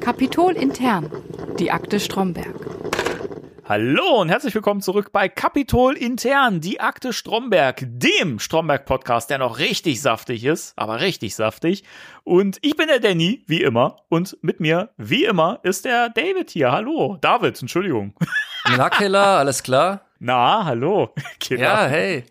Kapitol intern. Die Akte Stromberg. Hallo und herzlich willkommen zurück bei Kapitol intern, die Akte Stromberg, dem Stromberg-Podcast, der noch richtig saftig ist, aber richtig saftig. Und ich bin der Danny, wie immer. Und mit mir, wie immer, ist der David hier. Hallo. David, Entschuldigung. Na, Killer, alles klar? Na, hallo. Killer. Ja, hey.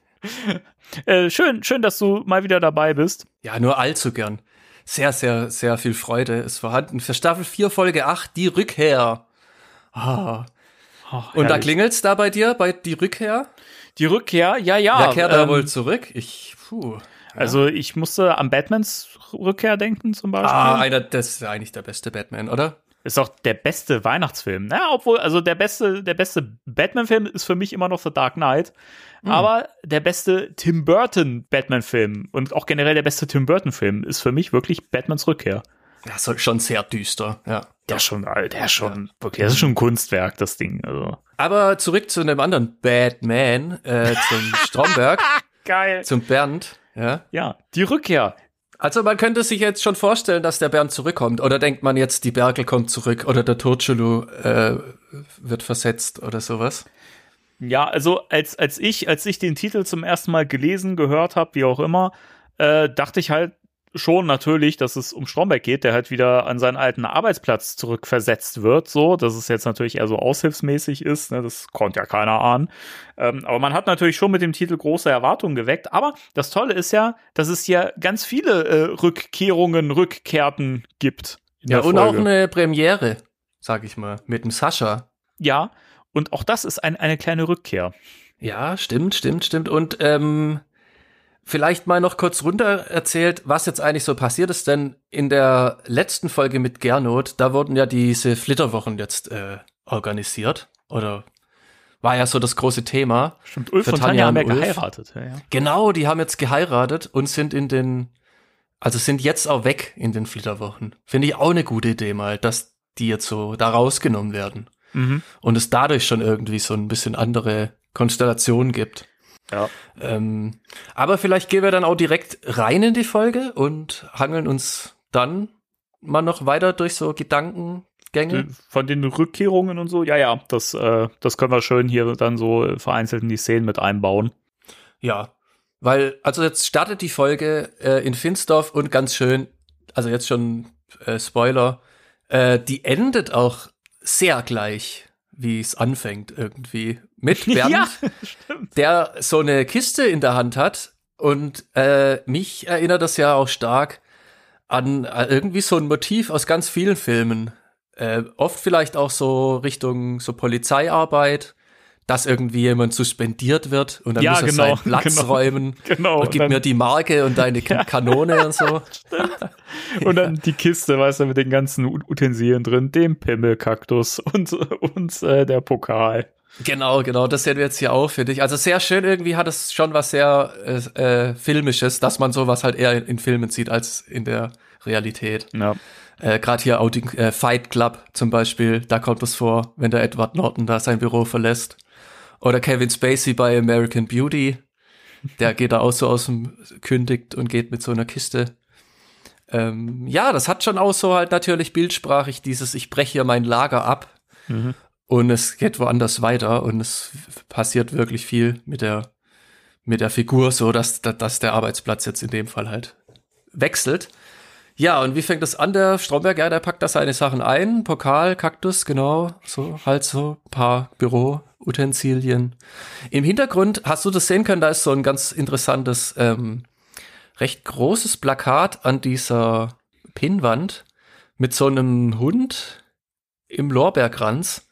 Schön, dass du mal wieder dabei bist. Ja, nur allzu gern. Sehr, sehr, sehr viel Freude ist vorhanden. Für Staffel 4, Folge 8, die Rückkehr. Ah. Oh, und da klingelt's da bei dir, bei die Rückkehr? Die Rückkehr, ja. Wer kehrt da wohl zurück? Also ich musste an Batmans Rückkehr denken zum Beispiel. Das ist eigentlich der beste Batman, oder? Ist auch der beste Weihnachtsfilm. Ja, obwohl, also der beste Batman-Film ist für mich immer noch The Dark Knight. Aber der beste Tim Burton Batman-Film und auch generell der beste Tim Burton-Film ist für mich wirklich Batmans Rückkehr. Das ist schon sehr düster, ja. Der ist schon, wirklich, das ist schon ein Kunstwerk, das Ding. Also. Aber zurück zu einem anderen Batman, zum Stromberg. Geil. Zum Bernd, ja. Ja, die Rückkehr. Also man könnte sich jetzt schon vorstellen, dass der Bernd zurückkommt. Oder denkt man jetzt, die Berkel kommt zurück oder der Turchulu wird versetzt oder sowas? Ja, also als ich den Titel zum ersten Mal gelesen, gehört habe, wie auch immer, dachte ich halt schon natürlich, dass es um Stromberg geht, der halt wieder an seinen alten Arbeitsplatz zurückversetzt wird, so, dass es jetzt natürlich eher so aushilfsmäßig ist, ne, das konnte ja keiner ahnen. Aber man hat natürlich schon mit dem Titel große Erwartungen geweckt. Aber das Tolle ist ja, dass es ja ganz viele Rückkehrten gibt. Ja, und auch eine Premiere, sag ich mal, mit dem Sascha. Ja, und auch das ist eine kleine Rückkehr. Ja, stimmt. Und vielleicht mal noch kurz runter erzählt, was jetzt eigentlich so passiert ist, denn in der letzten Folge mit Gernot, da wurden ja diese Flitterwochen jetzt organisiert, oder war ja so das große Thema. Stimmt, Ulf und Tanja haben ja geheiratet. Ja. Genau, die haben jetzt geheiratet und sind jetzt auch weg in den Flitterwochen. Finde ich auch eine gute Idee mal, dass die jetzt so da rausgenommen werden. Mhm. Und es dadurch schon irgendwie so ein bisschen andere Konstellationen gibt. Ja. Aber vielleicht gehen wir dann auch direkt rein in die Folge und hangeln uns dann mal noch weiter durch so Gedankengänge. Von den Rückkehrungen und so, ja, das können wir schön hier dann so vereinzelt in die Szenen mit einbauen. Ja, weil, also jetzt startet die Folge in Finsdorf und ganz schön, also jetzt schon Spoiler, die endet auch sehr gleich, wie es anfängt irgendwie. Mit Bernd, ja, der so eine Kiste in der Hand hat. Und mich erinnert das ja auch stark an irgendwie so ein Motiv aus ganz vielen Filmen. Oft vielleicht auch so Richtung so Polizeiarbeit, dass irgendwie jemand suspendiert wird und dann muss er seinen Platz räumen und gib mir die Marke und deine Kanone und so. Und dann die Kiste, weißt du, mit den ganzen Utensilien drin, dem Pimmelkaktus und der Pokal. Genau, das sehen wir jetzt hier auch, finde ich. Also sehr schön, irgendwie hat es schon was sehr Filmisches, dass man sowas halt eher in Filmen sieht als in der Realität. Ja. Gerade hier Fight Club zum Beispiel, da kommt es vor, wenn der Edward Norton da sein Büro verlässt. Oder Kevin Spacey bei American Beauty, der geht da auch so kündigt und geht mit so einer Kiste. Ja, das hat schon auch so halt natürlich bildsprachig dieses, ich breche hier mein Lager ab. Mhm. Und es geht woanders weiter und es passiert wirklich viel mit der Figur, so dass der Arbeitsplatz jetzt in dem Fall halt wechselt. Ja, und wie fängt das an? Der Stromberg, ja, der packt da seine Sachen ein, Pokal, Kaktus, genau, so halt so ein paar Büroutensilien. Im Hintergrund, hast du das sehen können, da ist so ein ganz interessantes, recht großes Plakat an dieser Pinnwand mit so einem Hund im Lorbeerkranz.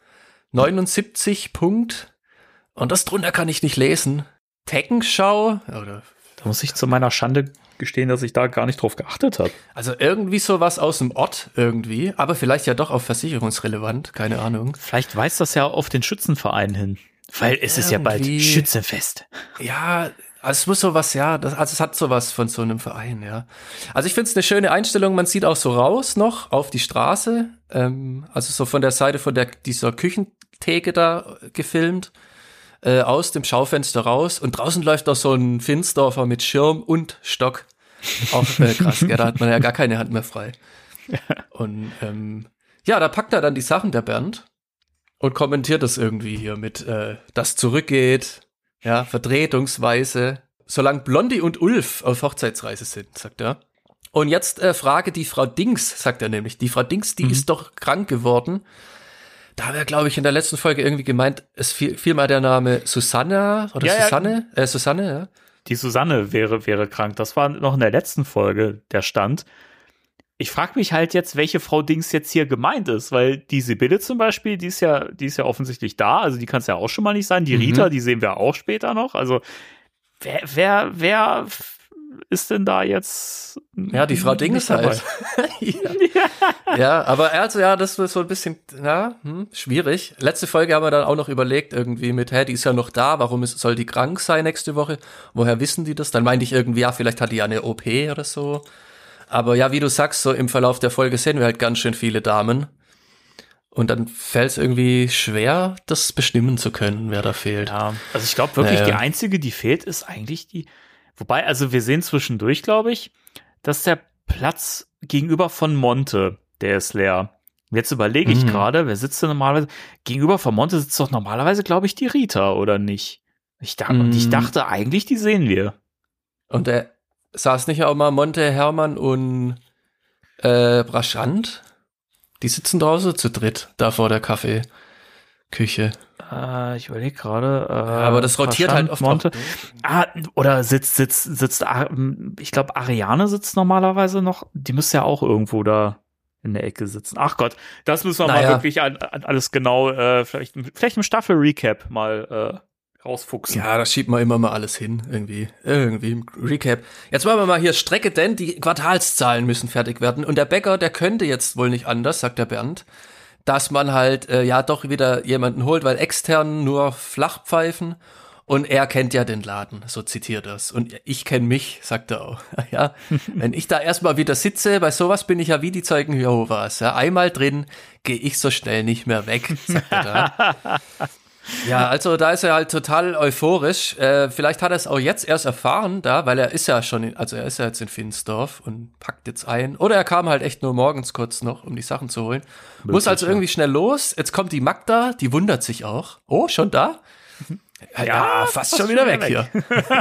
79 Punkt. Und das drunter kann ich nicht lesen. Teckenschau? Oder? Da muss ich zu meiner Schande gestehen, dass ich da gar nicht drauf geachtet habe. Also irgendwie sowas aus dem Ort irgendwie. Aber vielleicht ja doch auch versicherungsrelevant. Keine Ahnung. Vielleicht weist das ja auf den Schützenverein hin. Weil es ist ja bald Schützenfest. Ja, also es muss sowas, ja, es hat sowas von so einem Verein, ja. Also ich finde es eine schöne Einstellung, man sieht auch so raus noch auf die Straße, also so von der Seite von dieser Küchentheke da gefilmt, aus dem Schaufenster raus und draußen läuft auch so ein Finsdorfer mit Schirm und Stock. Auch krass, ja, da hat man ja gar keine Hand mehr frei. Und Ja, da packt er dann die Sachen, der Bernd, und kommentiert das irgendwie hier mit, das zurückgeht, ja, vertretungsweise, solange Blondie und Ulf auf Hochzeitsreise sind, sagt er. Und jetzt frage die Frau Dings, sagt er nämlich. Die Frau Dings, die ist doch krank geworden. Da haben wir, glaube ich, in der letzten Folge irgendwie gemeint, es fiel mal der Name Susanne oder Susanne? Ja. Susanne, ja. Die Susanne wäre krank. Das war noch in der letzten Folge der Stand. Ich frage mich halt jetzt, welche Frau Dings jetzt hier gemeint ist, weil die Sibylle zum Beispiel, die ist ja offensichtlich da, also die kann es ja auch schon mal nicht sein. Die Rita, die sehen wir auch später noch. Also wer ist denn da jetzt? Ja, die Frau Dings halt. Ja, aber also ja, das ist so ein bisschen schwierig. Letzte Folge haben wir dann auch noch überlegt irgendwie mit, die ist ja noch da, warum soll die krank sein nächste Woche? Woher wissen die das? Dann meinte ich irgendwie, ja, vielleicht hat die ja eine OP oder so. Aber ja, wie du sagst, so im Verlauf der Folge sehen wir halt ganz schön viele Damen. Und dann fällt es irgendwie schwer, das bestimmen zu können, wer da fehlt. Ja, also ich glaube wirklich, die einzige, die fehlt, ist eigentlich die. Wobei, also wir sehen zwischendurch, glaube ich, dass der Platz gegenüber von Monte, der ist leer. Jetzt überlege ich gerade, wer sitzt denn normalerweise? Gegenüber von Monte sitzt doch normalerweise, glaube ich, die Rita, oder nicht? Ich dachte eigentlich, die sehen wir. Und der saß nicht auch mal Monte, Hermann und Braschant? Die sitzen draußen zu dritt, da vor der Kaffeeküche. Ich überlege gerade. Aber das rotiert halt oft. Monte. Oder sitzt, ich glaube, Ariane sitzt normalerweise noch. Die müsste ja auch irgendwo da in der Ecke sitzen. Ach Gott, das müssen wir mal wirklich an alles genau, vielleicht im Staffel-Recap mal rausfuchsen. Ja, da schiebt man immer mal alles hin, irgendwie im Recap. Jetzt machen wir mal hier Strecke, denn die Quartalszahlen müssen fertig werden. Und der Bäcker, der könnte jetzt wohl nicht anders, sagt der Bernd, dass man halt doch wieder jemanden holt, weil extern nur Flachpfeifen und er kennt ja den Laden, so zitiert er's. Und ich kenne mich, sagt er auch. Ja, wenn ich da erstmal wieder sitze, bei sowas bin ich ja wie die Zeugen Jehovas. Ja, einmal drin, gehe ich so schnell nicht mehr weg, sagt er da. Ja, also da ist er halt total euphorisch. Vielleicht hat er es auch jetzt erst erfahren da, weil er ist ja jetzt in Finsdorf und packt jetzt ein. Oder er kam halt echt nur morgens kurz noch, um die Sachen zu holen. Muss also irgendwie schnell los. Jetzt kommt die Magda, die wundert sich auch. Oh, schon da? Ja, fast schon wieder weg hier.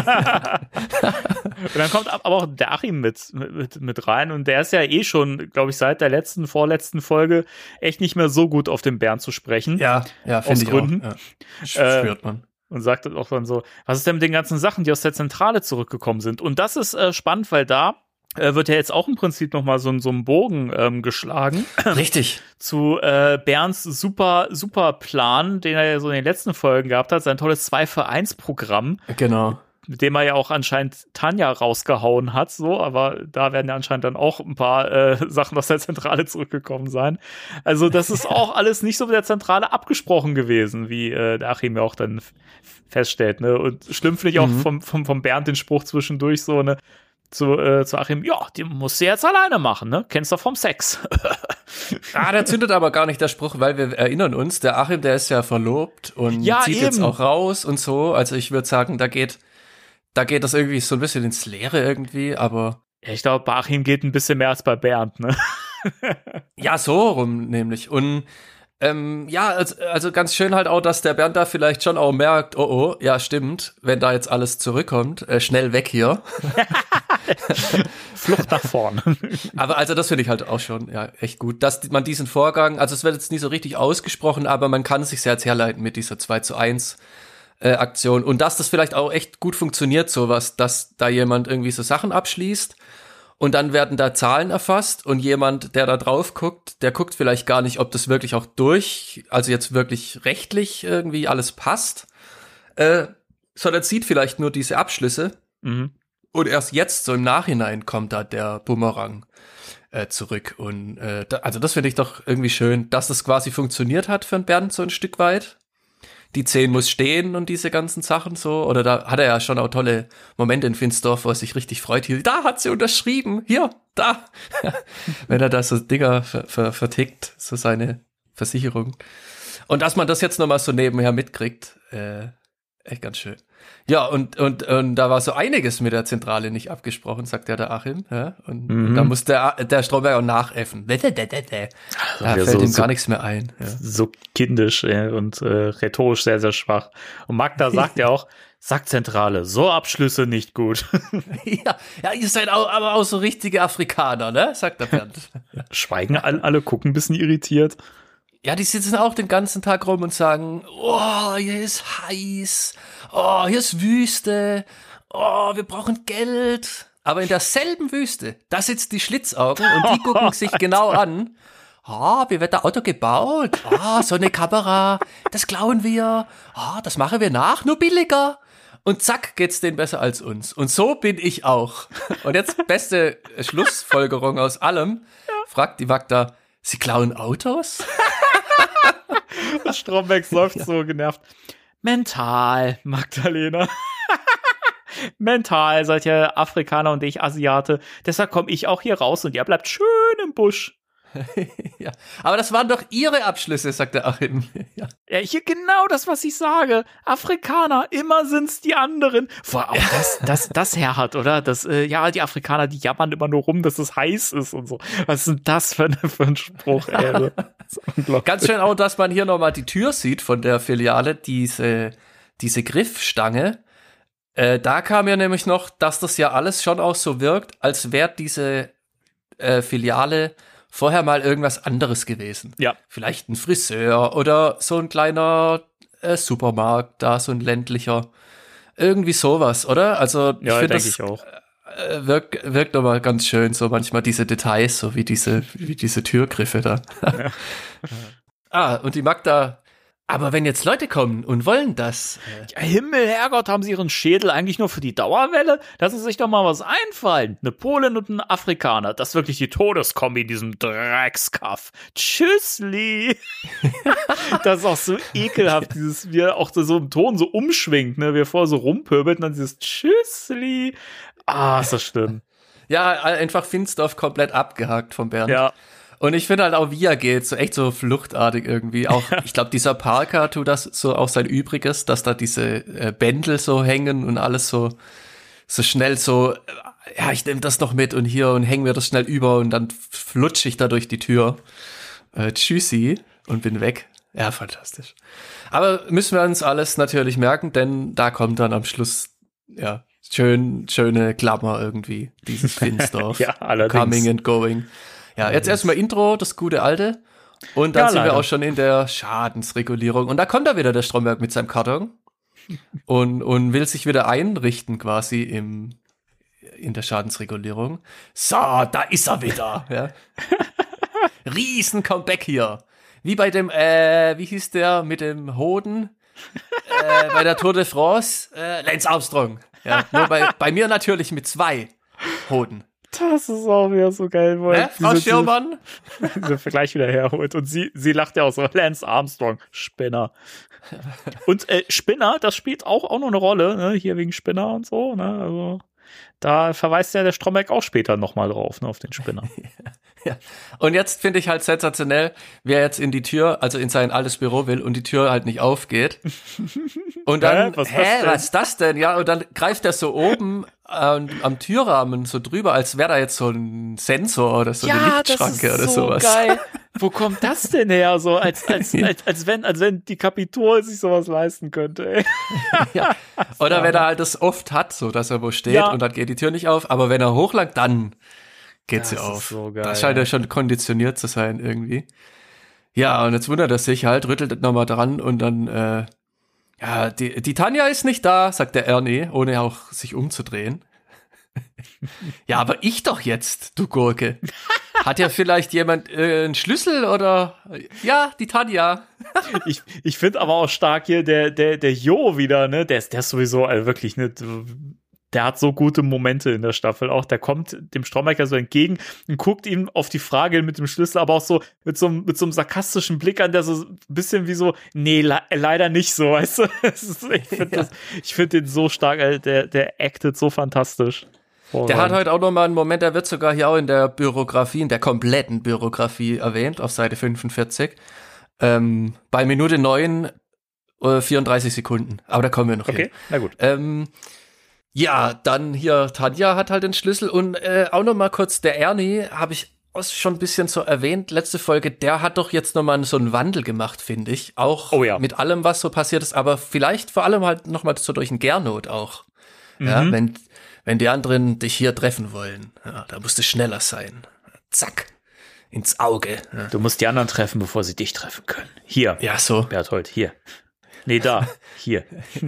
Und dann kommt aber auch der Achim mit rein und der ist ja eh schon, glaube ich, seit der vorletzten Folge echt nicht mehr so gut auf den Bernd zu sprechen. Ja, finde ich Gründen. auch. Ja. Spürt man. Und sagt dann auch dann so, was ist denn mit den ganzen Sachen, die aus der Zentrale zurückgekommen sind? Und das ist spannend, weil da wird ja jetzt auch im Prinzip nochmal so ein Bogen geschlagen. Richtig. Zu Bernds super Plan, den er ja so in den letzten Folgen gehabt hat, sein tolles 2-für-1-Programm. Genau. Mit dem er ja auch anscheinend Tanja rausgehauen hat, so, aber da werden ja anscheinend dann auch ein paar Sachen aus der Zentrale zurückgekommen sein. Also das ist auch alles nicht so mit der Zentrale abgesprochen gewesen, wie der Achim ja auch dann feststellt, ne? Und schlimm finde ich auch vom Bernd den Spruch zwischendurch so, ne? Zu Achim, ja, die musst du jetzt alleine machen, ne? Kennst du vom Sex. Der zündet aber gar nicht der Spruch, weil wir erinnern uns, der Achim, der ist ja verlobt und zieht jetzt auch raus und so. Also ich würde sagen, da geht das irgendwie so ein bisschen ins Leere irgendwie, aber. Ja, ich glaube, bei Achim geht ein bisschen mehr als bei Bernd, ne? Ja, so rum nämlich. Und also ganz schön halt auch, dass der Bernd da vielleicht schon auch merkt, oh, ja, stimmt, wenn da jetzt alles zurückkommt, schnell weg hier. Flucht nach vorn. Aber also das finde ich halt auch schon echt gut, dass man diesen Vorgang, also es wird jetzt nicht so richtig ausgesprochen, aber man kann es sich sehr jetzt herleiten mit dieser 2-zu-1 Aktion und dass das vielleicht auch echt gut funktioniert, sowas, dass da jemand irgendwie so Sachen abschließt und dann werden da Zahlen erfasst und jemand, der da drauf guckt, der guckt vielleicht gar nicht, ob das wirklich auch also jetzt wirklich rechtlich irgendwie alles passt, sondern sieht vielleicht nur diese Abschlüsse. Und erst jetzt, so im Nachhinein, kommt da der Bumerang zurück. Und also das finde ich doch irgendwie schön, dass das quasi funktioniert hat für den Bernd so ein Stück weit. Die 10 muss stehen und diese ganzen Sachen so. Oder da hat er ja schon auch tolle Momente in Finsdorf, wo er sich richtig freut. Hier, da hat sie unterschrieben. Hier, da. Wenn er da so Dinger vertickt, so seine Versicherung. Und dass man das jetzt nochmal so nebenher mitkriegt, echt ganz schön. Ja, und da war so einiges mit der Zentrale nicht abgesprochen, sagt ja der Achim. Ja? Und da muss der Stromberg auch nachäffen. Da fällt ihm gar nichts mehr ein. Ja. So kindisch und rhetorisch sehr, sehr schwach. Und Magda sagt ja auch, sagt Zentrale, so Abschlüsse nicht gut. ja, ihr seid aber auch so richtige Afrikaner, ne? Sagt der Bernd. Schweigen alle, gucken ein bisschen irritiert. Ja, die sitzen auch den ganzen Tag rum und sagen, oh, hier ist heiß, oh, hier ist Wüste, oh, wir brauchen Geld. Aber in derselben Wüste, da sitzen die Schlitzaugen und die gucken sich genau an. Wie wird der Auto gebaut? So eine Kamera, das klauen wir. Das machen wir nach, nur billiger. Und zack, geht's denen besser als uns. Und so bin ich auch. Und jetzt beste Schlussfolgerung aus allem, fragt die Magda, Sie klauen Autos? Stromberg seufzt so genervt. Mental, Magdalena. Mental seid ihr Afrikaner und ich Asiate. Deshalb komme ich auch hier raus und ihr bleibt schön im Busch. Ja, aber das waren doch ihre Abschlüsse, sagt der Achim. Ja, hier genau das, was ich sage. Afrikaner, immer sind's die anderen. Vor allem das Herr oder? Die Afrikaner, die jammern immer nur rum, dass es heiß ist und so. Was ist denn das für ein Spruch, ey? Ganz schön auch, dass man hier nochmal die Tür sieht von der Filiale, diese Griffstange. Da kam ja nämlich noch, dass das ja alles schon auch so wirkt, als wäre diese Filiale vorher mal irgendwas anderes gewesen. Ja. Vielleicht ein Friseur oder so ein kleiner Supermarkt, da so ein ländlicher. Irgendwie sowas, oder? Also ich finde das ich auch. Wirkt aber ganz schön, so manchmal diese Details, so wie diese Türgriffe da. Ja. Und die Magda, aber wenn jetzt Leute kommen und wollen das. Ja, Himmel, Herrgott, haben sie ihren Schädel eigentlich nur für die Dauerwelle? Lassen Sie sich doch mal was einfallen. Eine Polin und ein Afrikaner. Das ist wirklich die Todeskombi in diesem Dreckskaff. Tschüssli. Das ist auch so ekelhaft, wie er auch so im Ton so umschwingt, ne? Wie er vorher so rumpöbelt und dann dieses Tschüssli. Ist das schlimm. Ja, einfach Finsdorf komplett abgehakt von Bernd. Ja. Und ich finde halt auch, wie er geht, so echt so fluchtartig irgendwie. Auch, ich glaube, dieser Parker tut das so auch sein Übriges, dass da diese Bändel so hängen und alles so schnell so, ich nehme das noch mit und hier und hängen wir das schnell über und dann flutsche ich da durch die Tür. Tschüssi und bin weg. Ja, fantastisch. Aber müssen wir uns alles natürlich merken, denn da kommt dann am Schluss, schöne Klammer irgendwie, dieses Finsdorf. Ja, allerdings. Coming and going. Ja, jetzt erstmal Intro, das gute alte. Und dann sind wir auch schon in der Schadensregulierung. Und da kommt da wieder der Stromberg mit seinem Karton und will sich wieder einrichten quasi in der Schadensregulierung. So, da ist er wieder. Ja. Riesen Comeback hier. Wie bei dem, wie hieß der mit dem Hoden? Bei der Tour de France? Lance Armstrong. Ja, nur bei mir natürlich mit 2 Hoden. Das ist auch wieder so geil, weil Frau Schirmann dieser Vergleich wieder herholt. Und sie lacht ja auch so, Lance Armstrong, Spinner. Und Spinner, das spielt auch noch eine Rolle, ne? Hier wegen Spinner und so, ne? Also da verweist ja der Stromberg auch später nochmal drauf, ne, auf den Spinner. Ja. Und jetzt finde ich halt sensationell, wer jetzt in die Tür, also in sein altes Büro will und die Tür halt nicht aufgeht. Und dann, was ist das denn? Ja, und dann greift er so oben am Türrahmen so drüber, als wäre da jetzt so ein Sensor oder so eine Lichtschranke oder sowas. Geil. Wo kommt das denn her? So als wenn die Kapitol sich sowas leisten könnte. Ey. Ja. Oder wenn er halt das oft hat, so dass er wo steht und dann geht die Tür nicht auf. Aber wenn er hochlangt, dann geht sie auf. So geil, das scheint ja schon konditioniert zu sein irgendwie. Ja, und jetzt wundert er sich halt, rüttelt nochmal dran und dann die Tanja ist nicht da, sagt der Ernie, ohne auch sich umzudrehen. Ja, aber ich doch jetzt, du Gurke. Hat ja vielleicht jemand einen Schlüssel oder? Ja, die Tanja. Ich finde aber auch stark hier der Jo wieder, ne? Der ist sowieso wirklich, ne? Der hat so gute Momente in der Staffel auch. Der kommt dem Stromberg ja so entgegen und guckt ihm auf die Frage mit dem Schlüssel, aber auch so mit so einem sarkastischen Blick an, der so ein bisschen wie so, nee, leider nicht so, weißt du? Ich finde den so stark, der actet so fantastisch. Der hat heute auch nochmal einen Moment, der wird sogar hier auch in der Bürografie, in der kompletten Bürografie erwähnt, auf Seite 45. Bei Minute 9 34 Sekunden, aber da kommen wir noch hin. Okay, na gut. Ja, dann hier, Tanja hat halt den Schlüssel und auch noch mal kurz, der Ernie, habe ich auch schon ein bisschen so erwähnt, letzte Folge, der hat doch jetzt noch mal so einen Wandel gemacht, finde ich. Auch mit allem, was so passiert ist, aber vielleicht vor allem halt noch mal so durch einen Gernot auch. Ja, wenn die anderen dich hier treffen wollen, ja, da musst du schneller sein. Zack, ins Auge. Ja. Du musst die anderen treffen, bevor sie dich treffen können. Hier. Ja, so. Berthold, hier. Nee, da. Hier.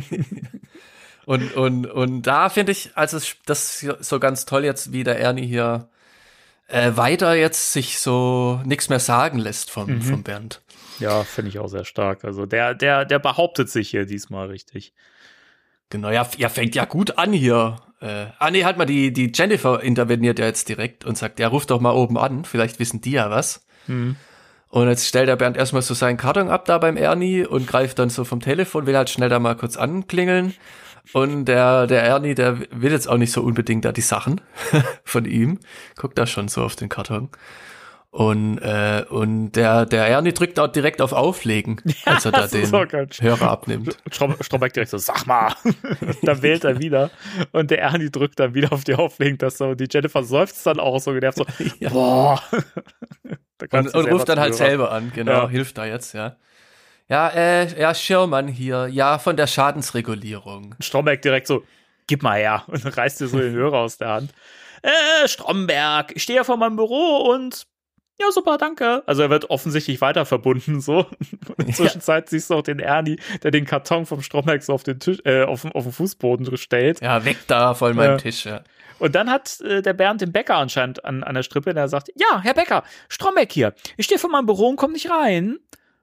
Und da finde ich, also das so ganz toll jetzt, wie der Ernie hier weiter jetzt sich so nichts mehr sagen lässt vom Bernd. Ja, finde ich auch sehr stark. Also der behauptet sich hier diesmal richtig. Genau, ja, fängt ja gut an hier. Nee, halt mal, die Jennifer interveniert ja jetzt direkt und sagt, ja, ruf doch mal oben an, vielleicht wissen die ja was. Und jetzt stellt der Bernd erstmal so seinen Karton ab da beim Ernie und greift dann so vom Telefon, will halt schnell da mal kurz anklingeln. Und der Ernie, der will jetzt auch nicht so unbedingt da die Sachen von ihm. Guckt da schon so auf den Karton. Und der Ernie drückt auch direkt auf Auflegen, als er da den Hörer abnimmt. Stromberg direkt so, sag mal. Dann wählt er wieder. Und der Ernie drückt dann wieder auf die Auflegen, dass so, die Jennifer seufzt dann auch so genervt so, ja. Boah. Und ruft dann halt selber an, genau, hilft da jetzt, ja. Ja, Schirmann hier, ja, von der Schadensregulierung. Stromberg direkt so, gib mal her. Und dann reißt dir so den Hörer aus der Hand. Stromberg, ich stehe ja vor meinem Büro und ja, super, danke. Also er wird offensichtlich weiter verbunden, so. Und in der Zwischenzeit siehst du auch den Ernie, der den Karton vom Stromberg so auf den Tisch, auf den Fußboden stellt. Ja, weg da von meinem Tisch, ja. Und dann hat der Bernd den Bäcker anscheinend an der Strippe, der sagt, ja, Herr Bäcker, Stromberg hier. Ich stehe vor meinem Büro und komme nicht rein.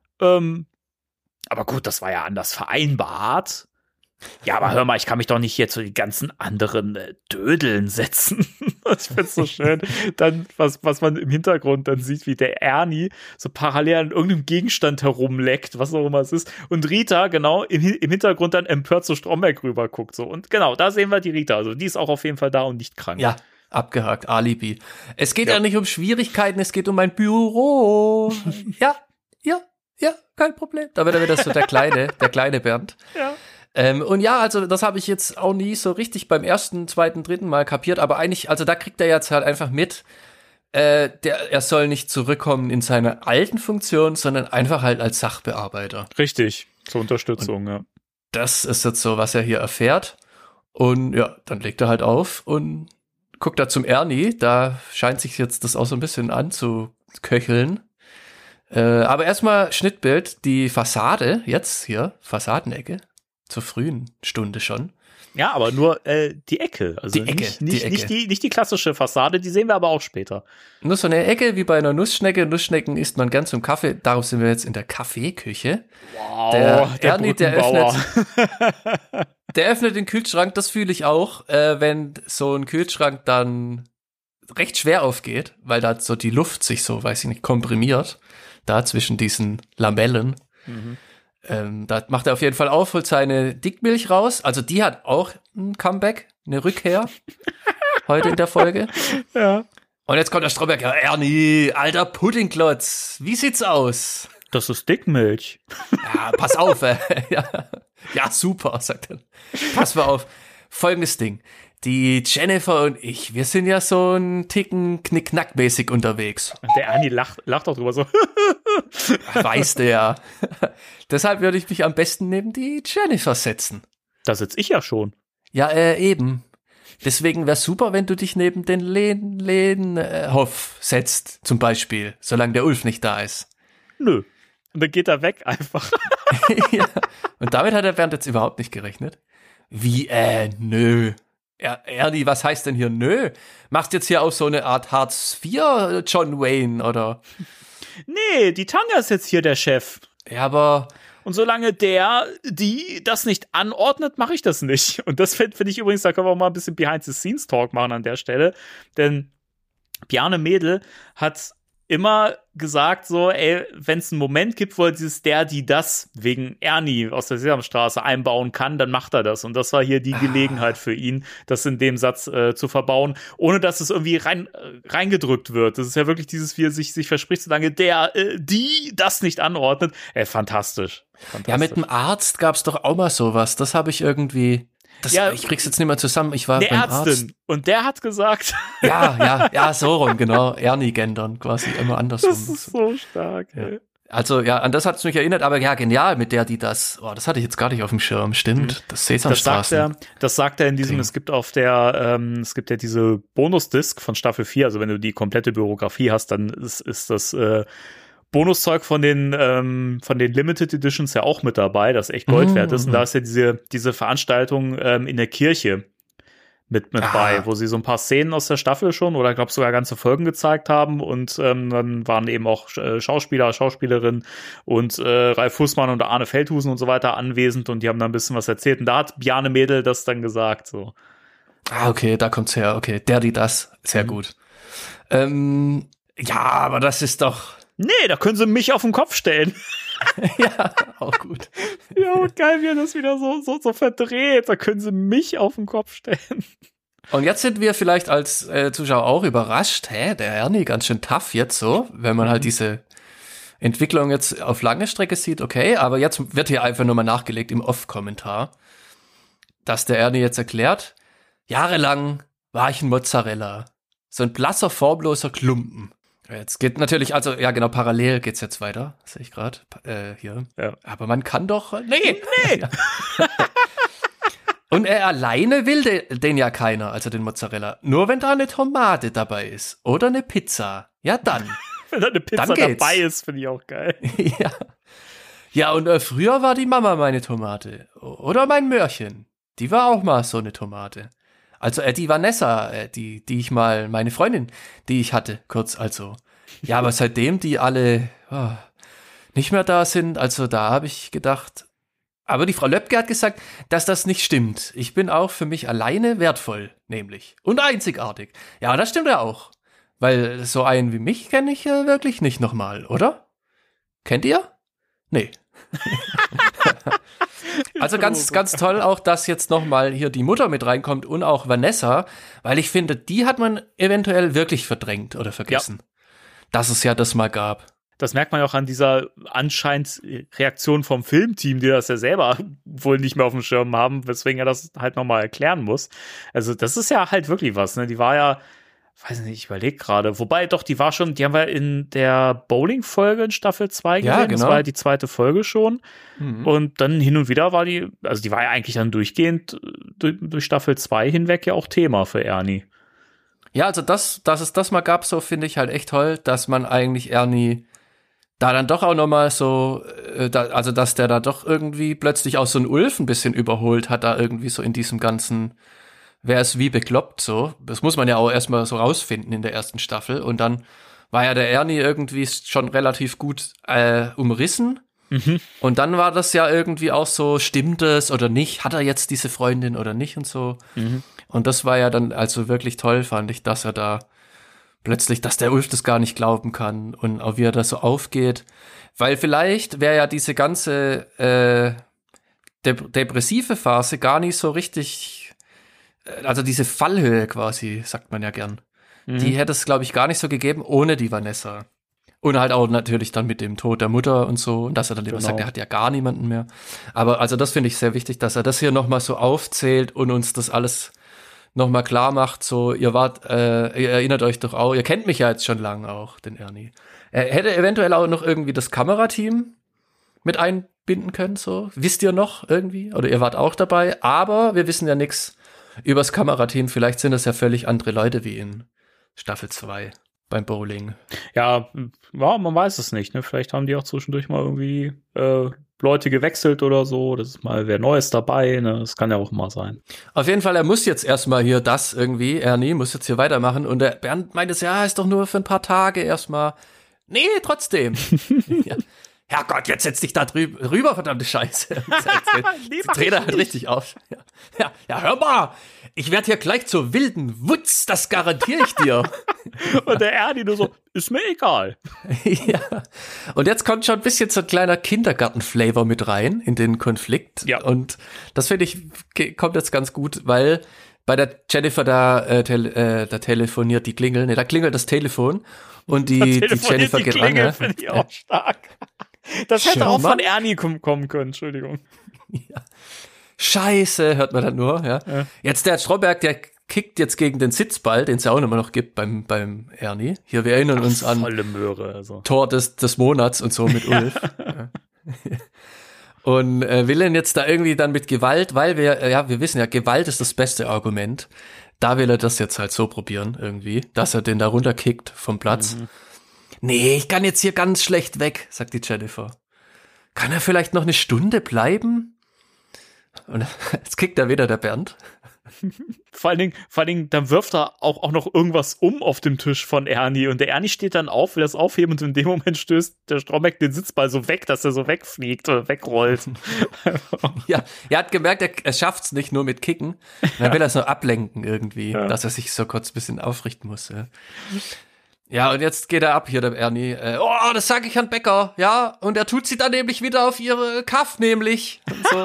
Aber gut, das war ja anders vereinbart. Ja, aber hör mal, ich kann mich doch nicht hier zu den ganzen anderen Dödeln setzen. Ich find's so schön. Dann, was man im Hintergrund dann sieht, wie der Ernie so parallel an irgendeinem Gegenstand herumleckt, was auch immer es ist. Und Rita, genau, im Hintergrund dann empört zu Stromberg rüber guckt. So. Und genau, da sehen wir die Rita. Also die ist auch auf jeden Fall da und nicht krank. Ja, abgehakt, Alibi. Es geht ja nicht um Schwierigkeiten, es geht um mein Büro. Ja, kein Problem. Da wird er wieder so der kleine Bernd. Ja. Und ja, also das habe ich jetzt auch nie so richtig beim ersten, zweiten, dritten Mal kapiert, aber eigentlich, also da kriegt er jetzt halt einfach mit, er soll nicht zurückkommen in seine alten Funktion, sondern einfach halt als Sachbearbeiter. Richtig, zur Unterstützung, ja. Das ist jetzt so, was er hier erfährt. Und ja, dann legt er halt auf und guckt da zum Ernie, da scheint sich jetzt das auch so ein bisschen anzuköcheln. Aber erstmal Schnittbild, die Fassade, jetzt hier, Fassadenecke. Zur frühen Stunde schon. Ja, aber nur die Ecke. Also die Ecke, nicht die klassische Fassade, die sehen wir aber auch später. Nur so eine Ecke wie bei einer Nussschnecke. Nussschnecken isst man gern zum Kaffee. Darauf sind wir jetzt in der Kaffeeküche. Wow, der Ernie, der öffnet den Kühlschrank, das fühle ich auch, wenn so ein Kühlschrank dann recht schwer aufgeht, weil da so die Luft sich so, weiß ich nicht, komprimiert. Da zwischen diesen Lamellen. Da macht er auf jeden Fall auf, holt seine Dickmilch raus. Also die hat auch ein Comeback, eine Rückkehr heute in der Folge. Ja. Und jetzt kommt der Stromberg. Ja, Ernie, alter Puddingklotz, wie sieht's aus? Das ist Dickmilch. Ja, pass auf. Ja, super, sagt er. Pass mal auf. Folgendes Ding. Die Jennifer und ich, wir sind ja so ein Ticken knick-knack-mäßig unterwegs. Und der Ernie lacht auch drüber so. Weiß der. Deshalb würde ich mich am besten neben die Jennifer setzen. Da sitze ich ja schon. Ja, eben. Deswegen wäre super, wenn du dich neben den Lehnhoff setzt, zum Beispiel, solange der Ulf nicht da ist. Nö. Und dann geht er weg einfach. Ja. Und damit hat der Bernd jetzt überhaupt nicht gerechnet. Wie, nö. Ernie, was heißt denn hier nö? Machst jetzt hier auch so eine Art Hartz IV John Wayne, oder? Nee, die Tanja ist jetzt hier der Chef. Ja, aber... Und solange die das nicht anordnet, mache ich das nicht. Und das finde ich übrigens, da können wir auch mal ein bisschen Behind-the-Scenes-Talk machen an der Stelle. Denn Bjarne Mädel hat immer gesagt so, ey, wenn es einen Moment gibt, wo er dieses der, die, das wegen Ernie aus der Sesamstraße einbauen kann, dann macht er das. Und das war hier die Gelegenheit für ihn, das in dem Satz zu verbauen, ohne dass es irgendwie reingedrückt wird. Das ist ja wirklich dieses, wie er sich verspricht, solange der, die das nicht anordnet. Ey, fantastisch. Ja, mit dem Arzt gab's doch auch mal sowas. Das habe ich irgendwie... ich krieg's jetzt nicht mehr zusammen. Ich war beim Ärztin. Arzt. Und der hat gesagt. Ja, so rum, genau. Ernie gendern, quasi immer andersrum. Das ist so stark, ey. Also, ja, an das hat's mich erinnert, aber ja, genial mit der, die das. Oh, das hatte ich jetzt gar nicht auf dem Schirm. Stimmt. Das Sesamstraßen. Das sagt er in diesem, es gibt ja diese Bonus-Disc von Staffel 4, also wenn du die komplette Biografie hast, dann ist das, Bonuszeug von den Limited Editions ja auch mit dabei, das echt Gold wert ist. Und da ist ja diese Veranstaltung in der Kirche mit bei, wo sie so ein paar Szenen aus der Staffel schon oder ich glaube sogar ganze Folgen gezeigt haben und dann waren eben auch Schauspieler, Schauspielerinnen und Ralf Fußmann und Arne Feldhusen und so weiter anwesend und die haben da ein bisschen was erzählt und da hat Bjarne Mädel das dann gesagt. So. Okay, da kommt's her. Okay, der, die, das. Sehr gut. Ja, aber das ist doch... Nee, da können sie mich auf den Kopf stellen. Ja, auch gut. Ja, und geil, wie er das wieder so verdreht. Da können sie mich auf den Kopf stellen. Und jetzt sind wir vielleicht als Zuschauer auch überrascht. Der Ernie ganz schön tough jetzt so, wenn man halt diese Entwicklung jetzt auf lange Strecke sieht, okay. Aber jetzt wird hier einfach nur mal nachgelegt im Off-Kommentar, dass der Ernie jetzt erklärt, jahrelang war ich ein Mozzarella. So ein blasser, formloser Klumpen. Jetzt geht natürlich, also, ja genau, parallel geht's jetzt weiter, sehe ich gerade, hier. Ja. Aber man kann doch, nee. Und er alleine will den ja keiner, also den Mozzarella. Nur wenn da eine Tomate dabei ist oder eine Pizza, ja dann. Wenn da eine Pizza dabei ist, finde ich auch geil. Ja. Ja, und früher war die Mama meine Tomate. Oder mein Möhrchen. Die war auch mal so eine Tomate. Also die Vanessa, die ich mal, meine Freundin, die ich hatte, kurz also. Ja, aber seitdem die alle nicht mehr da sind, also da habe ich gedacht, aber die Frau Löbke hat gesagt, dass das nicht stimmt. Ich bin auch für mich alleine wertvoll, nämlich. Und einzigartig. Ja, das stimmt ja auch. Weil so einen wie mich kenne ich ja wirklich nicht nochmal, oder? Kennt ihr? Nee. Also ganz, ganz toll auch, dass jetzt nochmal hier die Mutter mit reinkommt und auch Vanessa, weil ich finde, die hat man eventuell wirklich verdrängt oder vergessen, dass es ja das mal gab. Das merkt man ja auch an dieser anscheinend Reaktion vom Filmteam, die das ja selber wohl nicht mehr auf dem Schirm haben, weswegen er das halt nochmal erklären muss. Also das ist ja halt wirklich was, ne? Die war ja, weiß nicht, ich überlege gerade. Wobei, doch, die haben wir in der Bowling-Folge in Staffel 2 gesehen. Ja, genau. Das war ja die zweite Folge schon. Mhm. Und dann hin und wieder war die war ja eigentlich dann durchgehend durch Staffel 2 hinweg ja auch Thema für Ernie. Ja, also dass es das mal gab, so finde ich halt echt toll, dass man eigentlich Ernie da dann doch auch nochmal so, dass der da doch irgendwie plötzlich auch so einen Ulf ein bisschen überholt hat, da irgendwie so in diesem ganzen wer ist wie bekloppt so. Das muss man ja auch erstmal so rausfinden in der ersten Staffel. Und dann war ja der Ernie irgendwie schon relativ gut umrissen. Mhm. Und dann war das ja irgendwie auch so, stimmt es oder nicht? Hat er jetzt diese Freundin oder nicht und so? Mhm. Und das war ja dann also wirklich toll, fand ich, dass er da plötzlich, dass der Ulf das gar nicht glauben kann und auch wie er da so aufgeht. Weil vielleicht wäre ja diese ganze depressive Phase gar nicht so richtig, also diese Fallhöhe quasi, sagt man ja gern. Mhm. Die hätte es, glaube ich, gar nicht so gegeben ohne die Vanessa. Und halt auch natürlich dann mit dem Tod der Mutter und so. Und dass er dann immer sagt, er hat ja gar niemanden mehr. Aber also das finde ich sehr wichtig, dass er das hier nochmal so aufzählt und uns das alles nochmal klar macht. So, ihr erinnert euch doch auch, ihr kennt mich ja jetzt schon lange auch, den Ernie. Er hätte eventuell auch noch irgendwie das Kamerateam mit einbinden können, so. Wisst ihr noch irgendwie? Oder ihr wart auch dabei. Aber wir wissen ja nichts übers Kamerateam. Vielleicht sind das ja völlig andere Leute wie in Staffel 2. Beim Bowling. Ja, man weiß es nicht, ne? Vielleicht haben die auch zwischendurch mal irgendwie Leute gewechselt oder so. Das ist mal wer Neues dabei, ne? Das kann ja auch mal sein. Auf jeden Fall, er muss jetzt erstmal hier Ernie muss jetzt hier weitermachen. Und der Bernd meint es, ja, ist doch nur für ein paar Tage erstmal. Nee, trotzdem. Ja. Herrgott, jetzt setz dich da rüber, verdammte Scheiße. Nee, Jetzt dreht er halt richtig auf. Ja, hör mal, ich werde hier gleich zur wilden Wutz, das garantiere ich dir. Und der Ernie nur so, ist mir egal. Ja. Und jetzt kommt schon ein bisschen so ein kleiner Kindergarten-Flavor mit rein in den Konflikt. Ja. Und das finde ich, kommt jetzt ganz gut, weil bei der Jennifer da telefoniert die Klingel, da klingelt das Telefon und die Jennifer geht ran. Ja. Finde ich auch stark. Das hätte auch von Ernie kommen können, Entschuldigung. Ja. Scheiße, hört man dann nur, ja. Jetzt der Stromberg, der kickt jetzt gegen den Sitzball, den es ja auch immer noch gibt beim Ernie. Hier, wir erinnern uns an volle Möhre, also. Tor des Monats und so mit Ulf. Ja. Und will ihn jetzt da irgendwie dann mit Gewalt, weil wir wissen ja, Gewalt ist das beste Argument. Da will er das jetzt halt so probieren irgendwie, dass er den da runterkickt vom Platz. Nee, ich kann jetzt hier ganz schlecht weg, sagt die Jennifer. Kann er vielleicht noch eine Stunde bleiben? Und jetzt kickt er wieder der Bernd. Vor allen Dingen, dann wirft er auch noch irgendwas auf dem Tisch von Ernie und der Ernie steht dann auf, will das aufheben und in dem Moment stößt der Stromberg den Sitzball so weg, dass er so wegfliegt oder wegrollt. Ja, er hat gemerkt, er schafft's nicht nur mit Kicken. Dann will er so ablenken irgendwie, dass er sich so kurz ein bisschen aufrichten muss. Ja, und jetzt geht er ab hier, der Ernie. Das sag ich Herrn Becker, ja. Und er tut sie dann nämlich wieder auf ihre Kaff, nämlich. Und so.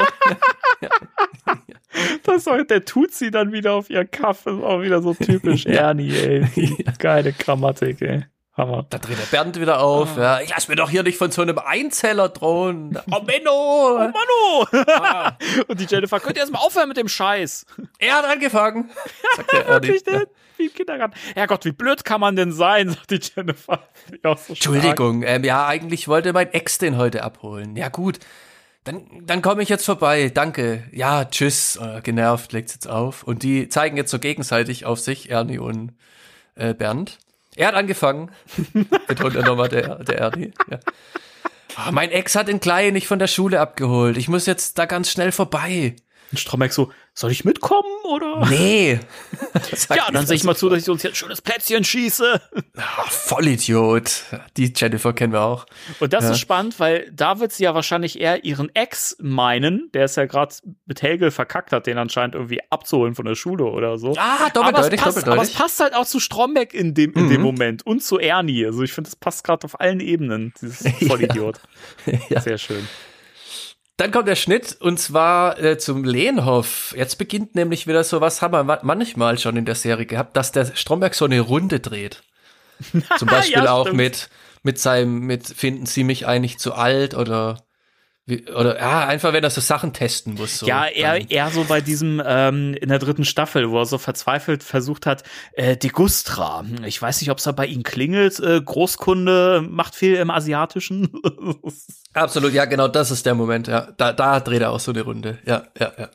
Der tut sie dann wieder auf ihr Kaff, ist auch wieder so typisch Ernie, ey. Geile Grammatik, ey. Hammer. Da dreht der Bernd wieder auf. Ja, ich lass mir doch hier nicht von so einem Einzeller drohen. Oh, Menno! Oh, Manno! Und die Jennifer, könnt ihr erst mal aufhören mit dem Scheiß? Er hat angefangen, sagt der Ernie. Wie im Kindergarten. Herrgott, wie blöd kann man denn sein, sagt die Jennifer. Auch so Entschuldigung, ja, eigentlich wollte mein Ex den heute abholen. Ja, gut. Dann komme ich jetzt vorbei. Danke. Ja, tschüss. Genervt, legt's jetzt auf. Und die zeigen jetzt so gegenseitig auf sich, Ernie und Bernd. Er hat angefangen. Betont er nochmal, der Ernie. Ja. Mein Ex hat den Kleinen nicht von der Schule abgeholt. Ich muss jetzt da ganz schnell vorbei. Und Stromberg so, soll ich mitkommen, oder? Nee. Ja, dann sehe ich mal zu, dass ich uns jetzt ein schönes Plätzchen schieße. Ach, Vollidiot. Die Jennifer kennen wir auch. Und das ist spannend, weil da wird sie ja wahrscheinlich eher ihren Ex meinen, der es ja gerade mit Helge verkackt hat, den anscheinend irgendwie abzuholen von der Schule oder so. Doppeldeutig. Aber es passt halt auch zu Stromberg in dem Moment und zu Ernie. Also ich finde, das passt gerade auf allen Ebenen, dieses Vollidiot. Ja. Sehr schön. Dann kommt der Schnitt und zwar zum Lehnhoff. Jetzt beginnt nämlich wieder so was, haben wir manchmal schon in der Serie gehabt, dass der Stromberg so eine Runde dreht. Zum Beispiel auch mit finden Sie mich eigentlich zu alt oder einfach wenn er so Sachen testen muss. So. Ja, eher so bei diesem in der 3. Staffel, wo er so verzweifelt versucht hat, die Gustra. Ich weiß nicht, ob es da bei ihm klingelt. Großkunde macht viel im Asiatischen. Absolut, ja, genau, das ist der Moment. Ja, da dreht er auch so eine Runde. Ja.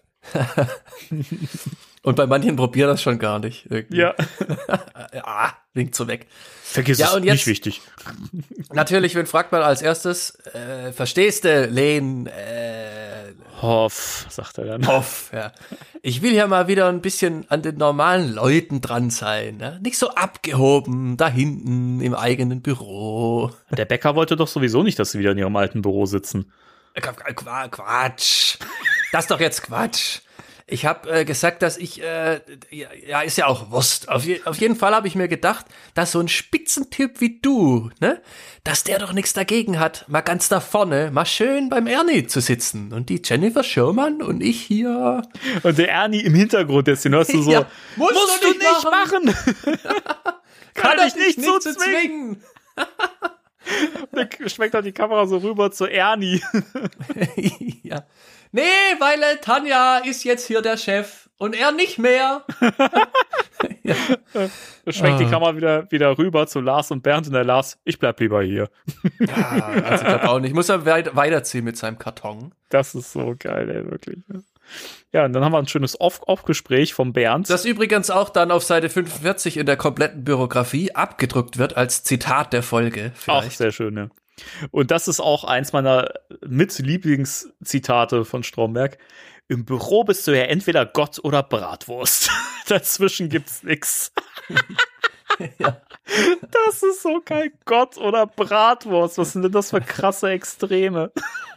Und bei manchen probiert das schon gar nicht. Irgendwie. Ja. Winkt so weg. Vergiss es, nicht wichtig. Natürlich, wen fragt man als erstes? Verstehst du, Len? Hoff, sagt er dann. Hoff, ja. Ich will ja mal wieder ein bisschen an den normalen Leuten dran sein. Ne? Nicht so abgehoben, da hinten im eigenen Büro. Der Bäcker wollte doch sowieso nicht, dass sie wieder in ihrem alten Büro sitzen. Quatsch. Das ist doch jetzt Quatsch. Ich habe gesagt, dass ich, ist ja auch Wurst. Auf jeden Fall habe ich mir gedacht, dass so ein Spitzentyp wie du, ne, dass der doch nichts dagegen hat, mal ganz da vorne, mal schön beim Ernie zu sitzen. Und die Jennifer Schirmann und ich hier. Und der Ernie im Hintergrund, jetzt hörst du so, ja, musst du nicht machen. Kann ich nicht so zwingen. Dann schmeckt halt die Kamera so rüber zu Ernie. Ja. Nee, weil Tanja ist jetzt hier der Chef und er nicht mehr. Ja. Da schwenkt die Kamera wieder rüber zu Lars und Bernd und der Lars, ich bleib lieber hier. Ja, also ich glaube auch nicht. Ich muss ja weiterziehen mit seinem Karton. Das ist so geil, ey, wirklich. Ja, und dann haben wir ein schönes Off-Gespräch vom Bernd. Das übrigens auch dann auf Seite 45 in der kompletten Bürografie abgedruckt wird als Zitat der Folge. Vielleicht. Auch sehr schön, ja. Und das ist auch eins meiner Lieblingszitate von Stromberg. Im Büro bist du ja entweder Gott oder Bratwurst. Dazwischen gibt's nix. Ja. Das ist so kein Gott oder Bratwurst. Was sind denn das für krasse Extreme?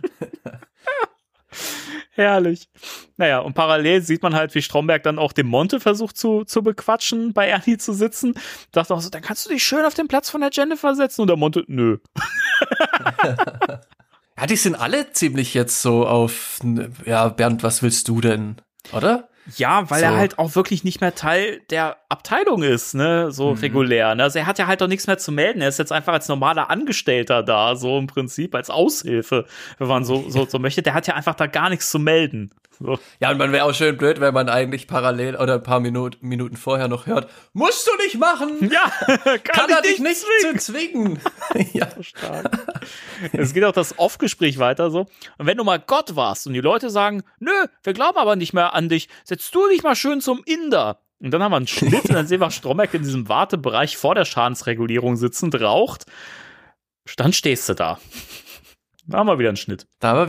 Herrlich. Naja, und parallel sieht man halt, wie Stromberg dann auch den Monte versucht zu bequatschen, bei Ernie zu sitzen. Sagt auch so, dann kannst du dich schön auf den Platz von der Jennifer setzen. Und der Monte, nö. Ja, die sind alle ziemlich jetzt so auf, ja, Bernd, was willst du denn, oder? Ja, weil er halt auch wirklich nicht mehr Teil der Abteilung ist, ne, so regulär. Ne? Also er hat ja halt doch nichts mehr zu melden. Er ist jetzt einfach als normaler Angestellter da, so im Prinzip, als Aushilfe, wenn man so möchte. Der hat ja einfach da gar nichts zu melden. So. Ja, und man wäre auch schön blöd, wenn man eigentlich parallel oder ein paar Minuten vorher noch hört, musst du nicht machen! Ja, kann er dich nicht zu zwingen. Ja, stark. Es geht auch das Off-Gespräch weiter so. Und wenn du mal Gott warst und die Leute sagen, nö, wir glauben aber nicht mehr an dich, setzt du dich mal schön zum Inder. Und dann haben wir einen Schnitt und dann sehen wir Stromberg in diesem Wartebereich vor der Schadensregulierung sitzend, raucht. Dann stehst du da. Da haben wir wieder einen Schnitt.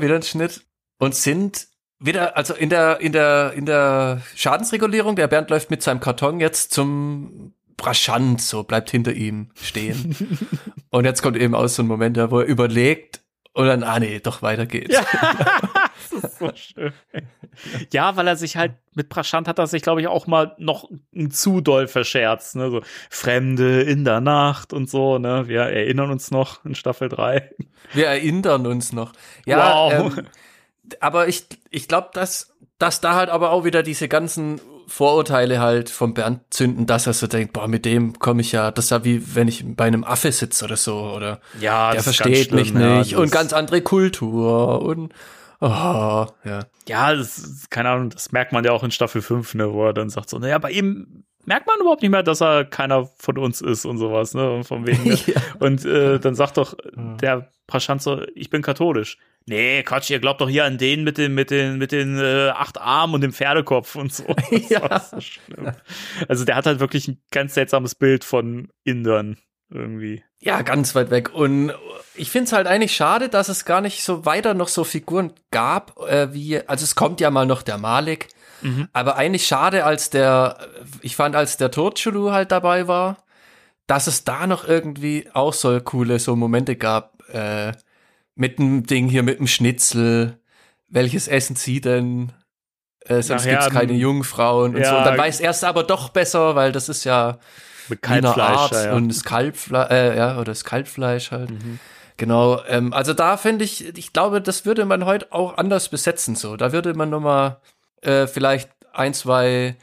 Und sind wieder, also in der Schadensregulierung, der Bernd läuft mit seinem Karton jetzt zum Braschant, so bleibt hinter ihm stehen. Und jetzt kommt eben aus so ein Moment, wo er überlegt und dann, nee, doch weiter geht's. Ja. Das ist so schön. Ja, weil er sich halt, mit Braschant hat er sich, glaube ich, auch mal noch zu doll verscherzt, ne, so Fremde in der Nacht und so, ne, wir erinnern uns noch in Staffel 3. Wir erinnern uns noch. Ja, wow. Aber ich glaube, dass da halt aber auch wieder diese ganzen Vorurteile halt vom Bernd zünden, dass er so denkt, boah, mit dem komme ich ja, das ist ja wie wenn ich bei einem Affe sitze oder so, oder ja, der versteht mich nicht, und ganz andere Kultur und ja. Ja, das ist, keine Ahnung, das merkt man ja auch in Staffel 5, ne, wo er dann sagt so, naja, bei ihm merkt man überhaupt nicht mehr, dass er keiner von uns ist und sowas, ne, und von wegen, ne? Ja. Und dann sagt doch der Braschant so, ich bin katholisch. Nee, Quatsch, ihr glaubt doch hier an den mit den 8 Armen und dem Pferdekopf und so. Ja. Das ist so schlimm. Also der hat halt wirklich ein ganz seltsames Bild von Indern irgendwie. Ja, ganz weit weg. Und ich finde es halt eigentlich schade, dass es gar nicht so weiter noch so Figuren gab, also es kommt ja mal noch der Malik, aber eigentlich schade, als der Torchulu halt dabei war, dass es da noch irgendwie auch so coole so Momente gab, mit dem Ding hier, mit dem Schnitzel, welches essen sie denn? Sonst gibt's keine Jungfrauen und so. Und dann weiß er es aber doch besser, weil das ist ja mit Kalbfleisch, ja. Und das Kalbfleisch, oder das Kalbfleisch halt. Genau, also da finde ich glaube, das würde man heute auch anders besetzen, so. Da würde man nochmal vielleicht 1, 2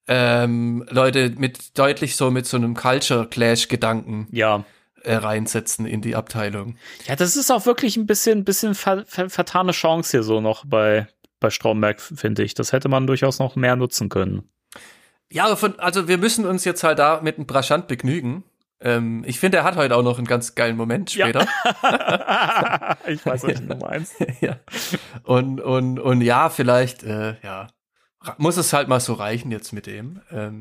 Leute mit deutlich so mit so einem Culture-Clash-Gedanken reinsetzen in die Abteilung. Ja, das ist auch wirklich ein bisschen vertane Chance hier so noch bei Stromberg, finde ich. Das hätte man durchaus noch mehr nutzen können. Ja, also wir müssen uns jetzt halt da mit einem Braschant begnügen. Ich finde, er hat heute auch noch einen ganz geilen Moment später. Ja. Ich weiß, was du meinst. Ja. Und ja, vielleicht, muss es halt mal so reichen jetzt mit dem.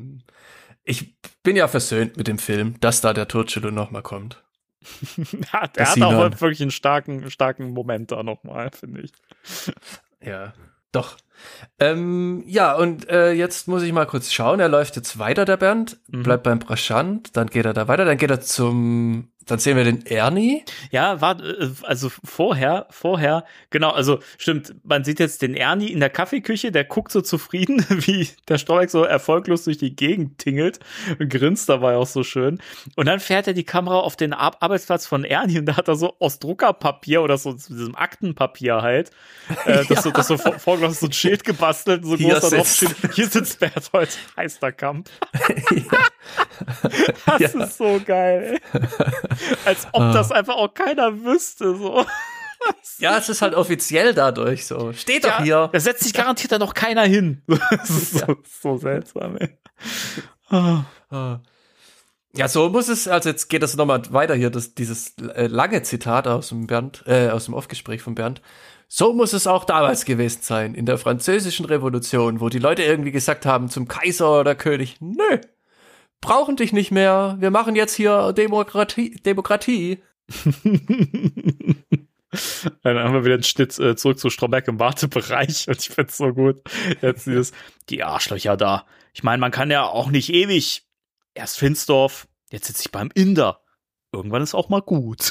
Ich bin ja versöhnt mit dem Film, dass da der Torchulu noch mal kommt. Ja, der hat auch wirklich einen starken Moment da noch mal, finde ich. Ja, doch. Ja, und jetzt muss ich mal kurz schauen. Er läuft jetzt weiter, der Bernd, bleibt beim Braschant, dann geht er da weiter, dann geht er dann sehen wir den Ernie. Ja, also vorher, genau, also stimmt, man sieht jetzt den Ernie in der Kaffeeküche, der guckt so zufrieden, wie der Stromberg so erfolglos durch die Gegend tingelt und grinst dabei auch so schön. Und dann fährt er die Kamera auf den Arbeitsplatz von Ernie und da hat er so aus Druckerpapier oder so diesem Aktenpapier halt, das so vorgelassen, so ein Schild gebastelt, so groß da drauf steht, hier sitzt Bert heute, heißer Kampf. Das ist so geil, ey. Als ob das einfach auch keiner wüsste, so. Ja, es ist halt offiziell dadurch so. Steht doch hier. Da setzt sich garantiert da noch keiner hin. Das ist so seltsam, ey. Ja, so muss es, also jetzt geht das nochmal weiter hier, dieses lange Zitat aus dem Off-Gespräch von Bernd. So muss es auch damals gewesen sein, in der Französischen Revolution, wo die Leute irgendwie gesagt haben zum Kaiser oder König, nö, brauchen dich nicht mehr, wir machen jetzt hier Demokratie. Dann haben wir wieder einen Schnitt zurück zu Stromberg im Wartebereich und ich find's so gut. Jetzt die Arschlöcher da. Ich meine, man kann ja auch nicht ewig. Erst Finsdorf, jetzt sitze ich beim Inder. Irgendwann ist auch mal gut.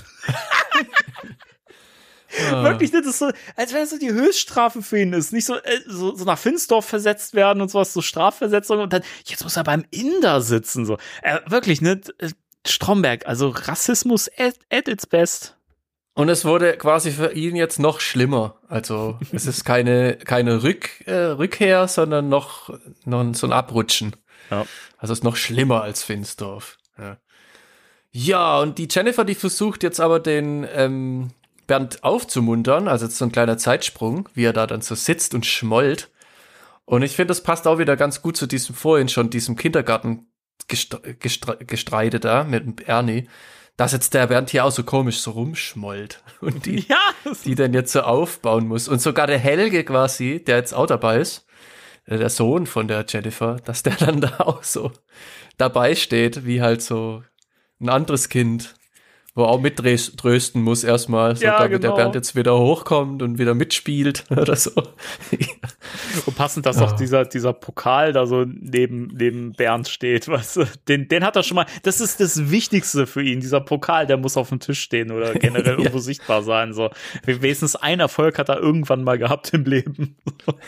Wirklich, das ist so, als wenn das so die Höchststrafe für ihn ist. Nicht so, so nach Finsdorf versetzt werden und sowas, so Strafversetzung und dann, jetzt muss er beim Inder sitzen, so. Wirklich, ne? Stromberg, also Rassismus at its best. Und es wurde quasi für ihn jetzt noch schlimmer. Also, es ist keine Rückkehr, sondern noch so ein Abrutschen. Ja. Also, es ist noch schlimmer als Finsdorf. Ja, und die Jennifer, die versucht jetzt aber den, Bernd aufzumuntern, also jetzt so ein kleiner Zeitsprung, wie er da dann so sitzt und schmollt. Und ich finde, das passt auch wieder ganz gut zu diesem Kindergarten-Gestreite da mit dem Ernie, dass jetzt der Bernd hier auch so komisch so rumschmollt und die dann jetzt so aufbauen muss. Und sogar der Helge quasi, der jetzt auch dabei ist, der Sohn von der Jennifer, dass der dann da auch so dabei steht, wie halt so ein anderes Kind, wo auch mittrösten muss erstmal, so damit der Bernd jetzt wieder hochkommt und wieder mitspielt oder so. Und passend, dass auch dieser Pokal da so neben Bernd steht, weißt du? Den hat er schon mal, das ist das Wichtigste für ihn, dieser Pokal, der muss auf dem Tisch stehen oder generell irgendwo sichtbar sein, so. Wenigstens ein Erfolg hat er irgendwann mal gehabt im Leben.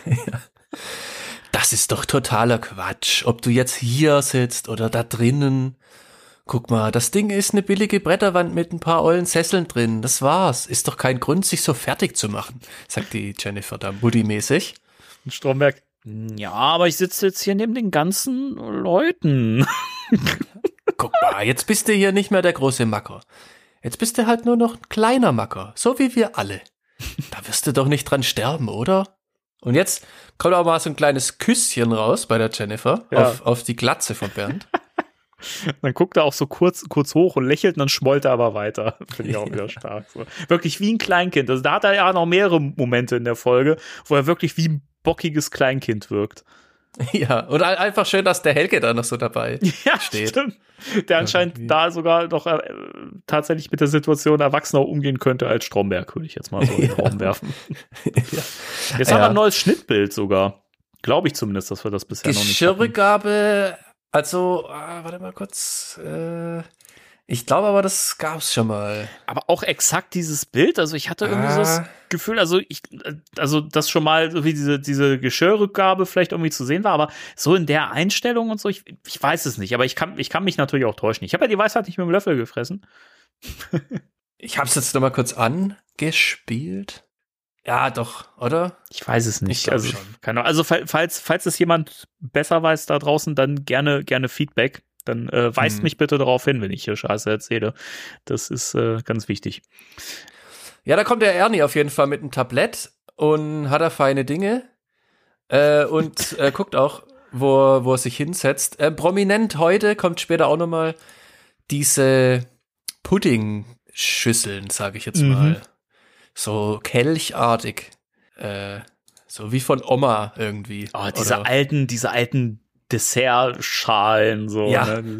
Das ist doch totaler Quatsch, ob du jetzt hier sitzt oder da drinnen. Guck mal, das Ding ist eine billige Bretterwand mit ein paar ollen Sesseln drin. Das war's. Ist doch kein Grund, sich so fertig zu machen, sagt die Jennifer da Buddy-mäßig. Und Stromberg, ja, aber ich sitze jetzt hier neben den ganzen Leuten. Guck mal, jetzt bist du hier nicht mehr der große Macker. Jetzt bist du halt nur noch ein kleiner Macker, so wie wir alle. Da wirst du doch nicht dran sterben, oder? Und jetzt kommt auch mal so ein kleines Küsschen raus bei der Jennifer auf die Glatze von Bernd. Dann guckt er auch so kurz hoch und lächelt und dann schmollt er aber weiter. Finde ich auch wieder stark. So. Wirklich wie ein Kleinkind. Also da hat er ja noch mehrere Momente in der Folge, wo er wirklich wie ein bockiges Kleinkind wirkt. Ja, und einfach schön, dass der Helge da noch so dabei steht. Stimmt. Der anscheinend da sogar noch tatsächlich mit der Situation erwachsener umgehen könnte als Stromberg, würde ich jetzt mal so in den Raum werfen. Jetzt haben wir ein neues Schnittbild sogar. Glaube ich zumindest, dass wir das bisher noch nicht hatten. Geschirrrückgabe. Also, warte mal kurz. Ich glaube aber, das gab's schon mal. Aber auch exakt dieses Bild. Also ich hatte irgendwie so das Gefühl, also dass schon mal so wie diese Geschirrrückgabe vielleicht irgendwie zu sehen war, aber so in der Einstellung und so, ich weiß es nicht. Aber ich kann mich natürlich auch täuschen. Ich habe ja die Weisheit nicht mit dem Löffel gefressen. Ich habe es jetzt noch mal kurz angespielt. Ja, doch, oder? Ich weiß es nicht. Also, keine Ahnung. Also falls es jemand besser weiß da draußen, dann gerne Feedback. Dann weist mich bitte darauf hin, wenn ich hier Scheiße erzähle. Das ist ganz wichtig. Ja, da kommt der Ernie auf jeden Fall mit einem Tablett und hat er feine Dinge und guckt auch, wo er sich hinsetzt. Prominent heute kommt später auch nochmal diese Pudding-Schüsseln, sage ich jetzt mal. So kelchartig. So wie von Oma irgendwie. Oh, diese alten Dessertschalen, so. Ja. Ne?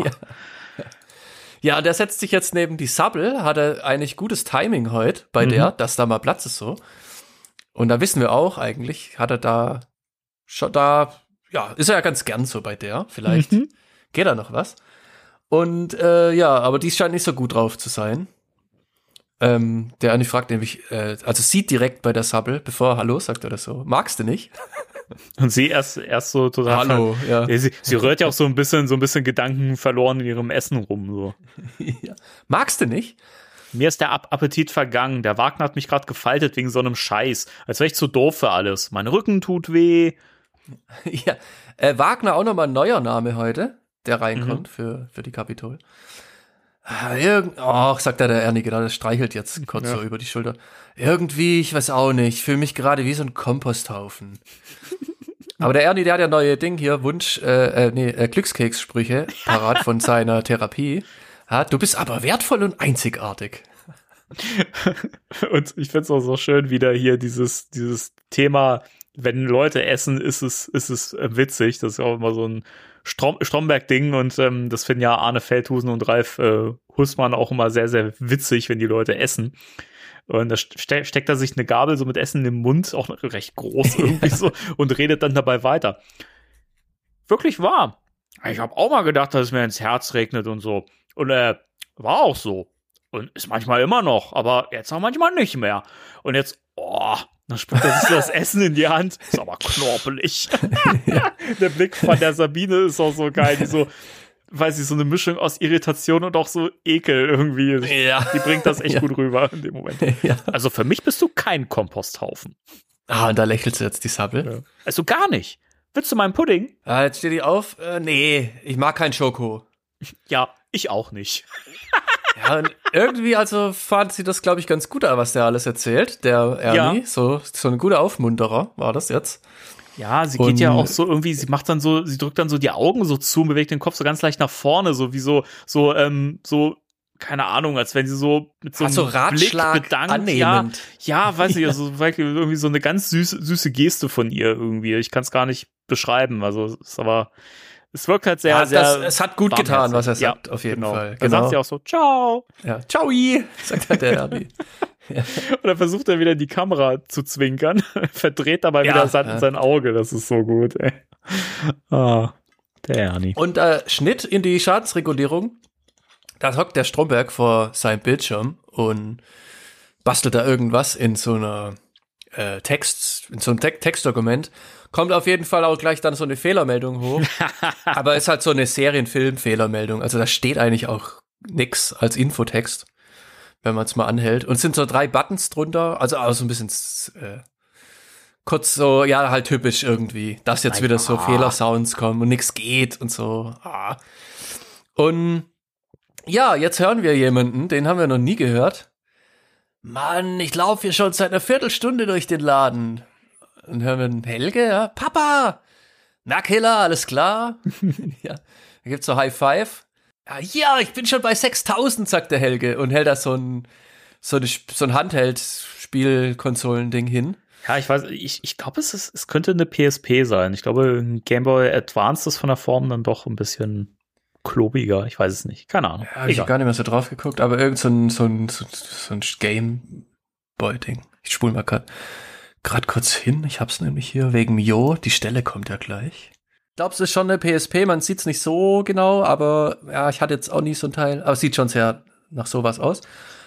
Ja, der setzt sich jetzt neben die Sabbel, hat er eigentlich gutes Timing heute bei der, dass da mal Platz ist so. Und da wissen wir auch eigentlich, hat er da schon ist er ja ganz gern so bei der. Vielleicht geht da noch was. Und aber die scheint nicht so gut drauf zu sein. Der Ernie fragt nämlich, also sieht direkt bei der Sabbel, bevor Hallo sagt oder so, magst du nicht? Und sie erst so total. Hallo, ja. Sie rührt ja auch so ein bisschen Gedanken verloren in ihrem Essen rum. So. Ja. Magst du nicht? Mir ist der Appetit vergangen. Der Wagner hat mich gerade gefaltet wegen so einem Scheiß. Als wäre ich zu doof für alles. Mein Rücken tut weh. Ja, Wagner auch nochmal ein neuer Name heute, der reinkommt für die Kapitol. Sagt der Ernie, genau, das streichelt jetzt kurz so über die Schulter. Irgendwie, ich weiß auch nicht, ich fühle mich gerade wie so ein Komposthaufen. Aber der Ernie, der hat ja neue Ding hier, Glückskekssprüche parat von seiner Therapie. Ja, du bist aber wertvoll und einzigartig. Und ich find's auch so schön, wieder hier dieses Thema, wenn Leute essen, ist es witzig. Das ist auch immer so ein Stromberg-Ding und das finden ja Arne Feldhusen und Ralf Hussmann auch immer sehr, sehr witzig, wenn die Leute essen. Und da steckt er sich eine Gabel so mit Essen im Mund, auch recht groß irgendwie so, und redet dann dabei weiter. Wirklich wahr. Ich habe auch mal gedacht, dass es mir ins Herz regnet und so. Und war auch so. Und ist manchmal immer noch, aber jetzt auch manchmal nicht mehr. Und jetzt, dann spuckt er sich das Essen in die Hand. Ist aber knorpelig. Der Blick von der Sabine ist auch so geil. Die so, weiß ich, so eine Mischung aus Irritation und auch so Ekel irgendwie. Ja. Die bringt das echt gut rüber in dem Moment. Ja. Also für mich bist du kein Komposthaufen. Und da lächelt sie jetzt die Sabbel. Ja. Also gar nicht. Willst du meinen Pudding? Jetzt steht die auf. Nee, ich mag kein Schoko. Ja, ich auch nicht. Ja, und irgendwie also fand sie das, glaube ich, ganz gut an, was der alles erzählt, der Ernie. Ja. So ein guter Aufmunterer war das jetzt. Ja, sie geht ja auch so irgendwie, sie drückt dann so die Augen so zu und bewegt den Kopf so ganz leicht nach vorne, so wie so, keine Ahnung, als wenn sie so mit so einem Ratschlag Blick bedankt. Annehmend. Ja, weiß ich, also irgendwie so eine ganz süße Geste von ihr irgendwie. Ich kann es gar nicht beschreiben, also es wirkt halt sehr, es hat gut getan, was er sagt, auf jeden Fall. Dann sagt sie auch so, ciao. Ja, ciao, sagt halt der Ernie. Ja. Und dann versucht er wieder die Kamera zu zwinkern, verdreht dabei wieder sein Auge, das ist so gut, ey. Der Ernie. Und Schnitt in die Schadensregulierung. Da hockt der Stromberg vor seinem Bildschirm und bastelt da irgendwas in so einer Textdokument. Kommt auf jeden Fall auch gleich dann so eine Fehlermeldung hoch. Aber ist halt so eine Serienfilm-Fehlermeldung. Also da steht eigentlich auch nix als Infotext, wenn man es mal anhält. Und es sind so 3 Buttons drunter. Also auch so ein bisschen kurz so, ja, halt typisch irgendwie, dass jetzt wieder so Fehlersounds kommen und nix geht und so. Und ja, jetzt hören wir jemanden, den haben wir noch nie gehört. Mann, ich laufe hier schon seit einer Viertelstunde durch den Laden. Und hören wir einen Helge, ja. Papa! Na, Killer, alles klar? Ja, da gibt's so High Five. Ja, ich bin schon bei 6000, sagt der Helge und hält da so ein Handheld-Spielkonsolen-Ding hin. Ja, ich weiß, ich glaube, es könnte eine PSP sein. Ich glaube, ein Game Boy Advance ist von der Form dann doch ein bisschen klobiger. Ich weiß es nicht. Keine Ahnung. Ja, ich habe gar nicht mehr so drauf geguckt, aber irgend so ein Game Boy-Ding. Ich spule mal grad kurz hin. Ich hab's nämlich hier wegen Mio. Die Stelle kommt ja gleich. Ich glaube, es ist schon eine PSP. Man sieht's nicht so genau, aber ja, ich hatte jetzt auch nie so ein Teil. Aber es sieht schon sehr nach sowas aus.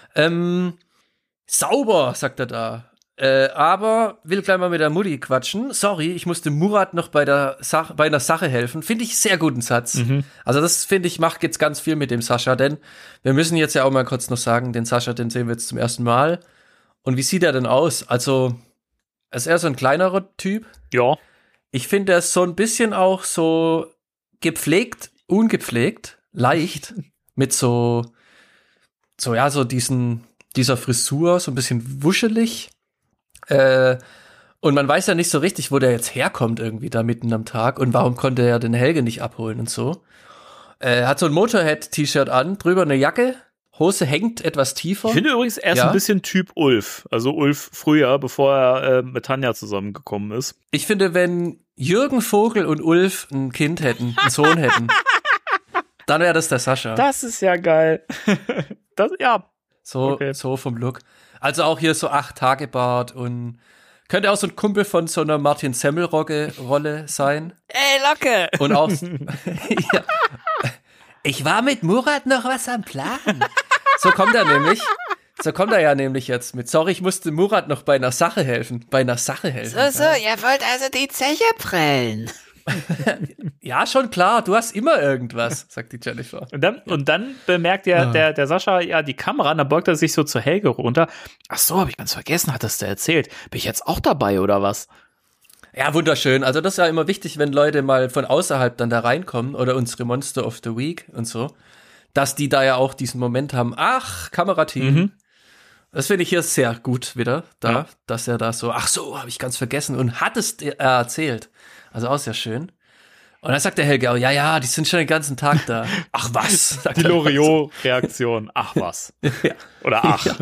Sauber, sagt er da. Aber will gleich mal mit der Mutti quatschen. Sorry, ich musste Murat noch bei einer Sache helfen. Finde ich sehr guten Satz. Mhm. Also das, finde ich, macht jetzt ganz viel mit dem Sascha, denn wir müssen jetzt ja auch mal kurz noch sagen, den Sascha, den sehen wir jetzt zum ersten Mal. Und wie sieht er denn aus? Also, ist er so ein kleinerer Typ? Ja. Ich finde, er ist so ein bisschen auch so gepflegt, ungepflegt, leicht, mit so dieser Frisur, so ein bisschen wuschelig. Und man weiß ja nicht so richtig, wo der jetzt herkommt irgendwie da mitten am Tag und warum konnte er den Helge nicht abholen und so. Er hat so ein Motorhead-T-Shirt an, drüber eine Jacke, Hose hängt etwas tiefer. Ich finde übrigens, er ist ein bisschen Typ Ulf. Also Ulf früher, bevor er mit Tanja zusammengekommen ist. Ich finde, wenn Jürgen Vogel und Ulf ein Kind hätten, einen Sohn hätten, dann wäre das der Sascha. Das ist ja geil. So vom Look. Also auch hier so 8-Tage-Bart und könnte auch so ein Kumpel von so einer Martin Semmelrogge-Rolle sein. Ey, Locke! Und auch ja. Ich war mit Murat noch was am Plan. So kommt er ja nämlich jetzt mit. Sorry, ich musste Murat noch bei einer Sache helfen. So, ihr wollt also die Zeche prellen. Ja, schon klar, du hast immer irgendwas, sagt die Jennifer. Und dann bemerkt der Sascha ja die Kamera, und dann beugt er sich so zur Helge runter. Ach so, habe ich ganz vergessen, hattest du erzählt. Bin ich jetzt auch dabei oder was? Ja, wunderschön. Also das ist ja immer wichtig, wenn Leute mal von außerhalb dann da reinkommen oder unsere Monster of the Week und so, dass die da ja auch diesen Moment haben. Ach, Kamerateam. Mhm. Das finde ich hier sehr gut wieder, dass er da so, ach so, habe ich ganz vergessen und hat es erzählt. Also auch sehr schön. Und dann sagt der Helge, ja, die sind schon den ganzen Tag da. Ach was? Die Loriot-Reaktion. Ach was. Ja. Oder ach. Ja.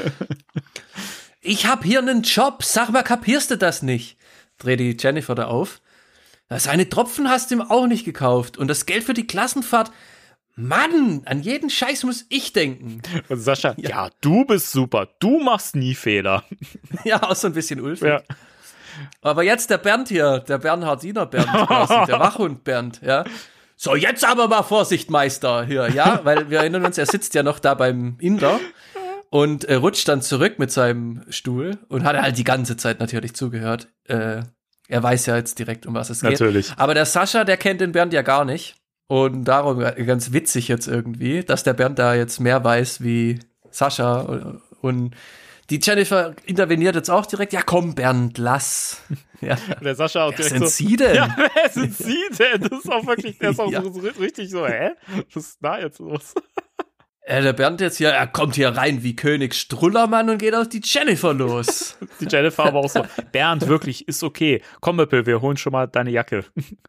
Ich hab hier einen Job. Sag mal, kapierst du das nicht? Dreht die Jennifer da auf. Seine Tropfen hast du ihm auch nicht gekauft. Und das Geld für die Klassenfahrt. Mann, an jeden Scheiß muss ich denken. Und Sascha, ja, du bist super. Du machst nie Fehler. Ja, auch so ein bisschen ulfig. Ja. Aber jetzt der Bernd hier, der Bernhardiner Bernd quasi, der Wachhund Bernd, ja. So, jetzt aber mal Vorsicht, Meister, hier, ja, weil wir erinnern uns, er sitzt ja noch da beim Inder und rutscht dann zurück mit seinem Stuhl und hat halt die ganze Zeit natürlich zugehört. Er weiß ja jetzt direkt, um was es geht. Natürlich. Aber der Sascha, der kennt den Bernd ja gar nicht. Und darum ganz witzig jetzt irgendwie, dass der Bernd da jetzt mehr weiß wie Sascha. Und die Jennifer interveniert jetzt auch direkt. Ja, komm, Bernd, lass. Ja. Und der Sascha auch Wer direkt sind so, Sie denn? ja, wer sind Sie denn? Das ist auch wirklich, der ist auch Ja. so richtig so, hä? Was ist da jetzt los? Der Bernd jetzt hier, er kommt hier rein wie König Strullermann und geht auf die Jennifer los. Die Jennifer aber auch so, Bernd, wirklich, ist okay. Komm, Möppel, wir holen schon mal deine Jacke.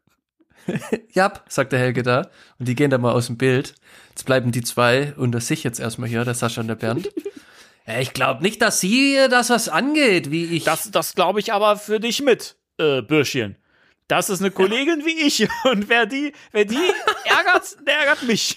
Ja, sagt der Helge da. Und die gehen dann mal aus dem Bild. Jetzt bleiben die zwei unter sich jetzt erstmal hier, der Sascha und der Bernd. Ja, ich glaube nicht, dass Sie das was angeht, wie ich. Das glaube ich aber für dich mit, Bürschchen. Das ist eine Kollegin wie ich. Und wer die ärgert, der ärgert mich.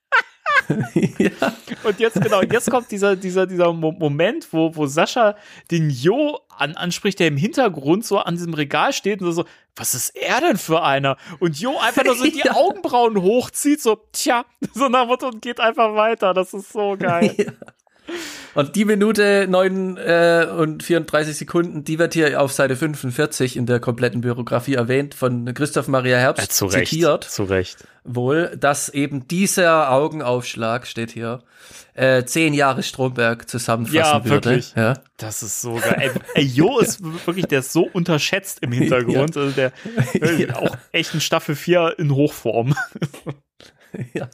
Ja. Und jetzt kommt dieser Moment, wo Sascha den Jo anspricht, der im Hintergrund so an diesem Regal steht und so, was ist er denn für einer? Und Jo einfach nur so die Ja. Augenbrauen hochzieht, so, tja, so nach Motto und geht einfach weiter. Das ist so geil. Ja. Und die Minute 9 und 34 Sekunden, die wird hier auf Seite 45 in der kompletten Biografie erwähnt, von Christoph Maria Herbst Zu Recht, zitiert. zu Recht. Wohl, dass eben dieser Augenaufschlag, steht hier, 10 Jahre Stromberg zusammenfassen Ja, würde. wirklich. Ja, Das ist so geil. Ey, Jo ist wirklich, der ist so unterschätzt im Hintergrund. Ja. Also der Ja. auch echt in Staffel 4 in Hochform. ja.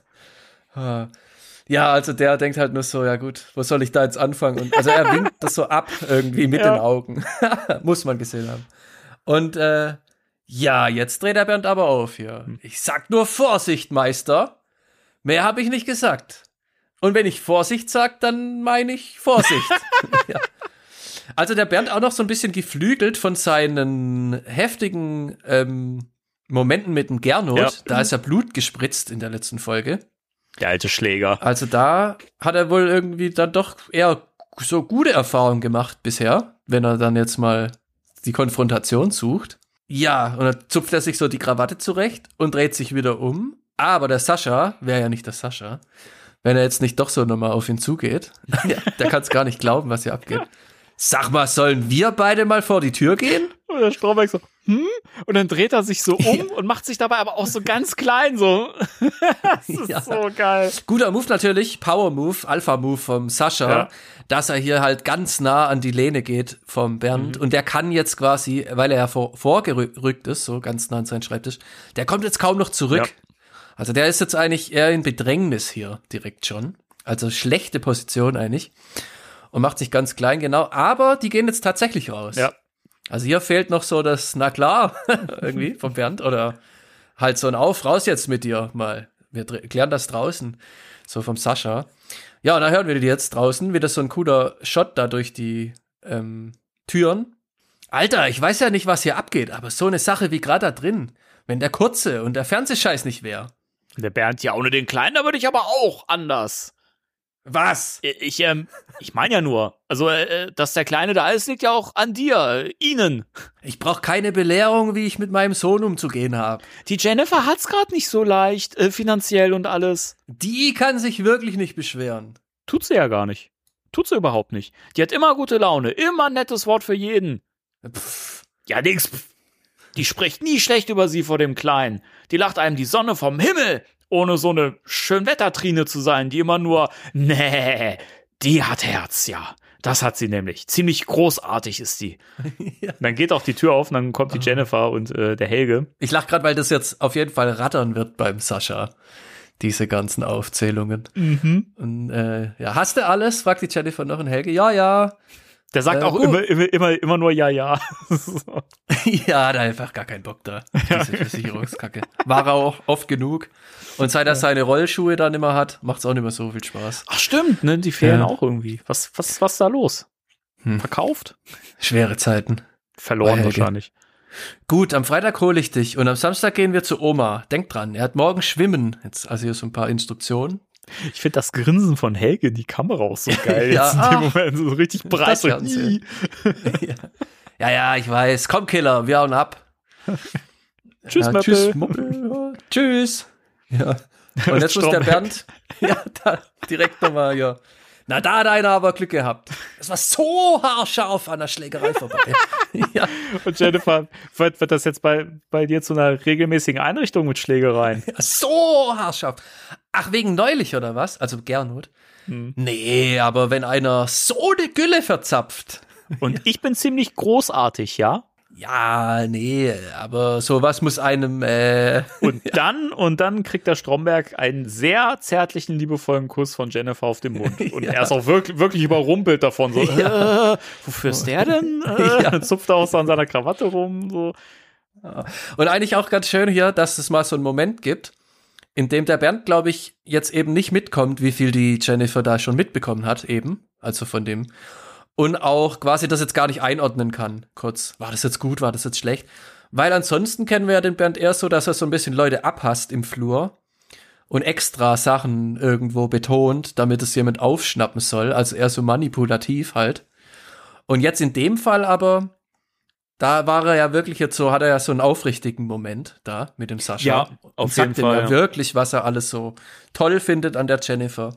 Ja, also der denkt halt nur so, ja gut, wo soll ich da jetzt anfangen? Und also er winkt das so ab irgendwie mit Ja. den Augen. Muss man gesehen haben. Und ja, jetzt dreht der Bernd aber auf hier. Ich sag nur Vorsicht, Meister. Mehr habe ich nicht gesagt. Und wenn ich Vorsicht sag, dann meine ich Vorsicht. Ja. Also der Bernd auch noch so ein bisschen geflügelt von seinen heftigen Momenten mit dem Gernot. Ja. Da ist ja Blut gespritzt in der letzten Folge. Der alte Schläger. Also da hat er wohl irgendwie dann doch eher so gute Erfahrungen gemacht bisher, wenn er dann jetzt mal die Konfrontation sucht. Ja, und dann zupft er sich so die Krawatte zurecht und dreht sich wieder um. Aber der Sascha, wäre ja nicht der Sascha, wenn er jetzt nicht doch so nochmal auf ihn zugeht. Ja, der kann es gar nicht glauben, was hier abgeht. Sag mal, sollen wir beide mal vor die Tür gehen? Und der Stromberg so, Und dann dreht er sich so um und macht sich dabei aber auch so ganz klein, so. Das ist Ja. so geil. Guter Move natürlich, Power Move, Alpha Move vom Sascha, Ja. dass er hier halt ganz nah an die Lehne geht vom Bernd und der kann jetzt quasi, weil er ja vorgerückt ist, so ganz nah an seinen Schreibtisch, der kommt jetzt kaum noch zurück. Ja. Also der ist jetzt eigentlich eher in Bedrängnis hier direkt schon. Also schlechte Position eigentlich und macht sich ganz klein, genau. Aber die gehen jetzt tatsächlich raus. Ja. Also hier fehlt noch so das, na klar, irgendwie vom Bernd oder halt so ein raus jetzt mit dir mal. Wir klären das draußen, so vom Sascha. Ja, und dann hören wir die jetzt draußen, wieder so ein cooler Shot da durch die Türen. Alter, ich weiß ja nicht, was hier abgeht, aber so eine Sache wie gerade da drin, wenn der Kurze und der Fernsehscheiß nicht wäre. Der Bernd, ja, ohne den Kleinen, da würde ich aber auch anders. Was? Ich meine ja nur, also, dass der Kleine da ist, liegt ja auch an dir, Ihnen. Ich brauche keine Belehrung, wie ich mit meinem Sohn umzugehen habe. Die Jennifer hat's gerade nicht so leicht, finanziell und alles. Die kann sich wirklich nicht beschweren. Tut sie ja gar nicht. Tut sie überhaupt nicht. Die hat immer gute Laune, immer ein nettes Wort für jeden. Pff. Ja, nix. Pff. Die spricht nie schlecht über sie vor dem Kleinen. Die lacht einem die Sonne vom Himmel, ohne so eine Schönwettertrine zu sein, die immer nur, nee, die hat Herz, ja. Das hat sie nämlich. Ziemlich großartig ist die. Ja. Dann geht auch die Tür auf und dann kommt die Jennifer und der Helge. Ich lach gerade, weil das jetzt auf jeden Fall rattern wird beim Sascha. Diese ganzen Aufzählungen. Und ja, hast du alles? Fragt die Jennifer noch und Helge. Ja, ja. Der sagt auch gut. immer nur ja, ja. So. Ja, hat einfach gar keinen Bock da. Diese Versicherungskacke. War er auch oft genug. Und seit er seine Rollschuhe dann immer hat, macht's auch nicht mehr so viel Spaß. Ach stimmt, ne? Die fehlen Ja. auch irgendwie. Was ist da los? Verkauft? Schwere Zeiten. Verloren Helge. wahrscheinlich. Gut, am Freitag hole ich dich und am Samstag gehen wir zu Oma. Denk dran, er hat morgen Schwimmen. Jetzt also hier so ein paar Instruktionen. Ich finde das Grinsen von Helge in die Kamera auch so geil. Ja, jetzt in dem Moment so richtig breit. das So, Fernsehen. Ja, ich weiß. Komm, Killer, wir hauen ab. Tschüss, Ja, Möppel. tschüss, Moppel. Tschüss. Ja. Und jetzt muss der Bernd da direkt nochmal, ja. Na, da hat einer aber Glück gehabt. Es war so haarscharf an der Schlägerei vorbei. Ja. Und Jennifer, wird das jetzt bei dir zu einer regelmäßigen Einrichtung mit Schlägereien? Ja, so haarscharf. Ach, wegen neulich oder was? Also Gernot? Nee, aber wenn einer so eine Gülle verzapft. Und ich bin ziemlich großartig, ja? Ja, nee, aber sowas muss einem Und dann kriegt der Stromberg einen sehr zärtlichen, liebevollen Kuss von Jennifer auf den Mund. Und er ist auch wirklich überrumpelt davon. So, wofür ist der denn? Dann zupft er auch so an seiner Krawatte rum. So. Und eigentlich auch ganz schön hier, dass es mal so einen Moment gibt, in dem der Bernd, glaube ich, jetzt eben nicht mitkommt, wie viel die Jennifer da schon mitbekommen hat, eben. Also von dem. Und auch quasi das jetzt gar nicht einordnen kann. Kurz, war das jetzt gut, war das jetzt schlecht? Weil ansonsten kennen wir ja den Bernd eher so, dass er so ein bisschen Leute abhasst im Flur und extra Sachen irgendwo betont, damit es jemand aufschnappen soll. Also eher so manipulativ halt. Und jetzt in dem Fall aber, da war er ja wirklich jetzt so, hat er ja so einen aufrichtigen Moment da mit dem Sascha. Ja, auf jeden Fall. Ja, wirklich, was er alles so toll findet an der Jennifer.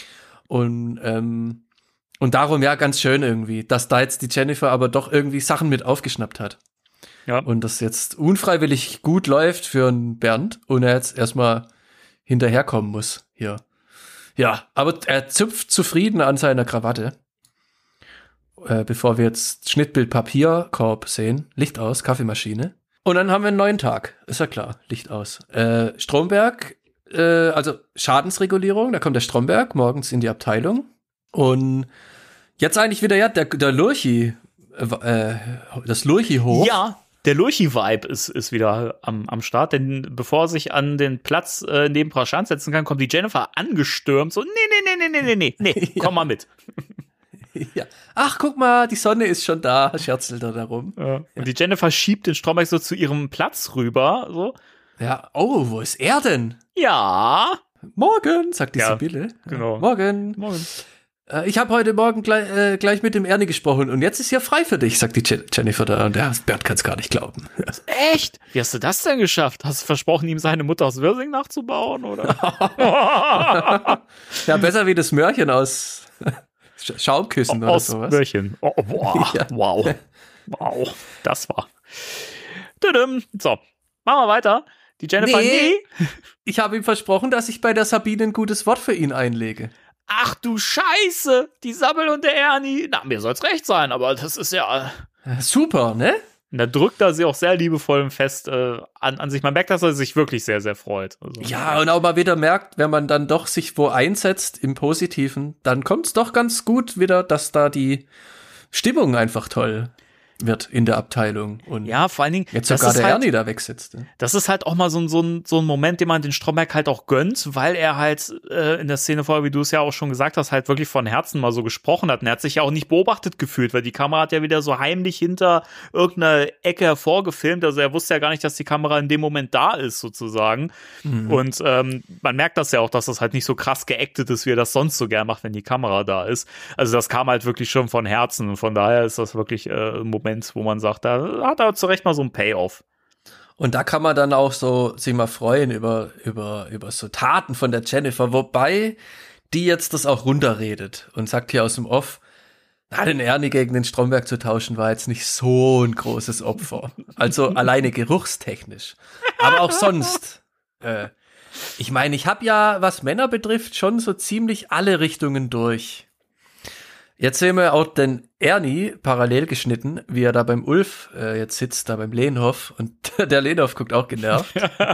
Und darum ja ganz schön irgendwie, dass da jetzt die Jennifer aber doch irgendwie Sachen mit aufgeschnappt hat. Ja. Und das jetzt unfreiwillig gut läuft für einen Bernd und er jetzt erstmal hinterherkommen muss hier. Ja, aber er zupft zufrieden an seiner Krawatte. Bevor wir jetzt Schnittbild Papierkorb sehen. Licht aus, Kaffeemaschine. Und dann haben wir einen neuen Tag. Ist ja klar, Licht aus. Stromberg, also Schadensregulierung, da kommt der Stromberg morgens in die Abteilung. Und jetzt eigentlich wieder, ja, der Lurchi, das Lurchi hoch. Ja, der Lurchi-Vibe ist wieder am Start, denn bevor er sich an den Platz neben Praschanz setzen kann, kommt die Jennifer angestürmt, so, nee, komm mal mit. Ja. Ach, guck mal, die Sonne ist schon da, scherzelt er darum. Ja. Und die Jennifer schiebt den Stromberg so zu ihrem Platz rüber, so. Ja, oh, wo ist er denn? Ja. Morgen, sagt die Sibylle. Genau. Morgen. Ich habe heute Morgen gleich mit dem Ernie gesprochen und jetzt ist ja frei für dich, sagt die Jennifer da. Und der Bernd kann es gar nicht glauben. Echt? Wie hast du das denn geschafft? Hast du versprochen, ihm seine Mutter aus Wirsing nachzubauen, oder? Ja, besser wie das Mörchen aus Schaumküssen oder aus sowas. Mörchen. Oh, boah. Ja. Wow. Das war. So, machen wir weiter. Die Jennifer, nee. Ich habe ihm versprochen, dass ich bei der Sabine ein gutes Wort für ihn einlege. Ach du Scheiße, die Sabbel und der Ernie. Na, mir soll's recht sein, aber das ist ja... Super, ne? Und da drückt er sie auch sehr liebevoll und fest an sich. Man merkt, dass er sich wirklich sehr, sehr freut. Also, ja, und auch mal wieder merkt, wenn man dann doch sich wo einsetzt im Positiven, dann kommt's doch ganz gut wieder, dass da die Stimmung einfach toll wird in der Abteilung. Und ja, vor allen Dingen, jetzt sogar der Ernie da wegsitzt. Ne? Das ist halt auch mal so ein Moment, den man den Stromberg halt auch gönnt, weil er halt in der Szene vorher, wie du es ja auch schon gesagt hast, halt wirklich von Herzen mal so gesprochen hat. Und er hat sich ja auch nicht beobachtet gefühlt, weil die Kamera hat ja wieder so heimlich hinter irgendeiner Ecke hervorgefilmt. Also er wusste ja gar nicht, dass die Kamera in dem Moment da ist, sozusagen. Mhm. Und man merkt das ja auch, dass das halt nicht so krass geactet ist, wie er das sonst so gern macht, wenn die Kamera da ist. Also das kam halt wirklich schon von Herzen. Und von daher ist das wirklich ein Moment, wo man sagt, da hat er zu Recht mal so ein Payoff. Und da kann man dann auch so sich mal freuen über so Taten von der Jennifer, wobei die jetzt das auch runterredet und sagt hier aus dem Off, na, den Ernie gegen den Stromberg zu tauschen war jetzt nicht so ein großes Opfer. Also alleine geruchstechnisch. Aber auch sonst. Ich meine, ich habe ja, was Männer betrifft, schon so ziemlich alle Richtungen durch. Jetzt sehen wir auch den Ernie parallel geschnitten, wie er da beim Ulf jetzt sitzt, da beim Lehnhoff. Und der Lehnhoff guckt auch genervt.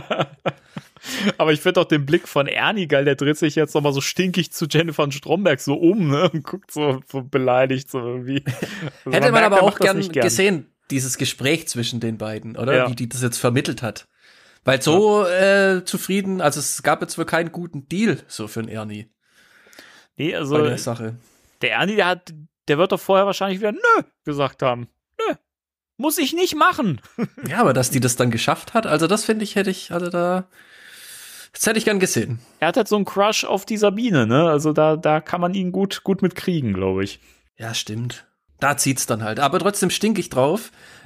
Aber ich finde auch den Blick von Ernie geil, der dreht sich jetzt nochmal so stinkig zu Jennifer und Stromberg so um, ne, und guckt so beleidigt so irgendwie. Also Hätte man aber auch gern gesehen, dieses Gespräch zwischen den beiden, oder? Ja. Wie die das jetzt vermittelt hat. Weil so zufrieden, also es gab jetzt wohl keinen guten Deal so für den Ernie. Nee, also bei der Sache. Der Ernie, der wird doch vorher wahrscheinlich wieder nö gesagt haben. Nö, muss ich nicht machen. Ja, aber dass die das dann geschafft hat, also das finde ich, das hätte ich gern gesehen. Er hat halt so einen Crush auf die Sabine, ne? Also da kann man ihn gut mitkriegen, glaube ich. Ja, stimmt. Da zieht's dann halt. Aber trotzdem stink ich drauf.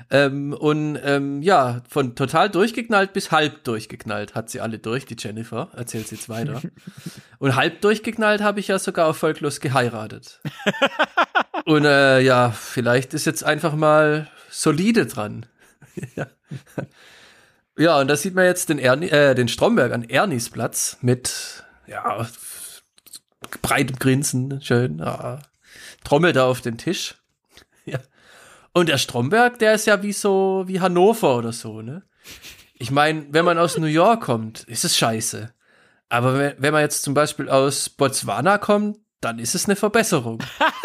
Ja, von total durchgeknallt bis halb durchgeknallt hat sie alle durch, die Jennifer. Erzählt sie jetzt weiter. Und halb durchgeknallt habe ich ja sogar erfolglos geheiratet. Und ja, vielleicht ist jetzt einfach mal solide dran. Ja. Ja, und da sieht man jetzt den Stromberg an Ernies Platz mit, ja, breitem Grinsen, schön, ja, trommelt da auf den Tisch. Ja. Und der Stromberg, der ist ja wie Hannover oder so, ne? Ich meine, wenn man aus New York kommt, ist es scheiße. Aber wenn man jetzt zum Beispiel aus Botswana kommt, dann ist es eine Verbesserung.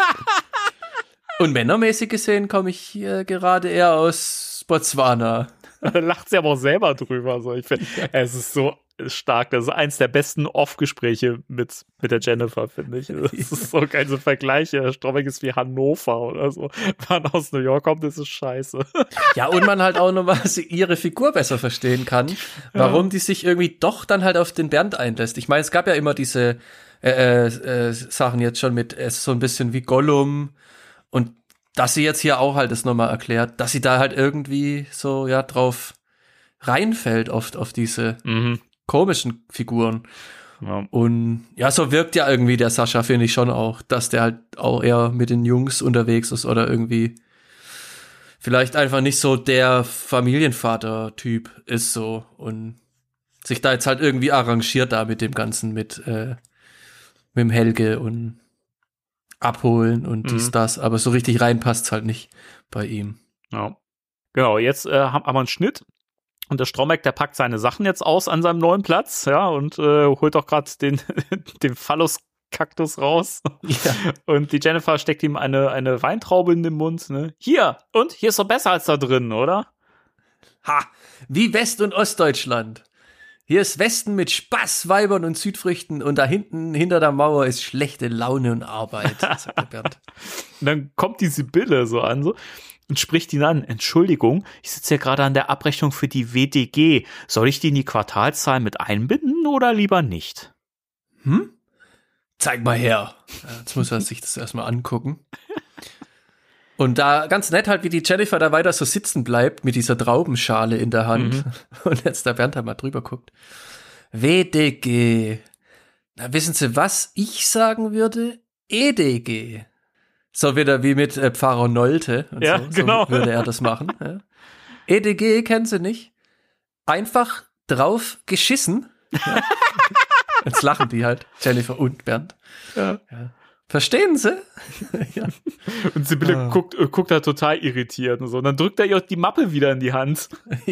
Und männermäßig gesehen komme ich gerade eher aus Botswana. Da lacht sie aber auch selber drüber. So. Ich finde, es ist so stark. Das ist eins der besten Off-Gespräche mit der Jennifer, finde ich. Das ist so geil, so Vergleiche. Stromberg ist wie Hannover oder so. Wenn man aus New York kommt, ist es scheiße. Ja, und man halt auch nochmal ihre Figur besser verstehen kann, warum die sich irgendwie doch dann halt auf den Bernd einlässt. Ich meine, es gab ja immer diese Sachen jetzt schon mit so ein bisschen wie Gollum und dass sie jetzt hier auch halt das nochmal erklärt, dass sie da halt irgendwie so, ja, drauf reinfällt oft auf diese komischen Figuren. Ja. Und ja, so wirkt ja irgendwie der Sascha, finde ich schon auch, dass der halt auch eher mit den Jungs unterwegs ist oder irgendwie vielleicht einfach nicht so der Familienvater-Typ ist so und sich da jetzt halt irgendwie arrangiert da mit dem Ganzen, mit dem Helge und abholen und dies, das, aber so richtig reinpasst halt nicht bei ihm. Ja. Genau, jetzt haben wir einen Schnitt und der Stromberg, der packt seine Sachen jetzt aus an seinem neuen Platz, ja, und holt auch gerade den Phallus-Kaktus raus. Ja. Und die Jennifer steckt ihm eine Weintraube in den Mund, ne? Hier ist doch besser als da drin, oder? Ha, wie West- und Ostdeutschland. Hier ist Westen mit Spaß, Weibern und Südfrüchten und da hinten, hinter der Mauer, ist schlechte Laune und Arbeit, sagt der Bernd. Und dann kommt die Sibylle so an so und spricht ihn an. Entschuldigung, ich sitze ja gerade an der Abrechnung für die WDG. Soll ich die in die Quartalszahlen mit einbinden oder lieber nicht? Zeig mal her. Jetzt muss er sich das erstmal angucken. Und da ganz nett halt, wie die Jennifer da weiter so sitzen bleibt mit dieser Traubenschale in der Hand. Und jetzt der Bernd da mal drüber guckt. WDG. Na, wissen Sie, was ich sagen würde? EDG. So wieder wie mit Pfarrer Nolte. Und ja, so. Genau. So würde er das machen. Ja. EDG kennen Sie nicht? Einfach drauf geschissen. Ja. Jetzt lachen die halt, Jennifer und Bernd. Ja. Verstehen Sie? Ja. Und Sibylle guckt da total irritiert und so. Und dann drückt er ihr die Mappe wieder in die Hand.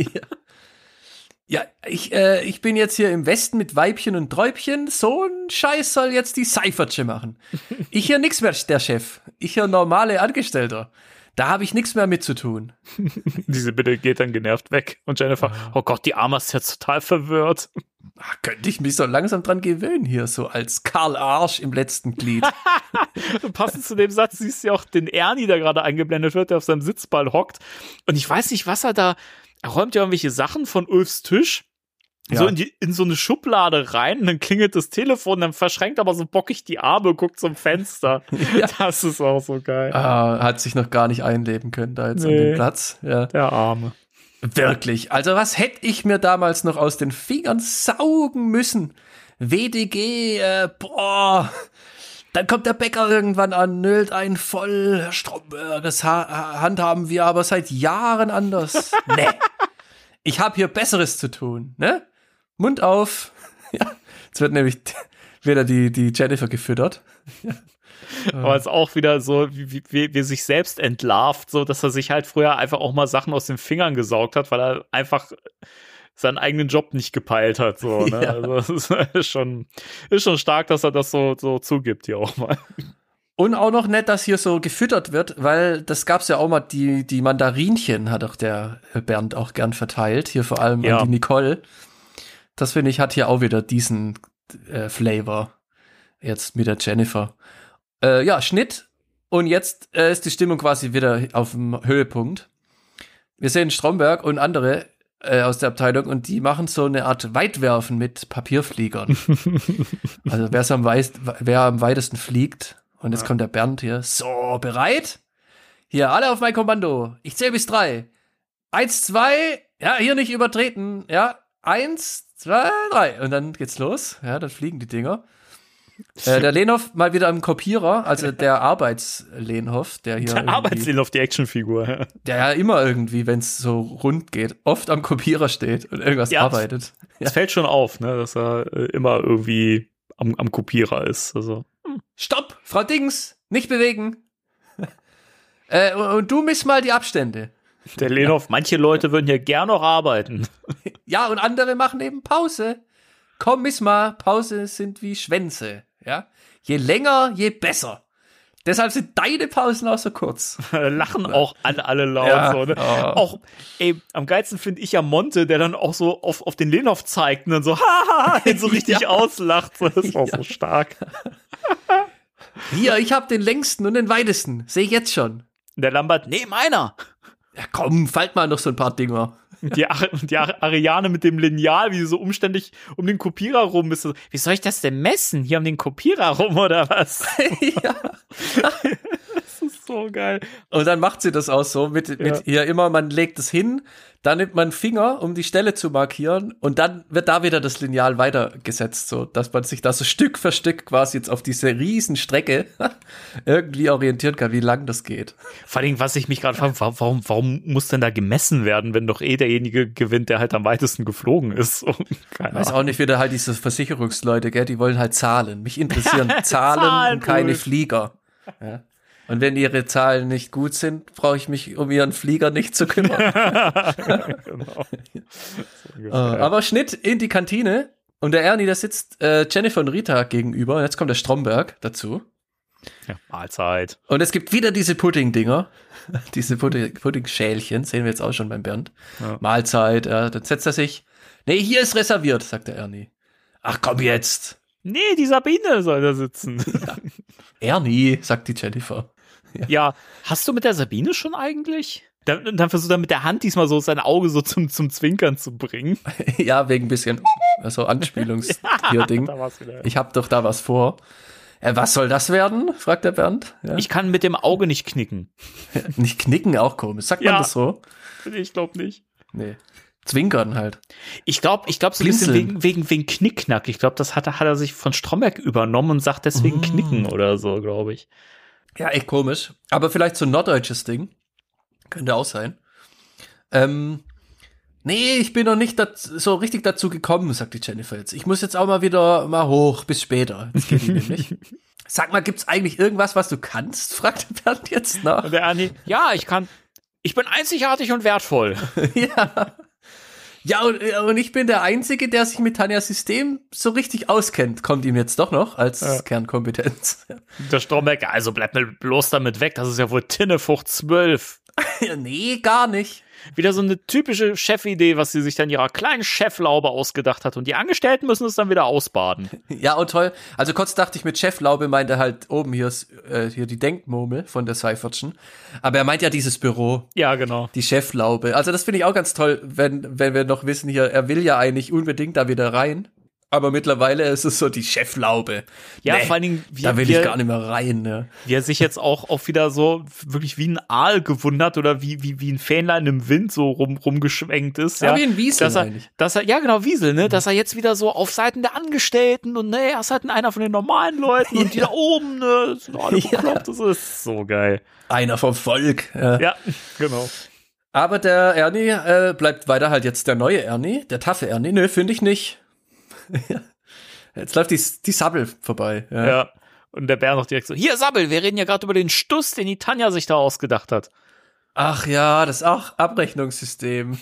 Ja, ich bin jetzt hier im Westen mit Weibchen und Träubchen. So ein Scheiß soll jetzt die Seifertsche machen. Ich hier nix mehr, der Chef. Ich hier normale Angestellter. Da habe ich nichts mehr mit zu tun. Die Sibylle geht dann genervt weg. Und Jennifer, oh Gott, die Arme ist jetzt total verwirrt. Könnte ich mich so langsam dran gewöhnen hier, so als Karl Arsch im letzten Glied. Passend zu dem Satz siehst du ja auch den Ernie, der gerade eingeblendet wird, der auf seinem Sitzball hockt. Und ich weiß nicht, was er räumt ja irgendwelche Sachen von Ulfs Tisch so in so eine Schublade rein und dann klingelt das Telefon, dann verschränkt aber so bockig die Arme, guckt zum Fenster. Ja. Das ist auch so geil. Hat sich noch gar nicht einleben können da jetzt an dem Platz. Ja. Der Arme. Wirklich. Also was hätte ich mir damals noch aus den Fingern saugen müssen? WDG, Dann kommt der Bäcker irgendwann an, nölt einen voll. Herr Stromberg, das handhaben wir aber seit Jahren anders. Nee. Ich habe hier Besseres zu tun, ne? Mund auf. Ja. Jetzt wird nämlich wieder die Jennifer gefüttert. Ja. Aber es ist auch wieder so, wie sich selbst entlarvt, so dass er sich halt früher einfach auch mal Sachen aus den Fingern gesaugt hat, weil er einfach seinen eigenen Job nicht gepeilt hat. So, ne? Ja. Also es ist schon stark, dass er das so zugibt hier auch mal. Und auch noch nett, dass hier so gefüttert wird, weil das gab's ja auch mal, die Mandarinchen hat auch der Bernd auch gern verteilt, hier vor allem an die Nicole. Das finde ich hat hier auch wieder diesen Flavor jetzt mit der Jennifer. Schnitt und jetzt ist die Stimmung quasi wieder auf dem Höhepunkt. Wir sehen Stromberg und andere aus der Abteilung und die machen so eine Art Weitwerfen mit Papierfliegern. Also wer am weitesten fliegt und jetzt kommt der Bernd hier. So, bereit? Hier, alle auf mein Kommando. Ich zähle bis 3. 1, 2, ja, hier nicht übertreten. Ja, 1, 2, 3. Und dann geht's los. Ja, dann fliegen die Dinger. Der Lenhoff mal wieder am Kopierer, also der Arbeits-Lenhoff, der hier. Der Arbeits-Lenhoff, die Actionfigur. Der ja immer irgendwie, wenn es so rund geht, oft am Kopierer steht und irgendwas arbeitet. Es fällt schon auf, ne, dass er immer irgendwie am Kopierer ist. Also. Stopp, Frau Dings, nicht bewegen. Und du misst mal die Abstände. Der Lenhoff, manche Leute würden hier gern noch arbeiten. Ja, und andere machen eben Pause. Komm, miss mal, Pause sind wie Schwänze. Ja, je länger, je besser. Deshalb sind deine Pausen auch so kurz. Lachen auch alle laut. So, ne? Auch, am geilsten finde ich ja Monte, der dann auch so auf den Lenhoff zeigt und dann so, haha, so richtig auslacht. Das ist auch so stark. Hier, ich habe den längsten und den weitesten. Sehe ich jetzt schon. Der Lambert, nee, meiner. Ja, komm, falt mal noch so ein paar Dinger. Die Ariane mit dem Lineal, wie sie so umständlich um den Kopierer rum ist. So, wie soll ich das denn messen? Hier um den Kopierer rum oder was? Ja. Das ist so geil. Und dann macht sie das auch so mit hier immer, man legt es hin, dann nimmt man einen Finger, um die Stelle zu markieren und dann wird da wieder das Lineal weitergesetzt, so dass man sich da so Stück für Stück quasi jetzt auf diese riesen Strecke irgendwie orientieren kann, wie lang das geht. Vor allem, was ich mich gerade frage, warum muss denn da gemessen werden, wenn doch derjenige gewinnt, der halt am weitesten geflogen ist? So, keine Ahnung. Weiß auch nicht, wieder halt diese Versicherungsleute, gell, die wollen halt Zahlen. Mich interessieren Zahlen und keine Flieger. Ja. Und wenn ihre Zahlen nicht gut sind, brauche ich mich um ihren Flieger nicht zu kümmern. Genau. Aber Schnitt in die Kantine und der Ernie, da sitzt Jennifer und Rita gegenüber. Und jetzt kommt der Stromberg dazu. Ja, Mahlzeit. Und es gibt wieder diese Pudding-Dinger. Diese Pudding-Schälchen, sehen wir jetzt auch schon beim Bernd. Ja. Mahlzeit, dann setzt er sich. Nee, hier ist reserviert, sagt der Ernie. Ach komm jetzt. Nee, die Sabine soll da sitzen. Ja. Ernie, sagt die Jennifer. Ja, hast du mit der Sabine schon eigentlich? Dann versucht er mit der Hand diesmal so sein Auge so zum Zwinkern zu bringen. Ja, wegen ein bisschen so Anspielungs-Ding. Ich hab doch da was vor. Was soll das werden? Fragt der Bernd. Ja. Ich kann mit dem Auge nicht knicken. Nicht knicken, auch komisch. Sagt man das so? Ich glaube nicht. Nee. Zwinkern halt. Ich glaube so ein bisschen wegen Knickknack. Ich glaube, das hat er sich von Stromberg übernommen und sagt deswegen Knicken oder so, glaube ich. Ja, echt komisch. Aber vielleicht so ein norddeutsches Ding. Könnte auch sein. Nee, ich bin noch nicht so richtig dazu gekommen, sagt die Jennifer jetzt. Ich muss jetzt auch mal wieder hoch, bis später. Das geht nämlich. Sag mal, gibt's eigentlich irgendwas, was du kannst? Fragt der Bernd jetzt nach. Und der Ernie, ja, ich kann. Ich bin einzigartig und wertvoll. Ja. Ja, und ich bin der Einzige, der sich mit Tanjas System so richtig auskennt. Kommt ihm jetzt doch noch als Kernkompetenz. Der Stromberg, also bleib mir bloß damit weg, das ist ja wohl Tinnefucht 12. Nee, gar nicht. Wieder so eine typische Chefidee, was sie sich dann ihrer kleinen Cheflaube ausgedacht hat. Und die Angestellten müssen es dann wieder ausbaden. Ja, und toll. Also kurz dachte ich, mit Cheflaube meint er halt oben hier die Denkmurmel von der Seifertschen. Aber er meint ja dieses Büro. Ja, genau. Die Cheflaube. Also das finde ich auch ganz toll, wenn wir noch wissen hier, er will ja eigentlich unbedingt da wieder rein. Aber mittlerweile ist es so die Cheflaube. Ja, vor allen Dingen, da will ich gar nicht mehr rein. Ne? Wie er sich jetzt auch wieder so wirklich wie ein Aal gewundert oder wie ein Fähnlein im Wind so rumgeschwenkt ist. Ja, wie ein Wiesel eigentlich. Ja, genau, Wiesel, ne? Dass er jetzt wieder so auf Seiten der Angestellten und er ist halt einer von den normalen Leuten und die da oben, ne, sind alle bekloppt. Das ist so geil. Einer vom Volk. Ja, genau. Aber der Ernie bleibt weiter halt jetzt der neue Ernie, der taffe Ernie. Nö, finde ich nicht. Jetzt läuft die Sabbel vorbei. Ja. Und der Bär noch direkt so, hier Sabbel, wir reden ja gerade über den Stuss, den die Tanja sich da ausgedacht hat. Ach ja, das ist auch Abrechnungssystem.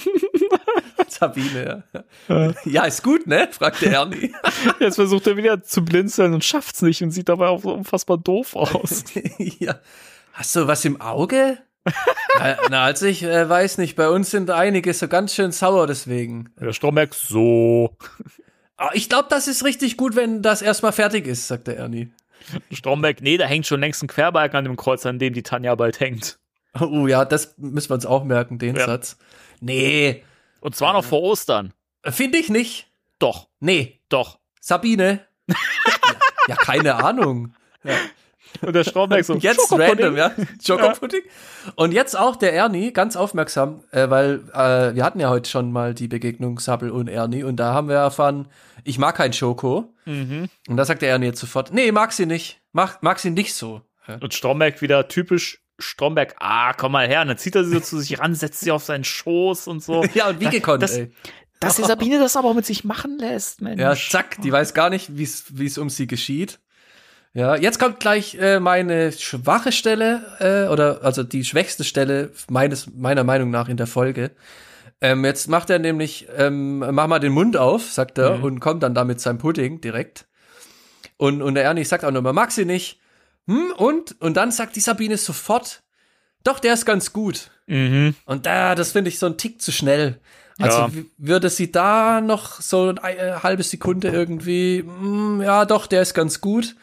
Sabine, ja, ist gut, ne? Fragt der Ernie. Jetzt versucht er wieder zu blinzeln und schafft's nicht und sieht dabei auch so unfassbar doof aus. Ja. Hast du was im Auge? Also ich weiß nicht, bei uns sind einige so ganz schön sauer deswegen. Der Stromberg so. Ich glaube, das ist richtig gut, wenn das erstmal fertig ist, sagt der Ernie. Stromberg, nee, da hängt schon längst ein Querbalken an dem Kreuz, an dem die Tanja bald hängt. Oh ja, das müssen wir uns auch merken, den Satz. Nee. Und zwar noch vor Ostern. Finde ich nicht. Doch. Nee. Doch. Sabine. Ja, keine Ahnung. Ja. Und der Stromberg so, jetzt random, ja, Schokopudding. Und jetzt auch der Ernie, ganz aufmerksam, weil wir hatten ja heute schon mal die Begegnung Sabbel und Ernie und da haben wir erfahren, ich mag kein Schoko. Und da sagt der Ernie jetzt sofort, nee, mag sie nicht, mag sie nicht so. Ja. Und Stromberg wieder typisch Stromberg, komm mal her. Und dann zieht er sie so zu sich ran, setzt sie auf seinen Schoß und so. Ja, und wie gekonnt, ey. Dass die Sabine das aber mit sich machen lässt, Mensch. Ja, zack, die weiß gar nicht, wie es um sie geschieht. Ja, jetzt kommt gleich meine schwache Stelle, also die schwächste Stelle meiner Meinung nach in der Folge. Jetzt macht er nämlich, mach mal den Mund auf, sagt er, und kommt dann da mit seinem Pudding direkt. Und der Ernie sagt auch nochmal, mag sie nicht. Und dann sagt die Sabine sofort, doch, der ist ganz gut. Und das finde ich so ein Tick zu schnell. Also würde sie da noch so eine halbe Sekunde irgendwie, ja doch, der ist ganz gut.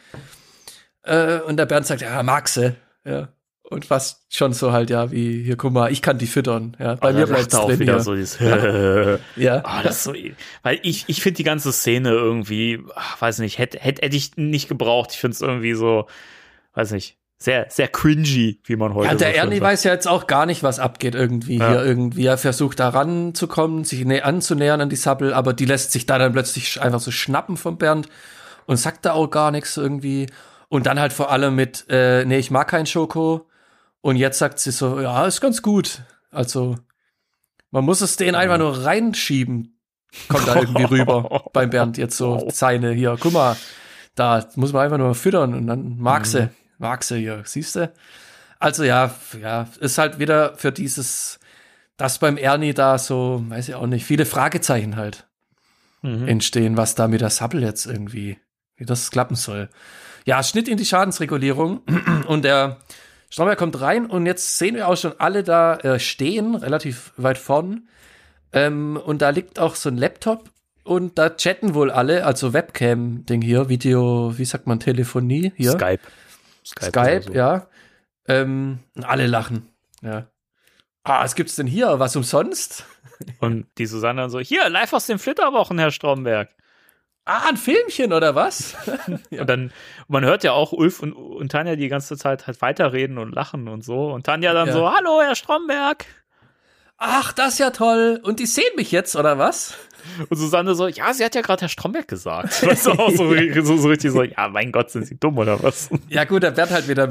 Und der Bernd sagt, ja, mag sie. Ja. Und fast schon so halt, ja, wie, hier, guck mal, ich kann die füttern. Ja, bei mir bleibt es auch drin wieder hier. so dieses Ja. Das ist so, weil ich finde die ganze Szene irgendwie, weiß nicht, hätte ich nicht gebraucht. Ich finde es irgendwie so, weiß nicht, sehr, sehr cringy, wie man heute Ja, der so schön Ernie sagt. weiß ja jetzt auch gar nicht, was abgeht irgendwie hier irgendwie. Er versucht da ranzukommen, sich anzunähern an die Sabbel, aber die lässt sich da dann plötzlich einfach so schnappen vom Bernd und sagt da auch gar nichts irgendwie. Und dann halt vor allem mit, nee, ich mag kein Schoko. Und jetzt sagt sie so, ja, ist ganz gut. Also, man muss es denen einfach nur reinschieben. Kommt da irgendwie rüber beim Bernd jetzt so seine hier. Guck mal, da muss man einfach nur füttern und dann mag sie hier, siehst du? Also ja, ist halt wieder für das beim Ernie da so, weiß ich auch nicht, viele Fragezeichen halt entstehen, was da mit der Sabbel jetzt irgendwie, wie das klappen soll. Ja, Schnitt in die Schadensregulierung und der Stromberg kommt rein und jetzt sehen wir auch schon alle da stehen, relativ weit vorn. Und da liegt auch so ein Laptop und da chatten wohl alle, also Webcam-Ding hier, Video, wie sagt man, Telefonie hier. Skype, so. ja. Und alle lachen, ja. Was gibt's denn hier? Was umsonst? Und die Susanne dann so, hier, live aus den Flitterwochen, Herr Stromberg. Ein Filmchen oder was? Und dann, man hört ja auch Ulf und Tanja die ganze Zeit halt weiterreden und lachen und so. Und Tanja dann so, hallo, Herr Stromberg. Ach, das ist ja toll. Und die sehen mich jetzt, oder was? Und Susanne so, ja, sie hat ja gerade Herr Stromberg gesagt. Weißt du, auch so richtig so, ja, mein Gott, sind sie dumm oder was? Ja gut, da wird halt wieder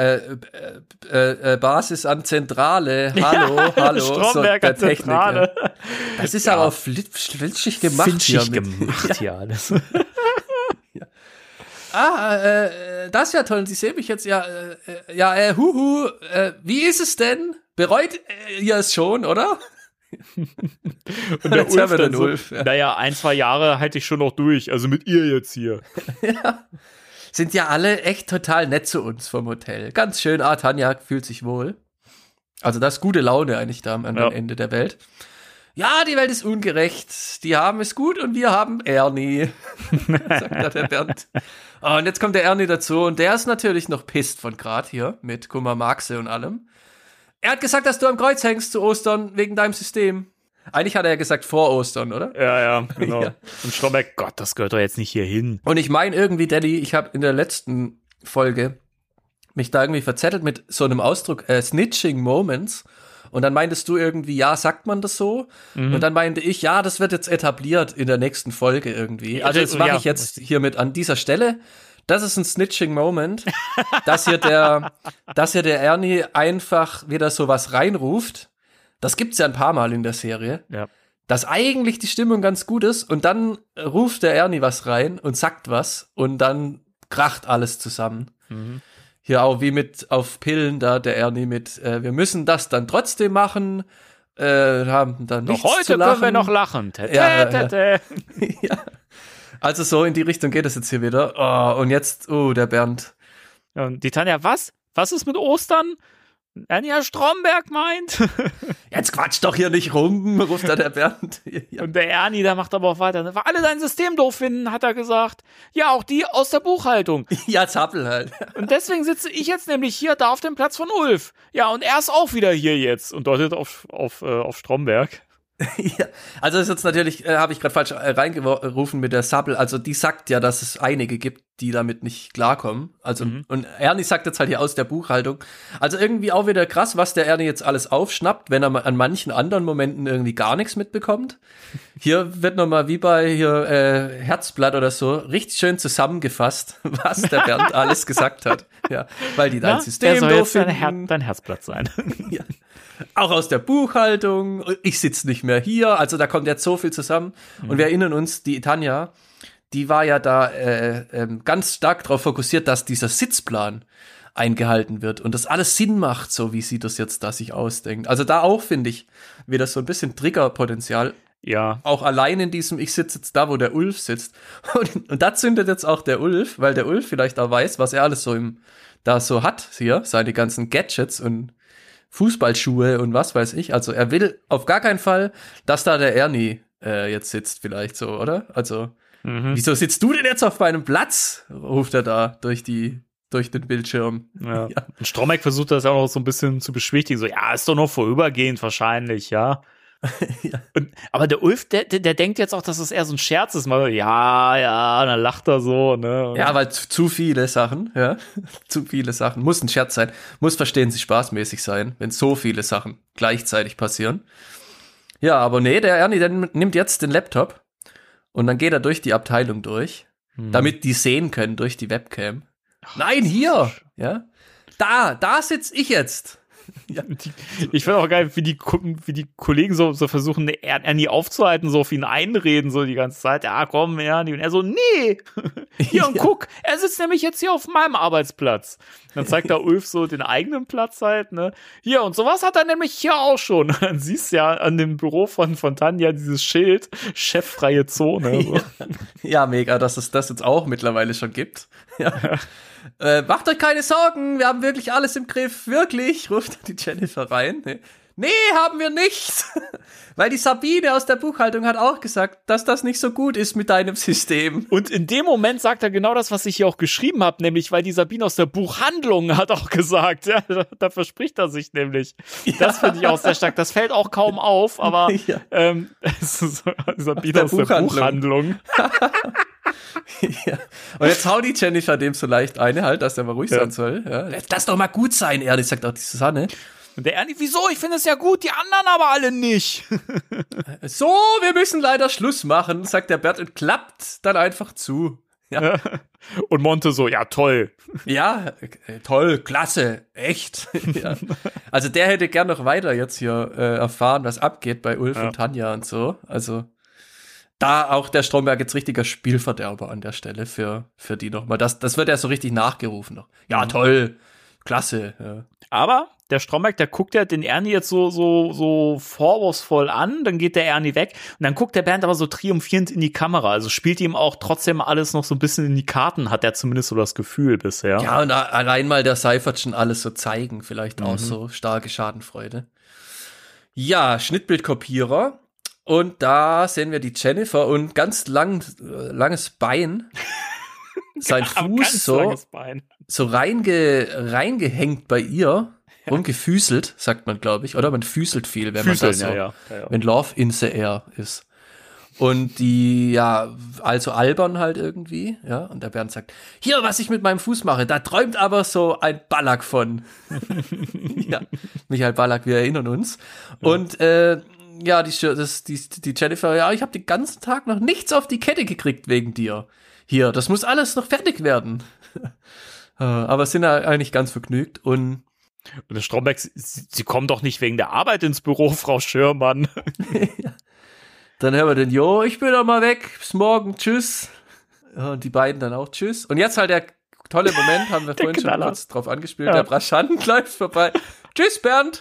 Basis an Zentrale. Hallo. Stromberg so, an Zentrale. Ja. Das ist aber flitschig gemacht. Finchig gemacht hier alles. Das ist ja toll. Und Sie sehen mich jetzt, wie ist es denn? Bereut ihr es schon, oder? Und der Ulf dann so, naja, 1-2 Jahre halte ich schon noch durch, also mit ihr jetzt hier. Ja. Sind ja alle echt total nett zu uns vom Hotel. Ganz schön, Tanja fühlt sich wohl. Also das ist gute Laune eigentlich da am anderen Ende der Welt. Ja, die Welt ist ungerecht. Die haben es gut und wir haben Ernie, sagt da der Bernd. Und jetzt kommt der Ernie dazu und der ist natürlich noch pisst von grad hier mit Kummer, Marxe und allem. Er hat gesagt, dass du am Kreuz hängst zu Ostern wegen deinem System. Eigentlich hat er ja gesagt vor Ostern, oder? Ja, genau. Ja. Und Stromberg, Gott, das gehört doch jetzt nicht hier hin. Und ich meine irgendwie, Daddy, ich habe in der letzten Folge mich da irgendwie verzettelt mit so einem Ausdruck, Snitching Moments. Und dann meintest du irgendwie, ja, sagt man das so? Und dann meinte ich, ja, das wird jetzt etabliert in der nächsten Folge irgendwie. Also das mache ich jetzt hiermit an dieser Stelle. Das ist ein Snitching-Moment, dass hier der Ernie einfach wieder sowas reinruft. Das gibt's ja ein paar Mal in der Serie. Ja. Dass eigentlich die Stimmung ganz gut ist und dann ruft der Ernie was rein und sagt was und dann kracht alles zusammen. Hier auch wie mit auf Pillen da der Ernie mit, wir müssen das dann trotzdem machen, haben dann nichts heute zu lachen. Können wir noch lachen. Ja. Also so in die Richtung geht es jetzt hier wieder. Oh, und jetzt, der Bernd. Und die Tanja, was? Was ist mit Ostern? Herr Stromberg meint. Jetzt quatsch doch hier nicht rum, ruft da der Bernd. Ja. Und der Ernie, der macht aber auch weiter. Weil alle dein System doof finden, hat er gesagt. Ja, auch die aus der Buchhaltung. Ja, Zappel halt. Und deswegen sitze ich jetzt nämlich hier da auf dem Platz von Ulf. Ja, und er ist auch wieder hier jetzt und deutet auf Stromberg. Ja, also ist jetzt natürlich, habe ich gerade falsch reingerufen mit der Sabbel, also die sagt ja, dass es einige gibt, die damit nicht klarkommen. Also, und Ernie sagt jetzt halt hier aus der Buchhaltung. Also irgendwie auch wieder krass, was der Ernie jetzt alles aufschnappt, wenn er an manchen anderen Momenten irgendwie gar nichts mitbekommt. Hier wird nochmal wie bei Herzblatt oder so richtig schön zusammengefasst, was der Bernd alles gesagt hat. Ja, weil die dein System doof finden. Dein Herzblatt sein. Ja. Auch aus der Buchhaltung, ich sitze nicht mehr hier, also da kommt jetzt so viel zusammen. Und wir erinnern uns, die Tanja, die war ja da ganz stark darauf fokussiert, dass dieser Sitzplan eingehalten wird und das alles Sinn macht, so wie sie das jetzt da sich ausdenkt. Also da auch, finde ich, wieder so ein bisschen Triggerpotenzial. Ja. Auch allein in diesem, ich sitze jetzt da, wo der Ulf sitzt. Und da zündet jetzt auch der Ulf, weil der Ulf vielleicht auch weiß, was er alles so da so hat hier, seine ganzen Gadgets und Fußballschuhe und was weiß ich. Also er will auf gar keinen Fall, dass da der Ernie jetzt sitzt vielleicht so, oder? Also, wieso sitzt du denn jetzt auf meinem Platz? Ruft er da durch den Bildschirm. Ja. Und Stromberg versucht das auch noch so ein bisschen zu beschwichtigen. So, ja, ist doch nur vorübergehend wahrscheinlich, ja. Ja. Aber der Ulf, der denkt jetzt auch, dass es eher so ein Scherz ist. Mal, ja, dann lacht er so, ne? Ja, weil zu viele Sachen, ja. Zu viele Sachen. Muss ein Scherz sein. Muss verstehen Sie spaßmäßig sein, wenn so viele Sachen gleichzeitig passieren. Ja, aber nee, der Ernie, der nimmt jetzt den Laptop und dann geht er durch die Abteilung durch, damit die sehen können durch die Webcam. Nein, hier! Ja. Da sitz ich jetzt. Ja. Ich finde auch geil, wie die Kollegen so versuchen, Ernie aufzuhalten, so auf ihn einreden, so die ganze Zeit. Ja, komm, Ernie. Und er so, nee. Hier, und guck, er sitzt nämlich jetzt hier auf meinem Arbeitsplatz. Dann zeigt der Ulf so den eigenen Platz halt, ne. Hier, und sowas hat er nämlich hier auch schon. Und dann siehst du ja an dem Büro von Tanja dieses Schild, cheffreie Zone. So. Ja, mega, dass es das jetzt auch mittlerweile schon gibt. Ja. Macht euch keine Sorgen, wir haben wirklich alles im Griff, wirklich, ruft die Jennifer rein. Nee, haben wir nicht. Weil die Sabine aus der Buchhaltung hat auch gesagt, dass das nicht so gut ist mit deinem System. Und in dem Moment sagt er genau das, was ich hier auch geschrieben habe, nämlich, weil die Sabine aus der Buchhandlung hat auch gesagt, ja, da verspricht er sich nämlich. Ja. Das finde ich auch sehr stark. Das fällt auch kaum auf, aber ja. Sabine aus der Buchhandlung. Ja. Und jetzt haut die Jennifer dem so leicht eine halt, dass er mal ruhig sein soll. Ja. Lass doch mal gut sein, Ernie, sagt auch die Susanne. Und der Ernie, wieso? Ich finde es ja gut, die anderen aber alle nicht. So, wir müssen leider Schluss machen, sagt der Bert und klappt dann einfach zu. Ja. Und Monte so, ja, toll. Ja, toll, klasse, echt. Ja. Also der hätte gern noch weiter jetzt hier erfahren, was abgeht bei Ulf und Tanja und so. Also da auch der Stromberg jetzt richtiger Spielverderber an der Stelle für die nochmal. Das wird ja so richtig nachgerufen noch. Ja, toll, klasse. Ja. Aber der Stromberg, der guckt ja den Ernie jetzt so vorwurfsvoll an, dann geht der Ernie weg und dann guckt der Bernd aber so triumphierend in die Kamera. Also spielt ihm auch trotzdem alles noch so ein bisschen in die Karten, hat er zumindest so das Gefühl bisher. Ja, und allein mal der Seifert schon alles so zeigen, vielleicht auch so starke Schadenfreude. Ja, Schnittbildkopierer. Und da sehen wir die Jennifer und ganz langes Bein, sein Fuß so reingehängt bei ihr, rumgefüßelt, sagt man, glaube ich. Oder man füßelt viel, wenn man das so, wenn Love in the air ist. Und die, ja, also albern halt irgendwie, ja. Und der Bernd sagt, hier, was ich mit meinem Fuß mache, da träumt aber so ein Ballack von. Ja, Michael Ballack, wir erinnern uns. Und, ja, die Jennifer, ja, ich habe den ganzen Tag noch nichts auf die Kette gekriegt wegen dir. Hier, das muss alles noch fertig werden. Aber sind ja eigentlich ganz vergnügt und der Stromberg, Sie kommen doch nicht wegen der Arbeit ins Büro, Frau Schirmann. Ja. Dann hören wir den, jo, ich bin doch mal weg, bis morgen, tschüss. Und die beiden dann auch, tschüss. Und jetzt halt der tolle Moment, haben wir vorhin schon kurz drauf angespielt, der Braschant läuft vorbei. Tschüss, Bernd.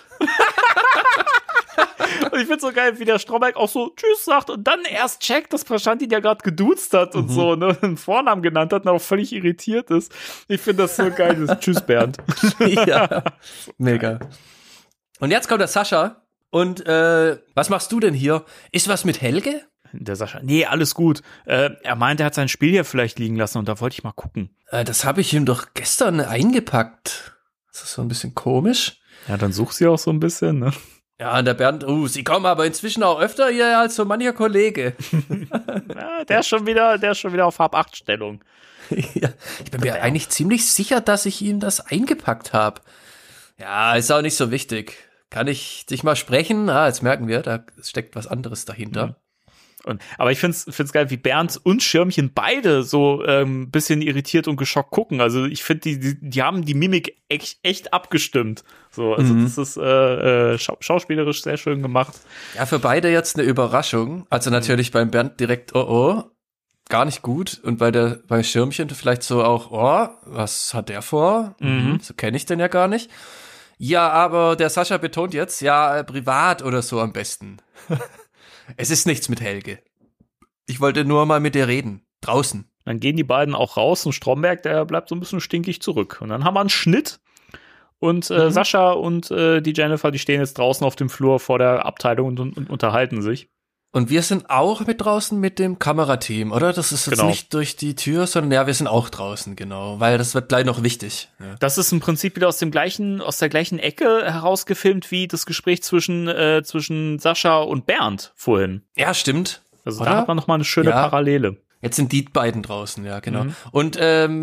Und ich find's so geil, wie der Stromberg auch so Tschüss sagt und dann erst checkt, dass Praschant ihn ja gerade geduzt hat und so, ne, einen Vornamen genannt hat und auch völlig irritiert ist. Ich finde das so geil, das Tschüss, Bernd. Ja, mega. Und jetzt kommt der Sascha und was machst du denn hier? Ist was mit Helge? Der Sascha, nee, alles gut. Er meinte, er hat sein Spiel hier vielleicht liegen lassen und da wollte ich mal gucken. Das habe ich ihm doch gestern eingepackt. Das ist so ein bisschen komisch. Ja, dann such sie auch so ein bisschen, ne? Ja, und der Bernd, sie kommen aber inzwischen auch öfter hier als so mancher Kollege. Ja, der ist schon wieder auf Hab-8-Stellung. Ja, ich bin mir eigentlich ziemlich sicher, dass ich ihm das eingepackt habe. Ja, ist auch nicht so wichtig. Kann ich dich mal sprechen? Jetzt merken wir, da steckt was anderes dahinter. Aber ich find's geil, wie Bernd und Schirmchen beide so bisschen irritiert und geschockt gucken. Also ich finde, die haben die Mimik echt abgestimmt. So, also das ist schauspielerisch sehr schön gemacht. Ja, für beide jetzt eine Überraschung. Also natürlich beim Bernd direkt, gar nicht gut. Und bei Schirmchen vielleicht so auch, was hat der vor? So kenne ich den ja gar nicht. Ja, aber der Sascha betont jetzt, privat oder so am besten. Es ist nichts mit Helge. Ich wollte nur mal mit dir reden. Draußen. Dann gehen die beiden auch raus und Stromberg, der bleibt so ein bisschen stinkig zurück. Und dann haben wir einen Schnitt und Sascha und die Jennifer, die stehen jetzt draußen auf dem Flur vor der Abteilung und unterhalten sich. Und wir sind auch mit draußen mit dem Kamerateam, oder? Das ist jetzt nicht durch die Tür, sondern wir sind auch draußen, genau. Weil das wird gleich noch wichtig. Ja. Das ist im Prinzip wieder aus der gleichen Ecke herausgefilmt wie das Gespräch zwischen Sascha und Bernd vorhin. Ja, stimmt. Also da hat man noch mal eine schöne Parallele. Jetzt sind die beiden draußen, ja, genau. Und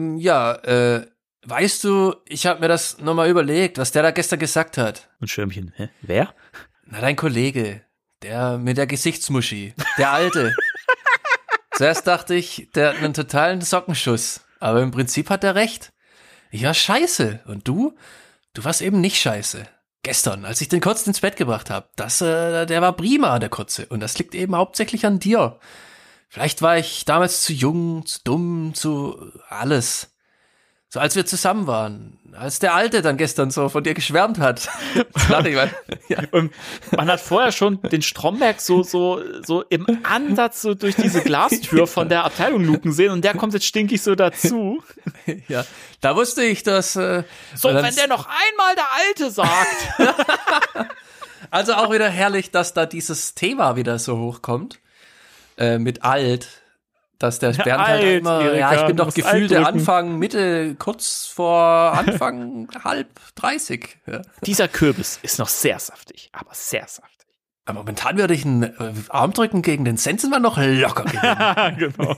weißt du, ich habe mir das nochmal überlegt, was der da gestern gesagt hat. Und Schirmchen, wer? Na, dein Kollege. Der mit der Gesichtsmuschi. Der Alte. Zuerst dachte ich, der hat einen totalen Sockenschuss. Aber im Prinzip hat er recht. Ich war scheiße. Und du? Du warst eben nicht scheiße. Gestern, als ich den Kurzen ins Bett gebracht habe. Der war prima, der Kurze. Und das liegt eben hauptsächlich an dir. Vielleicht war ich damals zu jung, zu dumm, zu alles. So als wir zusammen waren, als der Alte dann gestern so von dir geschwärmt hat. Ja. Und man hat vorher schon den Stromberg so im Ansatz so durch diese Glastür von der Abteilung luken sehen und der kommt jetzt stinkig so dazu. Ja, da wusste ich, dass wenn der noch einmal der Alte sagt. Also auch wieder herrlich, dass da dieses Thema wieder so hochkommt mit alt. Dass der Bernd halt immer, Erika, ich bin doch gefühlt der Anfang, Mitte, kurz vor Anfang, halb 30. Ja. Dieser Kürbis ist noch sehr saftig, aber sehr saftig. Aber momentan würde ich einen Armdrücken gegen den Sensenmann noch locker gewinnen. Genau.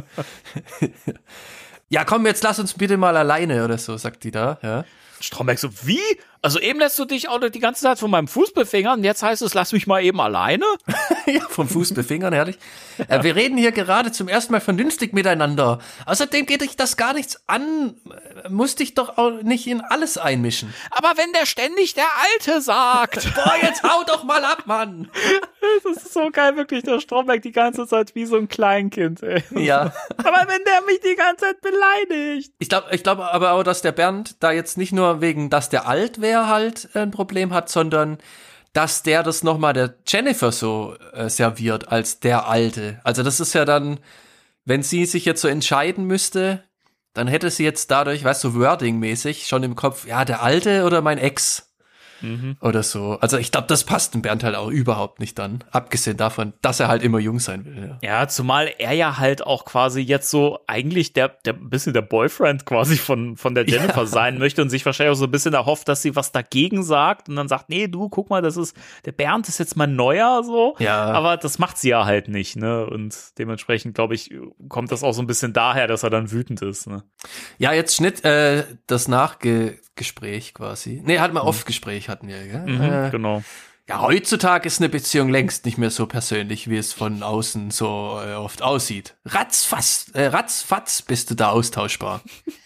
Ja, komm, jetzt lass uns bitte mal alleine oder so, sagt die da. Ja. Stromberg so, wie? Also eben lässt du dich auch die ganze Zeit von meinem Fuß befingern und jetzt heißt es, lass mich mal eben alleine? Ja, vom Fuß befingern, herrlich. Wir reden hier gerade zum ersten Mal vernünftig miteinander. Außerdem geht dich das gar nichts an. Musst dich doch auch nicht in alles einmischen. Aber wenn der ständig der Alte sagt. Boah, jetzt hau doch mal ab, Mann. Das ist so geil, wirklich, der Stromberg die ganze Zeit wie so ein Kleinkind, ey. Ja. Aber wenn der mich die ganze Zeit beleidigt. Ich glaube aber auch, dass der Bernd da jetzt nicht nur wegen, dass der alt wäre, halt ein Problem hat, sondern dass der das nochmal der Jennifer so serviert als der Alte. Also das ist ja dann, wenn sie sich jetzt so entscheiden müsste, dann hätte sie jetzt dadurch, weißt du, so Wording-mäßig schon im Kopf, ja, der Alte oder mein Ex. Oder so. Also ich glaube, das passt dem Bernd halt auch überhaupt nicht dann. Abgesehen davon, dass er halt immer jung sein will. Ja, zumal er ja halt auch quasi jetzt so eigentlich der bisschen der Boyfriend quasi von der Jennifer sein möchte und sich wahrscheinlich auch so ein bisschen erhofft, dass sie was dagegen sagt und dann sagt, nee, du, guck mal, der Bernd ist jetzt mal neuer, so. Ja. Aber das macht sie ja halt nicht, ne? Und dementsprechend, glaube ich, kommt das auch so ein bisschen daher, dass er dann wütend ist, ne? Ja, jetzt Schnitt, das Nachgespräch quasi. Nee, hatten wir Off-Gespräch hatten wir, gell? Genau. Ja, heutzutage ist eine Beziehung längst nicht mehr so persönlich, wie es von außen so oft aussieht. Ratzfatz bist du da austauschbar.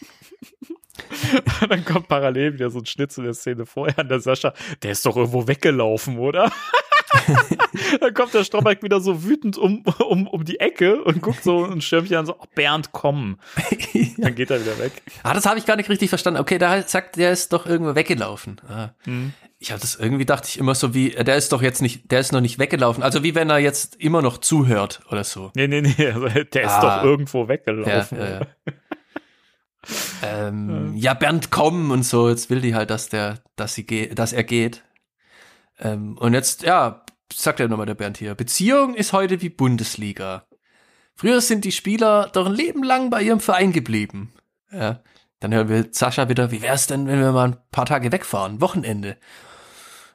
Dann kommt parallel wieder so ein Schnitt zu der Szene vorher an der Sascha. Der ist doch irgendwo weggelaufen, oder? Dann kommt der Stromberg wieder so wütend um die Ecke und guckt so ein Schirmchen an, so, oh, Bernd, komm. Dann geht er wieder weg. Das habe ich gar nicht richtig verstanden. Okay, der sagt, der ist doch irgendwo weggelaufen. Ich habe das irgendwie, dachte ich immer so wie, der ist noch nicht weggelaufen. Also wie wenn er jetzt immer noch zuhört oder so. Nee, also der ist doch irgendwo weggelaufen. Ja, Bernd, komm und so. Jetzt will die halt, dass er geht. Und jetzt, ja, sagt er nochmal der Bernd hier, Beziehung ist heute wie Bundesliga. Früher sind die Spieler doch ein Leben lang bei ihrem Verein geblieben. Ja, dann hören wir Sascha wieder, wie wär's denn, wenn wir mal ein paar Tage wegfahren, Wochenende?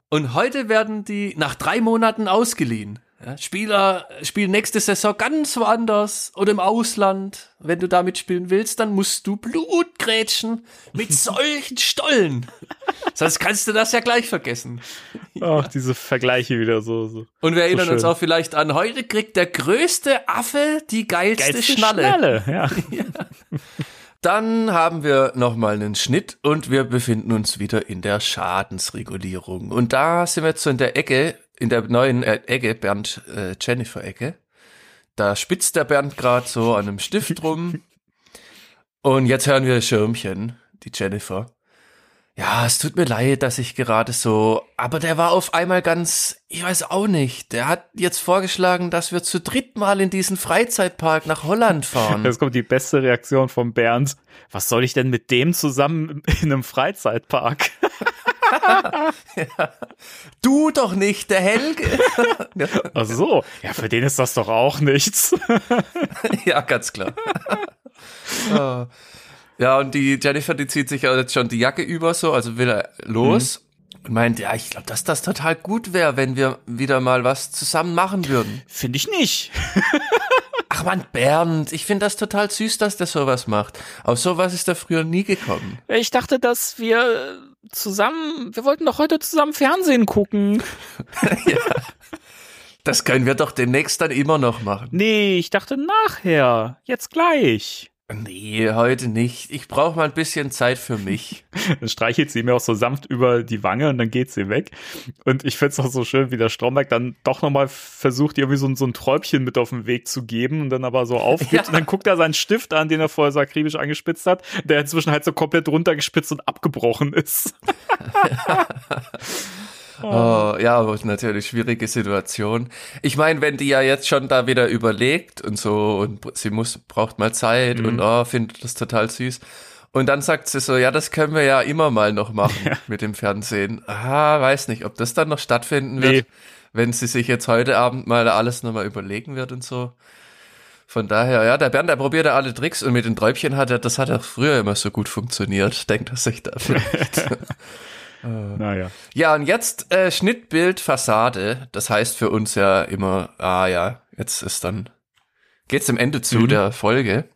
Und heute werden die nach 3 Monaten ausgeliehen. Ja, Spieler spielen nächste Saison ganz woanders oder im Ausland. Wenn du da mitspielen willst, dann musst du Blut grätschen mit solchen Stollen. Sonst kannst du das ja gleich vergessen. Ach, diese Vergleiche wieder so. Und wir erinnern so uns auch vielleicht an, heute kriegt der größte Affe die geilste Schnalle. Ja. Dann haben wir nochmal einen Schnitt und wir befinden uns wieder in der Schadensregulierung. Und da sind wir jetzt so in der Ecke, in der neuen Ecke, Bernd-Jennifer-Ecke. Da spitzt der Bernd gerade so an einem Stift rum. Und jetzt hören wir Schirmchen, die Jennifer. Ja, es tut mir leid, dass ich gerade so, aber der war auf einmal ganz, ich weiß auch nicht, der hat jetzt vorgeschlagen, dass wir zu dritt mal in diesen Freizeitpark nach Holland fahren. Jetzt kommt die beste Reaktion von Bernd. Was soll ich denn mit dem zusammen in einem Freizeitpark? Ja. Du doch nicht, der Helge. Ach so, ja, für den ist das doch auch nichts. Ja, ganz klar. Oh. Ja, und die Jennifer, die zieht sich ja jetzt schon die Jacke über so, also will er los und meint, ja, ich glaube, dass das total gut wäre, wenn wir wieder mal was zusammen machen würden. Finde ich nicht. Ach man, Bernd, ich finde das total süß, dass der sowas macht. Auf sowas ist er früher nie gekommen. Ich dachte, dass wir wollten doch heute zusammen Fernsehen gucken. Ja. Das können wir doch demnächst dann immer noch machen. Nee, ich dachte nachher, jetzt gleich. Nee, heute nicht. Ich brauche mal ein bisschen Zeit für mich. Dann streichelt sie mir auch so sanft über die Wange und dann geht sie weg. Und ich find's auch so schön, wie der Stromberg dann doch nochmal versucht, irgendwie so ein Träubchen mit auf den Weg zu geben und dann aber so aufgibt. Ja. Und dann guckt er seinen Stift an, den er vorher so akribisch angespitzt hat, der inzwischen halt so komplett runtergespitzt und abgebrochen ist. Oh, ja, aber natürlich schwierige Situation. Ich meine, wenn die ja jetzt schon da wieder überlegt und so und sie braucht mal Zeit und findet das total süß. Und dann sagt sie so, ja, das können wir ja immer mal noch machen mit dem Fernsehen. Weiß nicht, ob das dann noch stattfinden wird, wenn sie sich jetzt heute Abend mal alles nochmal überlegen wird und so. Von daher, ja, der Bernd, der probiert ja alle Tricks und mit den Träubchen das hat ja früher immer so gut funktioniert. Denkt er sich da vielleicht. Naja. Ja, und jetzt Schnittbild, Fassade. Das heißt für uns ja immer, jetzt ist dann, geht's dem Ende zu der Folge.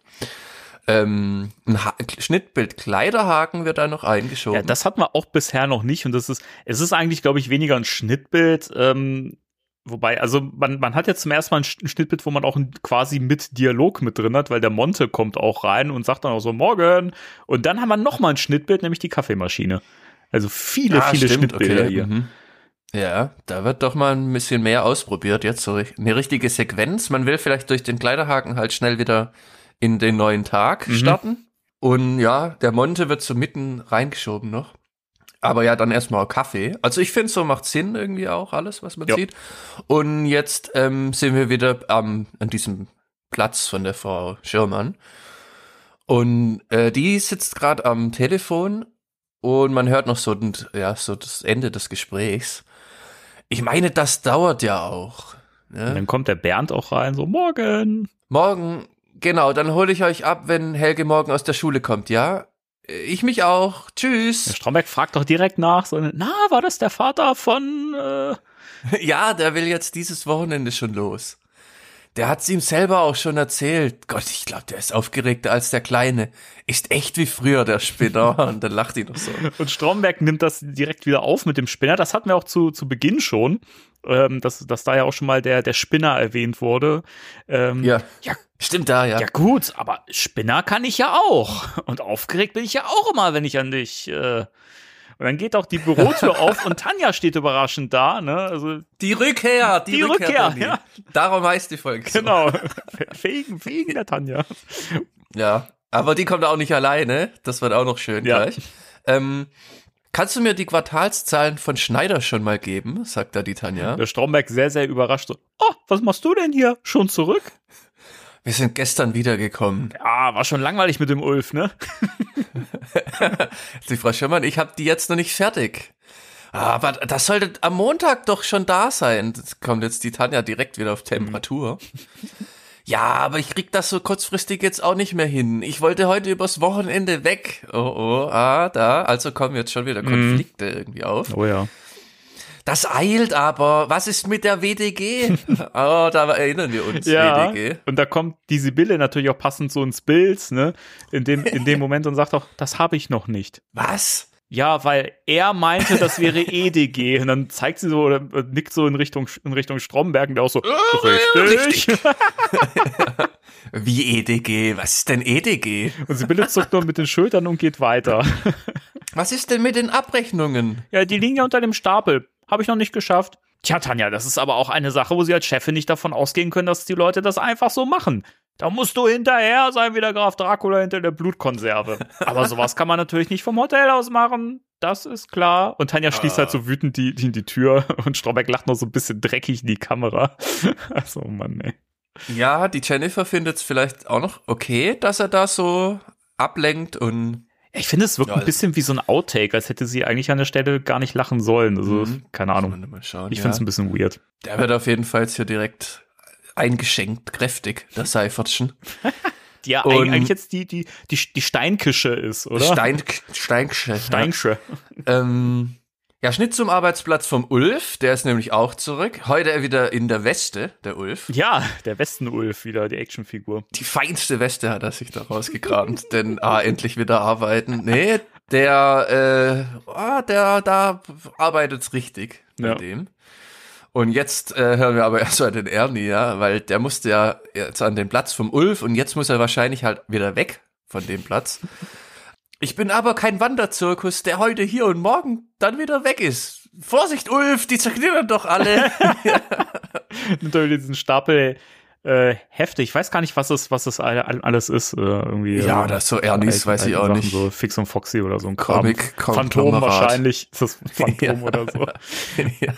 Ein Schnittbild Kleiderhaken wird da noch eingeschoben. Ja, das hatten wir auch bisher noch nicht und es ist eigentlich, glaube ich, weniger ein Schnittbild, wobei, also man hat jetzt zum ersten Mal ein Schnittbild, wo man auch quasi mit Dialog mit drin hat, weil der Monte kommt auch rein und sagt dann auch so, morgen. Und dann haben wir noch mal ein Schnittbild, nämlich die Kaffeemaschine. Also viele Schnittbilder hier. Mhm. Ja, da wird doch mal ein bisschen mehr ausprobiert. Jetzt so eine richtige Sequenz. Man will vielleicht durch den Kleiderhaken halt schnell wieder in den neuen Tag starten. Und ja, der Monte wird so mitten reingeschoben noch. Aber ja, dann erstmal Kaffee. Also ich finde, so macht Sinn irgendwie auch alles, was man sieht. Und jetzt sind wir wieder an diesem Platz von der Frau Schirmann. Und die sitzt gerade am Telefon. Und man hört noch so das Ende des Gesprächs. Ich meine, das dauert ja auch. Ne? Dann kommt der Bernd auch rein, so, morgen, genau, dann hole ich euch ab, wenn Helge morgen aus der Schule kommt, ja? Ich mich auch, tschüss. Der Stromberg fragt doch direkt nach, so, war das der Vater von... Ja, der will jetzt dieses Wochenende schon los. Der hat's ihm selber auch schon erzählt. Gott, ich glaube, der ist aufgeregter als der Kleine. Ist echt wie früher, der Spinner. Und dann lacht ihn noch so. Und Stromberg nimmt das direkt wieder auf mit dem Spinner. Das hatten wir auch zu Beginn schon, dass da ja auch schon mal der Spinner erwähnt wurde. Ja, stimmt da, ja. Ja gut, aber Spinner kann ich ja auch. Und aufgeregt bin ich ja auch immer, wenn ich an dich... Und dann geht auch die Bürotür auf und Tanja steht überraschend da, ne? Also die Rückkehr, ja. Darum heißt die Folge. Genau. Wegen der Tanja. Ja, aber die kommt auch nicht alleine. Das wird auch noch schön gleich. Kannst du mir die Quartalszahlen von Schneider schon mal geben? Sagt da die Tanja. Der Stromberg sehr, sehr überrascht. So, was machst du denn hier? Schon zurück? Wir sind gestern wiedergekommen. Ja, war schon langweilig mit dem Ulf, ne? Die Frau Schirmann, ich habe die jetzt noch nicht fertig. Aber das sollte am Montag doch schon da sein. Das kommt jetzt die Tanja direkt wieder auf Temperatur. Ja, aber ich krieg das so kurzfristig jetzt auch nicht mehr hin. Ich wollte heute übers Wochenende weg. Da. Also kommen jetzt schon wieder Konflikte irgendwie auf. Oh ja. Das eilt aber. Was ist mit der WDG? Oh, da erinnern wir uns, Ja, WDG. und da kommt die Sibylle natürlich auch passend so ins Bild, ne? In dem Moment und sagt auch, das habe ich noch nicht. Was? Ja, weil er meinte, das wäre EDG. Und dann zeigt sie so oder nickt so in Richtung Stromberg und der auch so, richtig. Wie EDG? Was ist denn EDG? Und Sibylle zuckt nur mit den Schultern und geht weiter. Was ist denn mit den Abrechnungen? Ja, die liegen ja unter dem Stapel. Habe ich noch nicht geschafft. Tja, Tanja, das ist aber auch eine Sache, wo Sie als Chefin nicht davon ausgehen können, dass die Leute das einfach so machen. Da musst du hinterher sein wie der Graf Dracula hinter der Blutkonserve. Aber sowas kann man natürlich nicht vom Hotel aus machen. Das ist klar. Und Tanja schließt halt so wütend die Tür und Stromberg lacht noch so ein bisschen dreckig in die Kamera. Also, Mann, ey. Ja, die Jennifer findet es vielleicht auch noch okay, dass er da so ablenkt und Ich finde, es wirkt ein bisschen wie so ein Outtake, als hätte sie eigentlich an der Stelle gar nicht lachen sollen. Also, keine Ahnung. Mal schauen, Ich finde es ein bisschen weird. Der wird auf jeden Fall jetzt hier direkt eingeschenkt, kräftig, der Seifertschen. Die ja Und- eigentlich jetzt die Steinkische ist, oder? Steinkische. Steinkische. Ja, Schnitt zum Arbeitsplatz vom Ulf, der ist nämlich auch zurück. Heute wieder in der Weste, der Ulf. Ja, der Westen-Ulf wieder, die Actionfigur. Die feinste Weste hat er sich da rausgekramt, denn endlich wieder arbeiten. Nee, der da arbeitet's richtig bei Ja. dem. Und jetzt hören wir aber erstmal den Ernie, ja, weil der musste ja jetzt an den Platz vom Ulf und jetzt muss er wahrscheinlich halt wieder weg von dem Platz. Ich bin aber kein Wanderzirkus, der heute hier und morgen dann wieder weg ist. Vorsicht, Ulf, die zerknittern doch alle. Nimmt er wieder diesen Stapel Hefte. Ich weiß gar nicht, was es alles ist. Irgendwie, Ja, das ist so Ernies, weiß ich auch Sachen, nicht. So Fix und Foxy oder so ein Kram. Comic, Phantom Konglomerat. wahrscheinlich. Ist das Phantom Ja. oder so. Ja.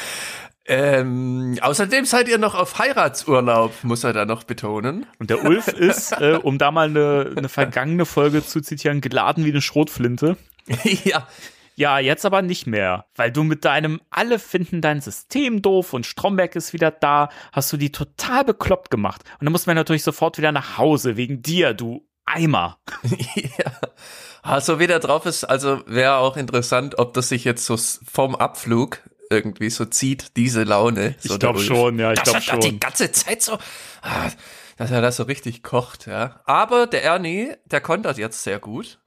Außerdem seid ihr noch auf Heiratsurlaub, muss er da noch betonen. Und der Ulf ist, um da mal eine vergangene Folge zu zitieren, geladen wie eine Schrotflinte. Ja. Ja, jetzt aber nicht mehr, weil du mit deinem alle finden dein System doof und Stromberg ist wieder da, hast du die total bekloppt gemacht. Und dann mussten wir natürlich sofort wieder nach Hause, wegen dir, du Eimer. Ja. Also wie der drauf ist, also wäre auch interessant, ob das sich jetzt so vom Abflug irgendwie so zieht, diese Laune. So Ich glaube der Ulf. schon, ja, ich Dass glaube er da schon. die ganze Zeit so, dass er da so richtig kocht, ja. Aber der Ernie, der kontert jetzt sehr gut.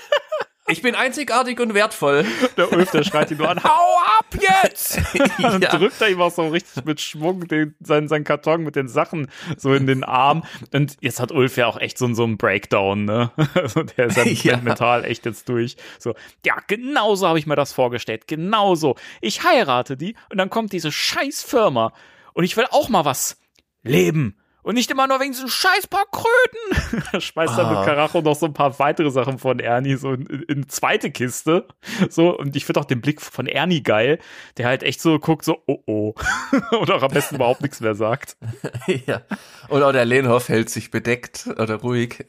Ich bin einzigartig und wertvoll. Der Ulf, der schreit ihn nur an, hau ab jetzt! Dann Ja. drückt er ihm auch so richtig mit Schwung seinen Karton mit den Sachen so in den Arm. Und jetzt hat Ulf ja auch echt so einen Breakdown, ne? Also der ist ja, Ja. mental echt jetzt durch. So, ja, genauso habe ich mir das vorgestellt. Genauso. Ich heirate die und dann kommt diese scheiß Firma. Und ich will auch mal was leben. Und nicht immer nur wegen so scheiß paar Kröten. Da schmeißt dann mit Karacho noch so ein paar weitere Sachen von Ernie so in zweite Kiste. So, und ich finde auch den Blick von Ernie geil, der halt echt so guckt, so, oh. Und auch am besten überhaupt nichts mehr sagt. Ja. Und auch der Lehnhoff hält sich bedeckt oder ruhig.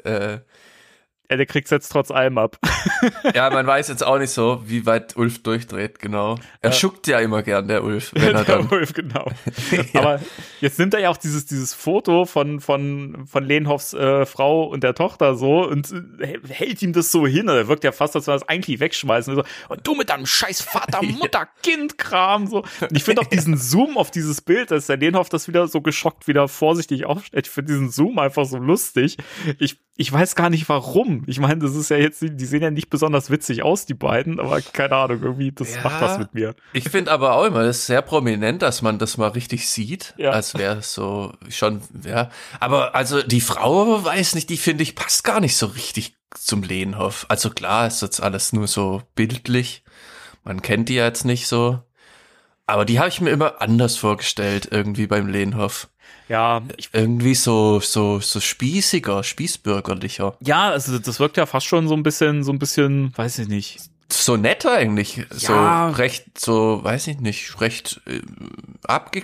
Ja, der kriegt's jetzt trotz allem ab. Ja, man weiß jetzt auch nicht so, wie weit Ulf durchdreht, genau. Er schuckt ja immer gern, der Ulf, wenn er dann. Der Ulf, genau. Ja. Aber jetzt nimmt er ja auch dieses Foto von Lehnhoffs Frau und der Tochter so und hält ihm das so hin. Er wirkt ja fast, als würde er das eigentlich wegschmeißen. Und, so, und du mit deinem scheiß Vater, Mutter, Kind-Kram. So. Und ich finde auch diesen Zoom auf dieses Bild, dass der Lehnhoff das wieder so geschockt wieder vorsichtig aufstellt. Ich finde diesen Zoom einfach so lustig. Ich weiß gar nicht warum. Ich meine, das ist ja jetzt, die sehen ja nicht besonders witzig aus, die beiden, aber keine Ahnung, irgendwie, das macht was mit mir. Ich finde aber auch immer, das ist sehr prominent, dass man das mal richtig sieht, Ja. als wäre es so schon, ja. Aber also die Frau, weiß nicht, die finde ich passt gar nicht so richtig zum Lehnhoff. Also klar, ist jetzt alles nur so bildlich. Man kennt die ja jetzt nicht so. Aber die habe ich mir immer anders vorgestellt, irgendwie beim Lehnhoff. Ja, Irgendwie so spießiger, spießbürgerlicher. ja, also das wirkt ja fast schon so ein bisschen, weiß ich nicht. So netter eigentlich. Ja. So recht, so, weiß ich nicht, recht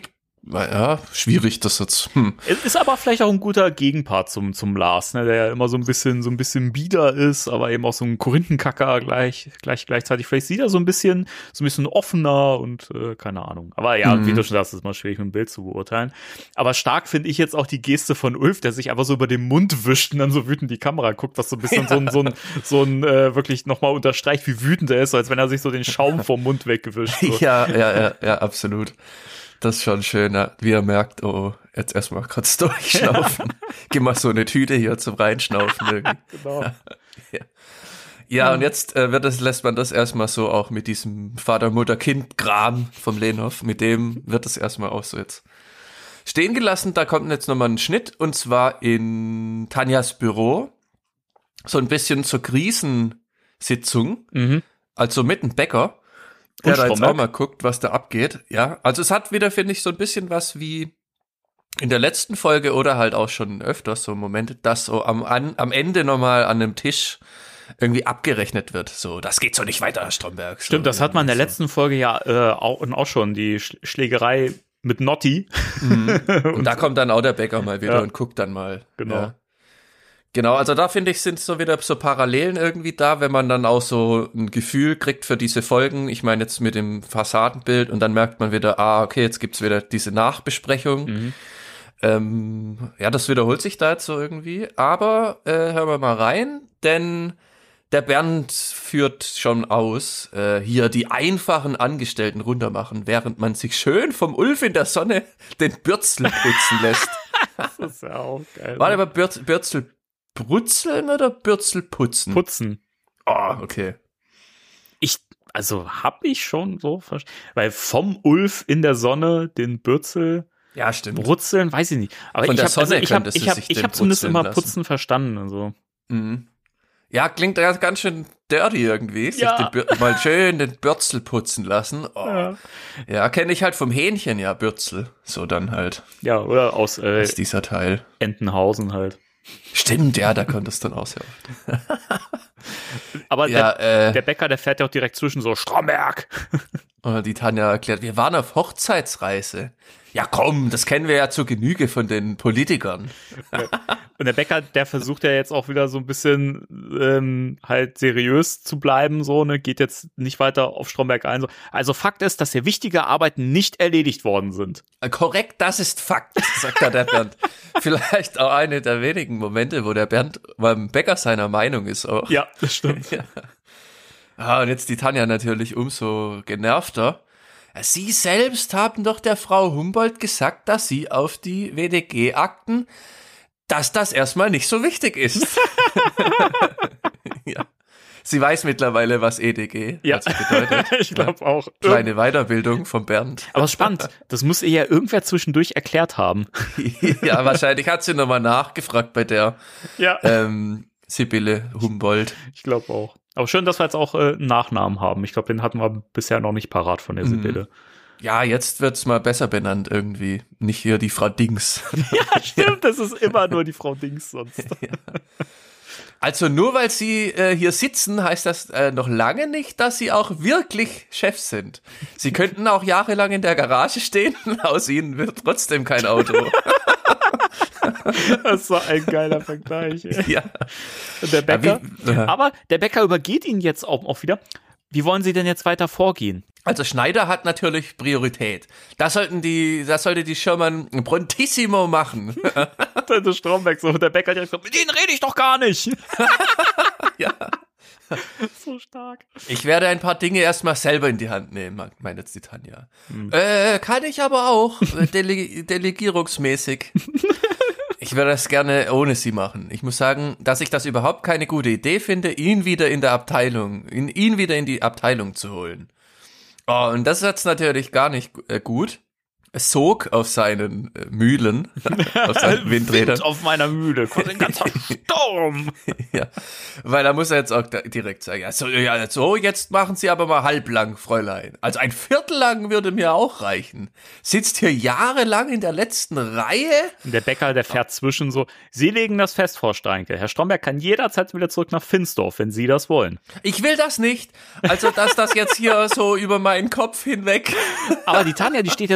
ja, schwierig das jetzt. Es ist aber vielleicht auch ein guter Gegenpart zum Lars, ne, der ja immer so ein bisschen bieder ist, aber eben auch so ein Korinthenkacker gleichzeitig. Vielleicht sieht er so ein bisschen offener und keine Ahnung. Aber ja, wie du schon sagst, ist mal schwierig mit dem Bild zu beurteilen. Aber stark finde ich jetzt auch die Geste von Ulf, der sich einfach so über den Mund wischt und dann so wütend die Kamera guckt, was so ein bisschen so ein wirklich nochmal unterstreicht, wie wütend er ist, so als wenn er sich so den Schaum vom Mund weggewischt. So. Ja, absolut. Das ist schon schön, ja. Wie er merkt, oh, jetzt erstmal kurz durchschnaufen. Gib mal so eine Tüte hier zum Reinschnaufen irgendwie. Genau. Ja, und jetzt lässt man das erstmal so auch mit diesem Vater-Mutter-Kind-Kram vom Lehnhoff, mit dem wird das erstmal auch so jetzt stehen gelassen. Da kommt jetzt nochmal ein Schnitt, und zwar in Tanjas Büro, so ein bisschen zur Krisensitzung, also mit dem Bäcker, der da jetzt auch mal guckt, was da abgeht. Ja, also es hat wieder, finde ich, so ein bisschen was wie in der letzten Folge oder halt auch schon öfters so Momente, dass so am Ende nochmal an einem Tisch irgendwie abgerechnet wird. So, das geht so nicht weiter, Stromberg. So, stimmt, das hat man in der letzten Folge ja auch schon, die Schlägerei mit Notti. Und da kommt dann auch der Bäcker mal wieder und guckt dann mal. Genau. Ja. Genau, also da finde ich, sind so wieder so Parallelen irgendwie da, wenn man dann auch so ein Gefühl kriegt für diese Folgen. Ich meine jetzt mit dem Fassadenbild, und dann merkt man wieder, okay, jetzt gibt's wieder diese Nachbesprechung. Ja, das wiederholt sich da jetzt so irgendwie. Aber hören wir mal rein, denn der Bernd führt schon aus, hier die einfachen Angestellten runtermachen, während man sich schön vom Ulf in der Sonne den Bürzel putzen lässt. Das ist ja auch geil. Warte mal, Bürzel brutzeln oder Bürzel putzen? Putzen. Oh, okay. Hab ich schon so verstanden. Weil vom Ulf in der Sonne den Bürzel brutzeln, weiß ich nicht. Aber von ich habe hab zumindest immer Putzen verstanden. Also. Ja, klingt ja ganz schön dirty irgendwie. Sich mal schön den Bürzel putzen lassen. Oh. Ja, kenne ich halt vom Hähnchen, ja, Bürzel. So dann halt. Ja, oder aus dieser Teil. Entenhausen halt. Stimmt, ja, da kommt es dann auch sehr oft. Aber der Bäcker, der fährt ja auch direkt zwischen so Stromberg. Und die Tanja erklärt, wir waren auf Hochzeitsreise. Ja komm, das kennen wir ja zur Genüge von den Politikern. Und der Bäcker, der versucht ja jetzt auch wieder so ein bisschen halt seriös zu bleiben, so, ne, geht jetzt nicht weiter auf Stromberg ein. So. Also Fakt ist, dass hier wichtige Arbeiten nicht erledigt worden sind. Korrekt, das ist Fakt, sagt da der Bernd. Vielleicht auch eine der wenigen Momente, wo der Bernd beim Bäcker seiner Meinung ist auch. Ja, das stimmt. Ja, und jetzt die Tanja natürlich umso genervter. Sie selbst haben doch der Frau Humboldt gesagt, dass sie auf die WDG-Akten, dass das erstmal nicht so wichtig ist. Ja. Sie weiß mittlerweile, was EDG bedeutet. Ich glaube auch. Kleine Weiterbildung von Bernd. Aber spannend, das muss ihr ja irgendwer zwischendurch erklärt haben. Ja, wahrscheinlich hat sie nochmal nachgefragt bei der Sibylle Humboldt. Ich glaube auch. Aber schön, dass wir jetzt auch einen Nachnamen haben. Ich glaube, den hatten wir bisher noch nicht parat von der Sibylle. Ja, jetzt wird's mal besser benannt irgendwie. Nicht hier die Frau Dings. Ja, stimmt, das ist immer nur die Frau Dings sonst. Ja. Also nur weil sie hier sitzen, heißt das noch lange nicht, dass sie auch wirklich Chefs sind. Sie könnten auch jahrelang in der Garage stehen, aus ihnen wird trotzdem kein Auto. Das war ein geiler Vergleich. Ey. Ja. Und der Bäcker, aber der Bäcker übergeht ihn jetzt auch wieder. Wie wollen Sie denn jetzt weiter vorgehen? Also Schneider hat natürlich Priorität. Das sollte die Schirmann Prontissimo machen. Der Stromberg so, der Bäcker direkt so, mit denen rede ich doch gar nicht. Ja. So stark. Ich werde ein paar Dinge erstmal selber in die Hand nehmen, meint jetzt die Tanja. Kann ich aber auch, delegierungsmäßig. Ich würde das gerne ohne sie machen. Ich muss sagen, dass ich das überhaupt keine gute Idee finde, ihn wieder in die Abteilung zu holen. Oh, und das ist jetzt natürlich gar nicht gut. Es sog auf seinen Mühlen, auf seinen Windrädern. Wind auf meiner Mühle, kommt ein ganzer Sturm. Ja, weil da muss er jetzt auch direkt sagen, so, jetzt machen Sie aber mal halblang, Fräulein. Also ein Viertel lang würde mir auch reichen. Sitzt hier jahrelang in der letzten Reihe. Und der Bäcker, der fährt zwischen so, Sie legen das fest, Frau Steinke. Herr Stromberg kann jederzeit wieder zurück nach Finsdorf, wenn Sie das wollen. Ich will das nicht. Also, dass das jetzt hier so über meinen Kopf hinweg. Aber die Tanja, die steht ja so richtig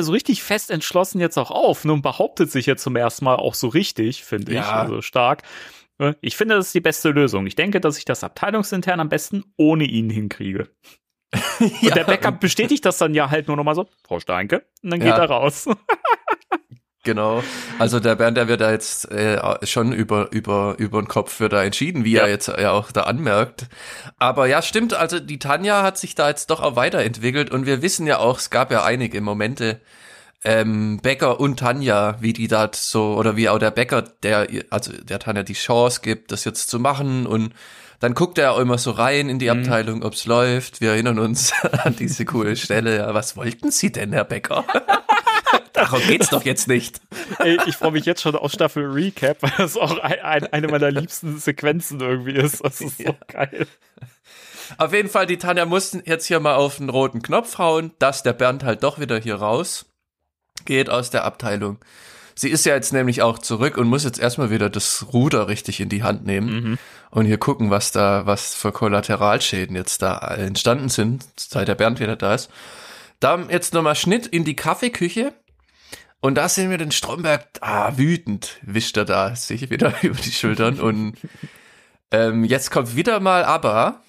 fest entschlossen jetzt auch auf und behauptet sich jetzt zum ersten Mal auch so richtig, finde ich, also stark. Ich finde, das ist die beste Lösung. Ich denke, dass ich das abteilungsintern am besten ohne ihn hinkriege. Und der Backup bestätigt das dann ja halt nur nochmal so, Frau Steinke, und dann geht er raus. Genau. Also der Bernd, der wird da jetzt schon über den Kopf wird da entschieden, wie er jetzt ja auch da anmerkt. Aber ja, stimmt, also die Tanja hat sich da jetzt doch auch weiterentwickelt und wir wissen ja auch, es gab ja einige Momente, Becker und Tanja, wie die da so, oder wie auch der Becker, der Tanja die Chance gibt, das jetzt zu machen und dann guckt er auch immer so rein in die Abteilung, ob's läuft. Wir erinnern uns an diese coole Stelle. Ja, was wollten Sie denn, Herr Becker? Darum geht's doch jetzt nicht. Ey, ich freue mich jetzt schon auf Staffel Recap, weil das auch eine meiner liebsten Sequenzen irgendwie ist. Das ist so geil. Auf jeden Fall, die Tanja mussten jetzt hier mal auf den roten Knopf hauen, dass der Bernd halt doch wieder hier raus geht aus der Abteilung. Sie ist ja jetzt nämlich auch zurück und muss jetzt erstmal wieder das Ruder richtig in die Hand nehmen und hier gucken, was für Kollateralschäden jetzt da entstanden sind, seit der Bernd wieder da ist. Da jetzt nochmal Schnitt in die Kaffeeküche und da sehen wir den Stromberg, wütend wischt er da sich wieder über die Schultern und jetzt kommt wieder mal ABBA.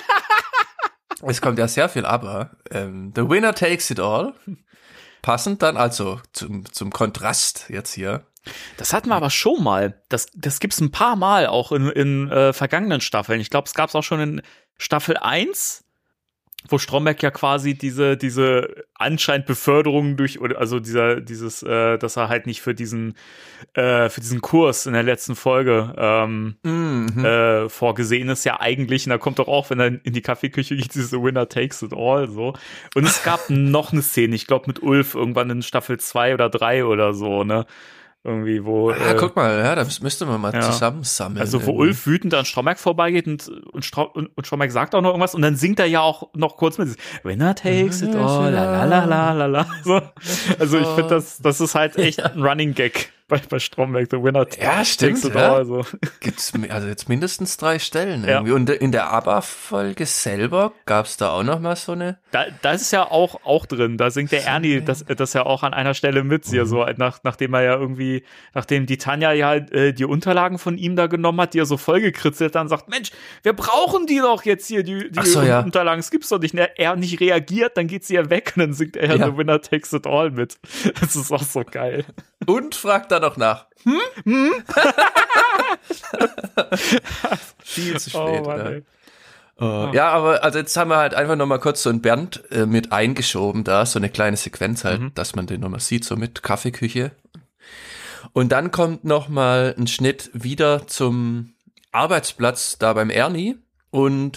Es kommt ja sehr viel ABBA. The winner takes it all. Passend dann also zum Kontrast jetzt hier. Das hatten wir aber schon mal. Das gibt's ein paar Mal auch in vergangenen Staffeln. Ich glaube, es gab's auch schon in Staffel 1, wo Stromberg ja quasi diese anscheinend Beförderung dass er halt nicht für diesen Kurs in der letzten Folge vorgesehen ist, ja eigentlich, und da kommt doch auch, wenn er in die Kaffeeküche geht, diese Winner takes it all, so. Und es gab noch eine Szene, ich glaube mit Ulf, irgendwann in Staffel 2 oder 3 oder so, ne? Irgendwie, wo. Guck mal, ja, das müsste man mal zusammensammeln. Also, wo Ulf wütend an Stromberg vorbeigeht und Stromberg sagt auch noch irgendwas und dann singt er ja auch noch kurz mit Winner takes it all, la la la la la. So. Also, ich finde, das ist halt echt ein Running Gag bei Stromberg, the Winner takes it all. So. Gibt's also jetzt mindestens 3 Stellen irgendwie. Und in der ABBA-Folge selber gab's da auch noch mal so eine. Da ist es ja auch drin. Da singt der Ernie das ja auch an einer Stelle mit, so nachdem er ja irgendwie, nachdem die Tanja ja die Unterlagen von ihm da genommen hat, die er so vollgekritzelt dann sagt, Mensch, wir brauchen die doch jetzt hier, die Unterlagen, es gibt's doch nicht. Er nicht reagiert, dann geht sie ja weg und dann singt er ja The Winner takes it all mit. Das ist auch so geil. Und fragt da noch nach. Viel zu spät. Oh Mann, ja, aber also jetzt haben wir halt einfach noch mal kurz so einen Bernd mit eingeschoben da, so eine kleine Sequenz halt, dass man den noch mal sieht, so mit Kaffeeküche. Und dann kommt noch mal ein Schnitt wieder zum Arbeitsplatz da beim Ernie und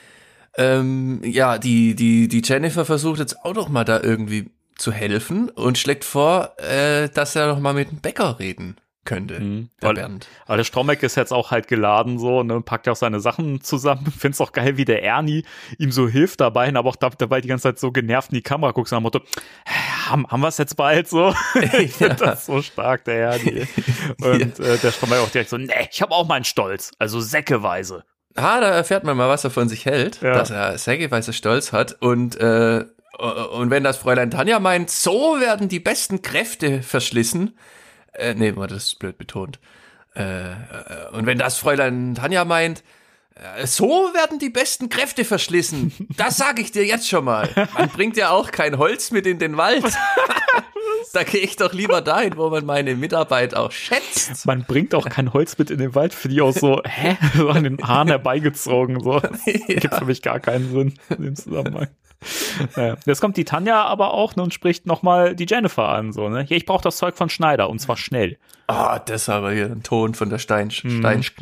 die Jennifer versucht jetzt auch noch mal da irgendwie zu helfen und schlägt vor, dass er noch mal mit dem Bäcker reden könnte, der Bernd. Aber der Stromberg ist jetzt auch halt geladen so, ne, packt ja auch seine Sachen zusammen. Find's auch geil, wie der Ernie ihm so hilft dabei, aber auch dabei die ganze Zeit so genervt in die Kamera guckt, nach dem Motto, haben wir es jetzt bald so? Ich finde das so stark, der Ernie. Und der Stromberg auch direkt so, ich habe auch meinen Stolz, also säckeweise. Da erfährt man mal, was er von sich hält, dass er säckeweise Stolz hat und wenn das Fräulein Tanja meint, so werden die besten Kräfte verschlissen, das ist blöd betont. Und wenn das Fräulein Tanja meint, so werden die besten Kräfte verschlissen, das sage ich dir jetzt schon mal. Man bringt ja auch kein Holz mit in den Wald. Da gehe ich doch lieber dahin, wo man meine Mitarbeit auch schätzt. Man bringt auch kein Holz mit in den Wald, für die auch so, so an den Haaren herbeigezogen. So. Das gibt für mich gar keinen Sinn in dem Zusammenhang. Naja. Jetzt kommt die Tanja aber auch, ne, und spricht nochmal die Jennifer an. So, ne? Ich brauche das Zeug von Schneider und zwar schnell. Das ist aber hier ein Ton von der Steinschen.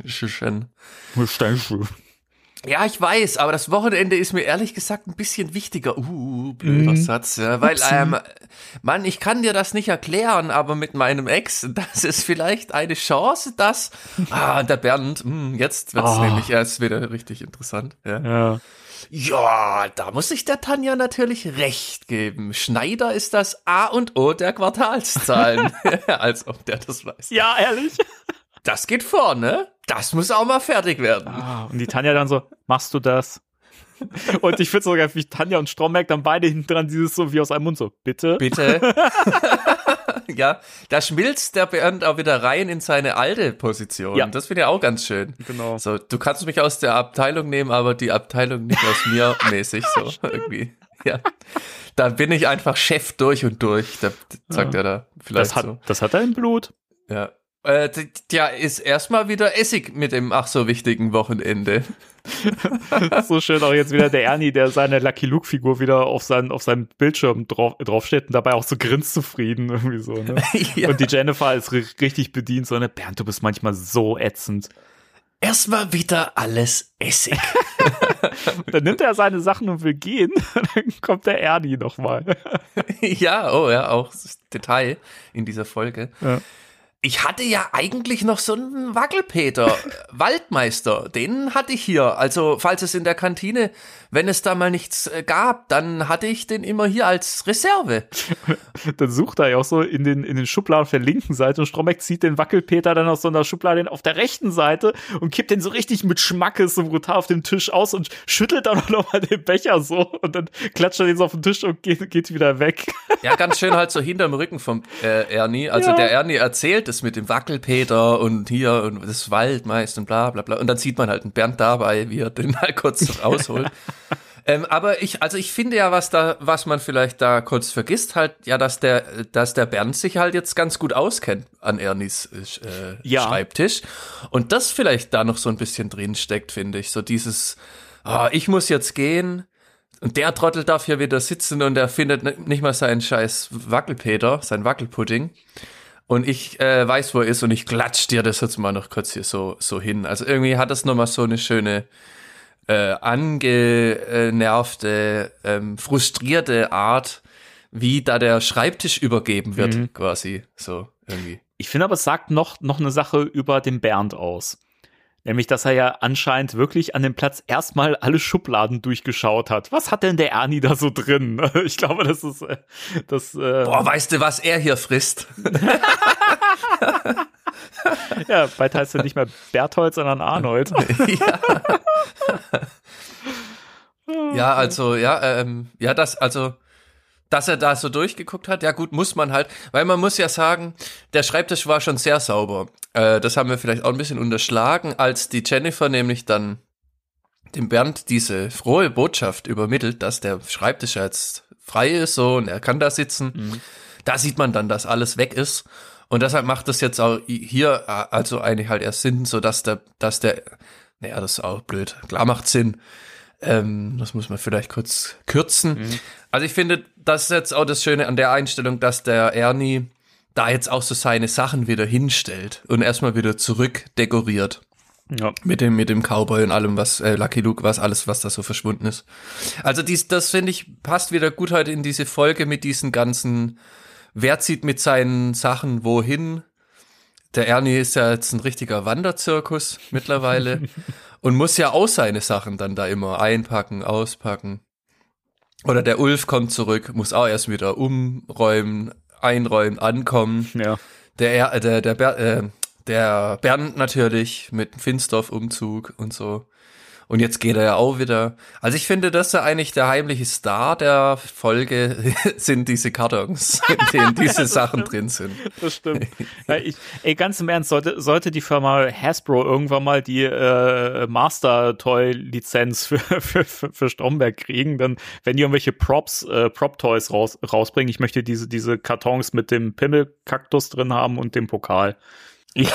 Ja, ich weiß, aber das Wochenende ist mir ehrlich gesagt ein bisschen wichtiger. Blöder Satz. Ja, weil, Mann, ich kann dir das nicht erklären, aber mit meinem Ex, das ist vielleicht eine Chance, dass, der Bernd, jetzt wird's nämlich erst wieder richtig interessant. Ja, da muss ich der Tanja natürlich recht geben. Schneider ist das A und O der Quartalszahlen. Als ob der das weiß. Ja, ehrlich? Das geht vor, ne? Das muss auch mal fertig werden. Und die Tanja dann so, machst du das? Und ich finde sogar, wie Tanja und Stromberg dann beide hinten dran dieses so wie aus einem Mund so, bitte? Bitte. Ja, da schmilzt der Bernd auch wieder rein in seine alte Position. Ja. Das finde ich auch ganz schön. Genau. So, du kannst mich aus der Abteilung nehmen, aber die Abteilung nicht aus mir mäßig, so irgendwie. Ja. Da bin ich einfach Chef durch und durch, da sagt er da vielleicht so. Das hat er im Blut. Ja. Ja, ist erstmal wieder Essig mit dem ach so wichtigen Wochenende. So schön auch jetzt wieder der Ernie, der seine Lucky Luke-Figur wieder auf seinem Bildschirm draufsteht und dabei auch so grinszufrieden irgendwie so, ne? Ja. Und die Jennifer ist richtig bedient, so, ne? Bernd, du bist manchmal so ätzend. Erstmal wieder alles Essig. Dann nimmt er seine Sachen und will gehen, dann kommt der Ernie nochmal. Ja, oh ja, auch das Detail in dieser Folge. Ja. Ich hatte ja eigentlich noch so einen Wackelpeter, Waldmeister, den hatte ich hier. Also falls es in der Kantine, wenn es da mal nichts gab, dann hatte ich den immer hier als Reserve. Dann sucht er ja auch so in den Schubladen auf der linken Seite und Stromberg zieht den Wackelpeter dann aus so einer Schublade auf der rechten Seite und kippt den so richtig mit Schmackes so brutal auf den Tisch aus und schüttelt dann noch mal den Becher so und dann klatscht er den so auf den Tisch und geht wieder weg. Ja, ganz schön halt so hinterm Rücken vom Ernie. Also Ja. der Ernie erzählt es mit dem Wackelpeter und hier und das Waldmeister und bla bla bla. Und dann sieht man halt einen Bernd dabei, wie er den halt kurz rausholt. Aber ich finde ja, was man vielleicht da kurz vergisst, halt, ja, dass der Bernd sich halt jetzt ganz gut auskennt an Ernies Ja. Schreibtisch. Und das vielleicht da noch so ein bisschen drin steckt, finde ich. So dieses, ich muss jetzt gehen. Und der Trottel darf hier wieder sitzen und er findet nicht mal seinen scheiß Wackelpeter, sein Wackelpudding. Und ich weiß, wo er ist und ich klatsch dir das jetzt mal noch kurz hier so hin. Also irgendwie hat das nochmal so eine schöne angenervte, frustrierte Art, wie da der Schreibtisch übergeben wird, quasi. So irgendwie. Ich finde aber, es sagt noch eine Sache über den Bernd aus. Nämlich, dass er ja anscheinend wirklich an dem Platz erstmal alle Schubladen durchgeschaut hat. Was hat denn der Ernie da so drin? Ich glaube, das ist Boah, weißt du, was er hier frisst? ja, bald heißt er nicht mehr Berthold, sondern Arnold. Ja, also, dass er da so durchgeguckt hat, ja gut, muss man halt, weil man muss ja sagen, der Schreibtisch war schon sehr sauber. Das haben wir vielleicht auch ein bisschen unterschlagen, als die Jennifer nämlich dann dem Bernd diese frohe Botschaft übermittelt, dass der Schreibtisch jetzt frei ist so und er kann da sitzen. Da sieht man dann, dass alles weg ist. Und deshalb macht das jetzt auch hier also eigentlich halt erst Sinn, so dass der, naja, das ist auch blöd. Klar macht Sinn. Das muss man vielleicht kurz kürzen. Also ich finde, das ist jetzt auch das Schöne an der Einstellung, dass der Ernie da jetzt auch so seine Sachen wieder hinstellt und erstmal wieder zurück dekoriert. Ja. Mit dem Cowboy und allem, was Lucky Luke, was da so verschwunden ist. Also das finde ich passt wieder gut heute in diese Folge mit diesen ganzen, wer zieht mit seinen Sachen wohin. Der Ernie ist ja jetzt ein richtiger Wanderzirkus mittlerweile und muss ja auch seine Sachen dann da immer einpacken, auspacken. Oder der Ulf kommt zurück, muss auch erst wieder umräumen, einräumen, ankommen. Ja. Der Bernd natürlich mit dem Finsdorf-Umzug und so. Und jetzt geht er ja auch wieder. Also ich finde, das ist ja eigentlich der heimliche Star der Folge, sind diese Kartons, in denen diese Sachen drin sind. Das stimmt. Ja, ganz im Ernst, sollte die Firma Hasbro irgendwann mal die Master-Toy-Lizenz für Stromberg kriegen, dann, wenn die irgendwelche Prop-Toys rausbringen, ich möchte diese Kartons mit dem Pimmelkaktus drin haben und dem Pokal. Ja.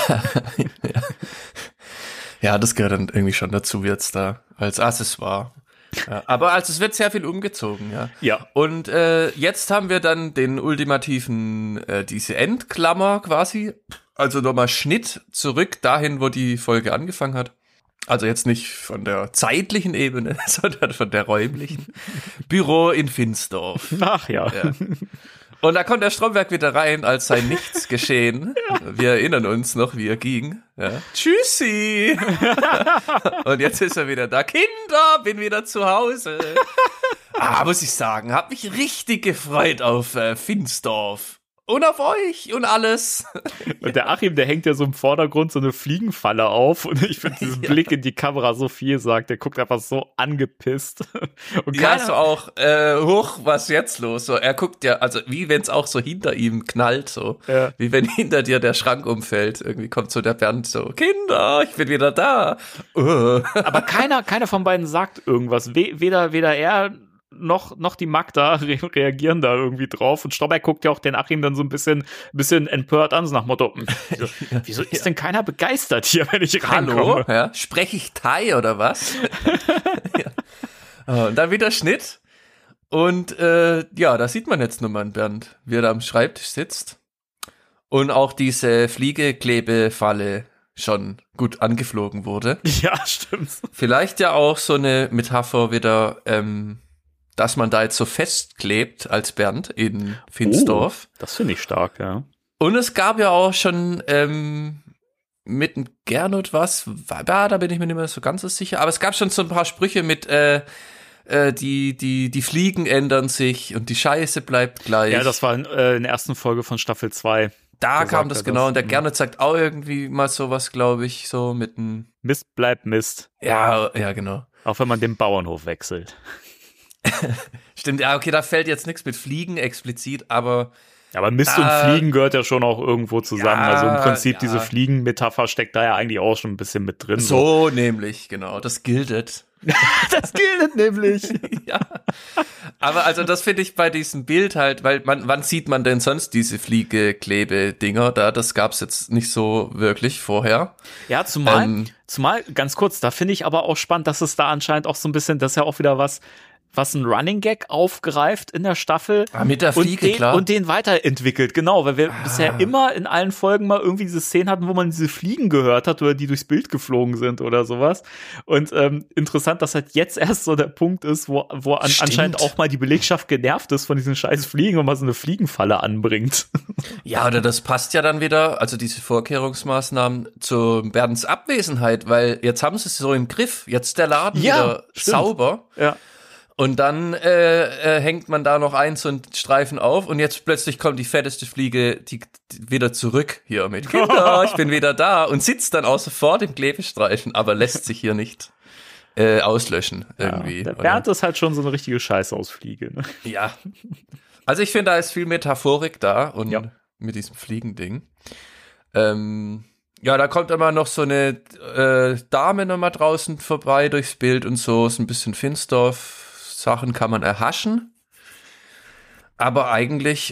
Ja, das gehört dann irgendwie schon dazu jetzt da als Accessoire. Ja, aber also es wird sehr viel umgezogen, ja. Ja. Und jetzt haben wir dann den ultimativen, diese Endklammer quasi. Also nochmal Schnitt zurück dahin, wo die Folge angefangen hat. Also jetzt nicht von der zeitlichen Ebene, sondern von der räumlichen. Büro in Finsdorf. Ach ja. Ja. Und da kommt der Stromberg wieder rein, als sei nichts geschehen. Ja. Wir erinnern uns noch, wie er ging. Ja. Tschüssi! Und jetzt ist er wieder da. Kinder, bin wieder zu Hause. Muss ich sagen, hab mich richtig gefreut auf Finsdorf. und auf euch und alles. Und der Achim, der hängt ja so im Vordergrund so eine Fliegenfalle auf und ich finde diesen Blick in die Kamera so viel sagt, der guckt einfach so angepisst. Und Ja, so auch, hoch, was ist jetzt los? So, er guckt ja, also wie wenn es auch so hinter ihm knallt, so. Ja. Wie wenn hinter dir der Schrank umfällt. Irgendwie kommt so der Bernd so, Kinder, ich bin wieder da. Aber keiner von beiden sagt irgendwas. Weder er noch die Magda reagieren da irgendwie drauf. Und Stromberg guckt ja auch den Achim dann so ein bisschen empört an, so nach Motto, wieso ist denn keiner begeistert hier, wenn ich reinkomme? Hallo? Ja, spreche ich Thai oder was? Ja. Und dann wieder Schnitt. Und da sieht man jetzt nochmal Bernd, wie er da am Schreibtisch sitzt. Und auch diese Fliegeklebefalle schon gut angeflogen wurde. Ja, stimmt. Vielleicht ja auch so eine Metapher wieder, dass man da jetzt so festklebt als Bernd in Finsdorf. Das finde ich stark, ja. Und es gab ja auch schon mit dem Gernot was, da bin ich mir nicht mehr so ganz so sicher, aber es gab schon so ein paar Sprüche mit die Fliegen ändern sich und die Scheiße bleibt gleich. Ja, das war in der ersten Folge von Staffel 2. Da kam das genau, und der Gernot sagt auch irgendwie mal sowas, glaube ich, so mit einem Mist bleibt Mist. Ja, genau. Auch wenn man den Bauernhof wechselt. Stimmt, ja, okay, da fällt jetzt nichts mit Fliegen explizit, aber Mist und Fliegen gehört ja schon auch irgendwo zusammen. Ja, also im Prinzip ja. diese Fliegen-Metapher steckt da ja eigentlich auch schon ein bisschen mit drin. so nämlich, genau, das giltet. Das gilt nämlich. Ja. Aber also das finde ich bei diesem Bild halt, weil wann sieht man denn sonst diese Fliegeklebe-Dinger da? Das gab's jetzt nicht so wirklich vorher. Ja, zumal ganz kurz, da finde ich aber auch spannend, dass es da anscheinend auch so ein bisschen, das ist ja auch wieder was ein Running Gag aufgreift in der Staffel. Mit der Fliege, klar. Und den weiterentwickelt, genau, weil wir bisher immer in allen Folgen mal irgendwie diese Szenen hatten, wo man diese Fliegen gehört hat oder die durchs Bild geflogen sind oder sowas. Und interessant, dass halt jetzt erst so der Punkt ist, wo anscheinend auch mal die Belegschaft genervt ist von diesen scheiß Fliegen und mal so eine Fliegenfalle anbringt. Ja, oder das passt ja dann wieder, also diese Vorkehrungsmaßnahmen zu Bernds Abwesenheit, weil jetzt haben sie es so im Griff, jetzt ist der Laden wieder sauber. Ja. Und dann hängt man da noch so einen Streifen auf und jetzt plötzlich kommt die fetteste Fliege wieder zurück hier mit Kinder, ich bin wieder da und sitzt dann auch sofort im Klebestreifen, aber lässt sich hier nicht auslöschen irgendwie. Ja, der Bernd ist halt schon so eine richtige Scheißausfliege. Ne? Ja. Also ich finde, da ist viel Metaphorik da und mit diesem Fliegending. Ja, da kommt immer noch so eine Dame nochmal draußen vorbei durchs Bild und so, ist ein bisschen Finsdorf. Sachen kann man erhaschen. Aber eigentlich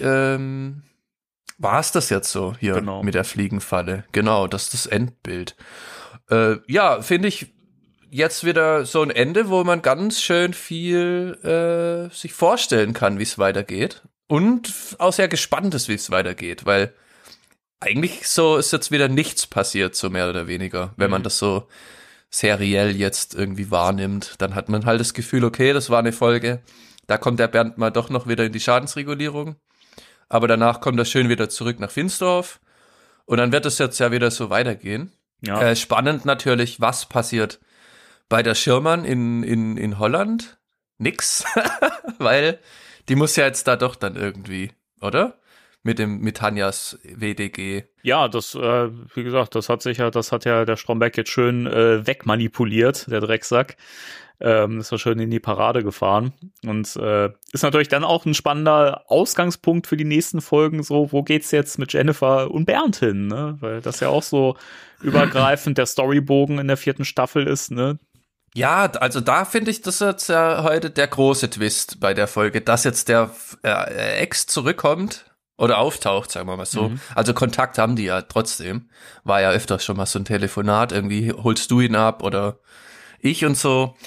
war es das jetzt so hier mit der Fliegenfalle. Genau, das ist das Endbild. Ja, finde ich jetzt wieder so ein Ende, wo man ganz schön viel sich vorstellen kann, wie es weitergeht. Und auch sehr gespannt ist, wie es weitergeht, weil eigentlich so ist jetzt wieder nichts passiert, so mehr oder weniger, wenn man das so seriell jetzt irgendwie wahrnimmt, dann hat man halt das Gefühl, okay, das war eine Folge, da kommt der Bernd mal doch noch wieder in die Schadensregulierung, aber danach kommt er schön wieder zurück nach Finsdorf und dann wird es jetzt ja wieder so weitergehen. Ja. Spannend natürlich, was passiert bei der Schirmann in Holland? Nix, weil die muss ja jetzt da doch dann irgendwie, oder? Mit Tanjas WDG. Ja, das, wie gesagt, das hat ja der Stromberg jetzt schön wegmanipuliert, der Drecksack. Ist ja schön in die Parade gefahren. Und ist natürlich dann auch ein spannender Ausgangspunkt für die nächsten Folgen, so, wo geht's jetzt mit Jennifer und Bernd hin, ne? Weil das ja auch so übergreifend der Storybogen in der 4. Staffel ist, ne? Ja, also da finde ich, das jetzt ja heute der große Twist bei der Folge, dass jetzt der Ex zurückkommt. Oder auftaucht, sagen wir mal so. Also Kontakt haben die ja trotzdem. War ja öfters schon mal so ein Telefonat, irgendwie holst du ihn ab oder ich und so.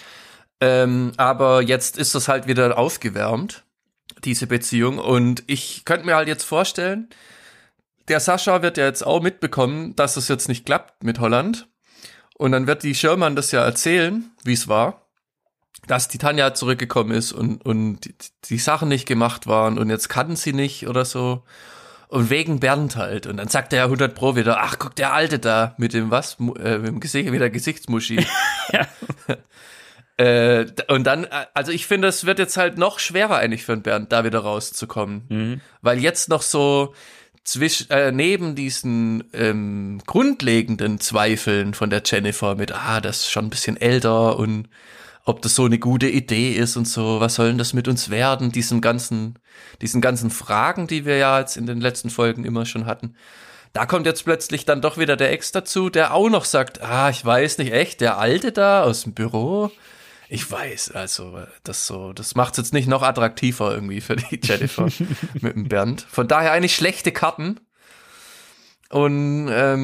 Aber jetzt ist das halt wieder aufgewärmt, diese Beziehung. Und ich könnte mir halt jetzt vorstellen, der Sascha wird ja jetzt auch mitbekommen, dass es jetzt nicht klappt mit Holland. Und dann wird die Schirmann das ja erzählen, wie es war. Dass die Tanja zurückgekommen ist und die Sachen nicht gemacht waren und jetzt kannten sie nicht oder so. Und wegen Bernd halt. Und dann sagt der 100 Pro wieder, ach, guck, der Alte da mit dem mit dem Gesicht, mit der Gesichtsmuschi. Und dann, also ich finde, es wird jetzt halt noch schwerer eigentlich für den Bernd, da wieder rauszukommen. Weil jetzt noch so neben diesen grundlegenden Zweifeln von der Jennifer mit, das ist schon ein bisschen älter und ob das so eine gute Idee ist und so, was soll denn das mit uns werden, diesen ganzen Fragen, die wir ja jetzt in den letzten Folgen immer schon hatten. Da kommt jetzt plötzlich dann doch wieder der Ex dazu, der auch noch sagt, ich weiß nicht, echt, der Alte da aus dem Büro, ich weiß, also das macht es jetzt nicht noch attraktiver irgendwie für die Jennifer mit dem Bernd. Von daher eigentlich schlechte Karten. Und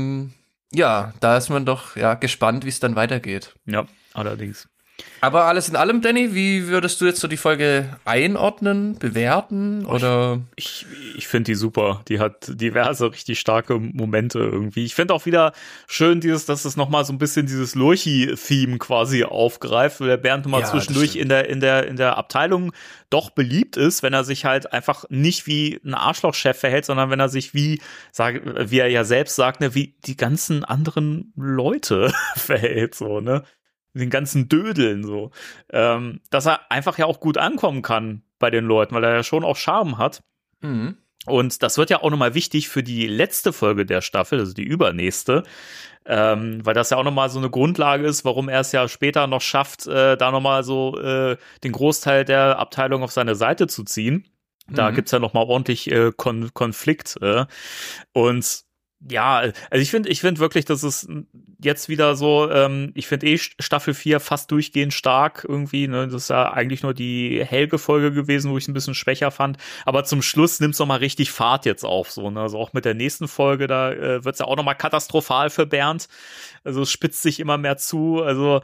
da ist man doch gespannt, wie es dann weitergeht. Ja, allerdings. Aber alles in allem, Danny, wie würdest du jetzt so die Folge einordnen, bewerten oder? Ich finde die super. Die hat diverse richtig starke Momente irgendwie. Ich finde auch wieder schön dass es nochmal so ein bisschen dieses Lurchi-Theme quasi aufgreift, weil der Bernd mal zwischendurch in der Abteilung doch beliebt ist, wenn er sich halt einfach nicht wie ein Arschlochchef verhält, sondern wenn er sich wie er ja selbst sagt, ne, wie die ganzen anderen Leute verhält, so, ne? Den ganzen Dödeln so, dass er einfach ja auch gut ankommen kann bei den Leuten, weil er ja schon auch Charme hat. Mhm. Und das wird ja auch nochmal wichtig für die letzte Folge der Staffel, also die übernächste, weil das ja auch nochmal so eine Grundlage ist, warum er es ja später noch schafft, da nochmal so den Großteil der Abteilung auf seine Seite zu ziehen. Da gibt's ja nochmal ordentlich Konflikt. Und ja, also ich finde wirklich, dass es jetzt wieder so, ich finde Staffel 4 fast durchgehend stark irgendwie, ne, das ist ja eigentlich nur die Helge-Folge gewesen, wo ich es ein bisschen schwächer fand, aber zum Schluss nimmt's noch mal richtig Fahrt jetzt auf, so, ne, also auch mit der nächsten Folge, da wird's ja auch noch mal katastrophal für Bernd, also es spitzt sich immer mehr zu, also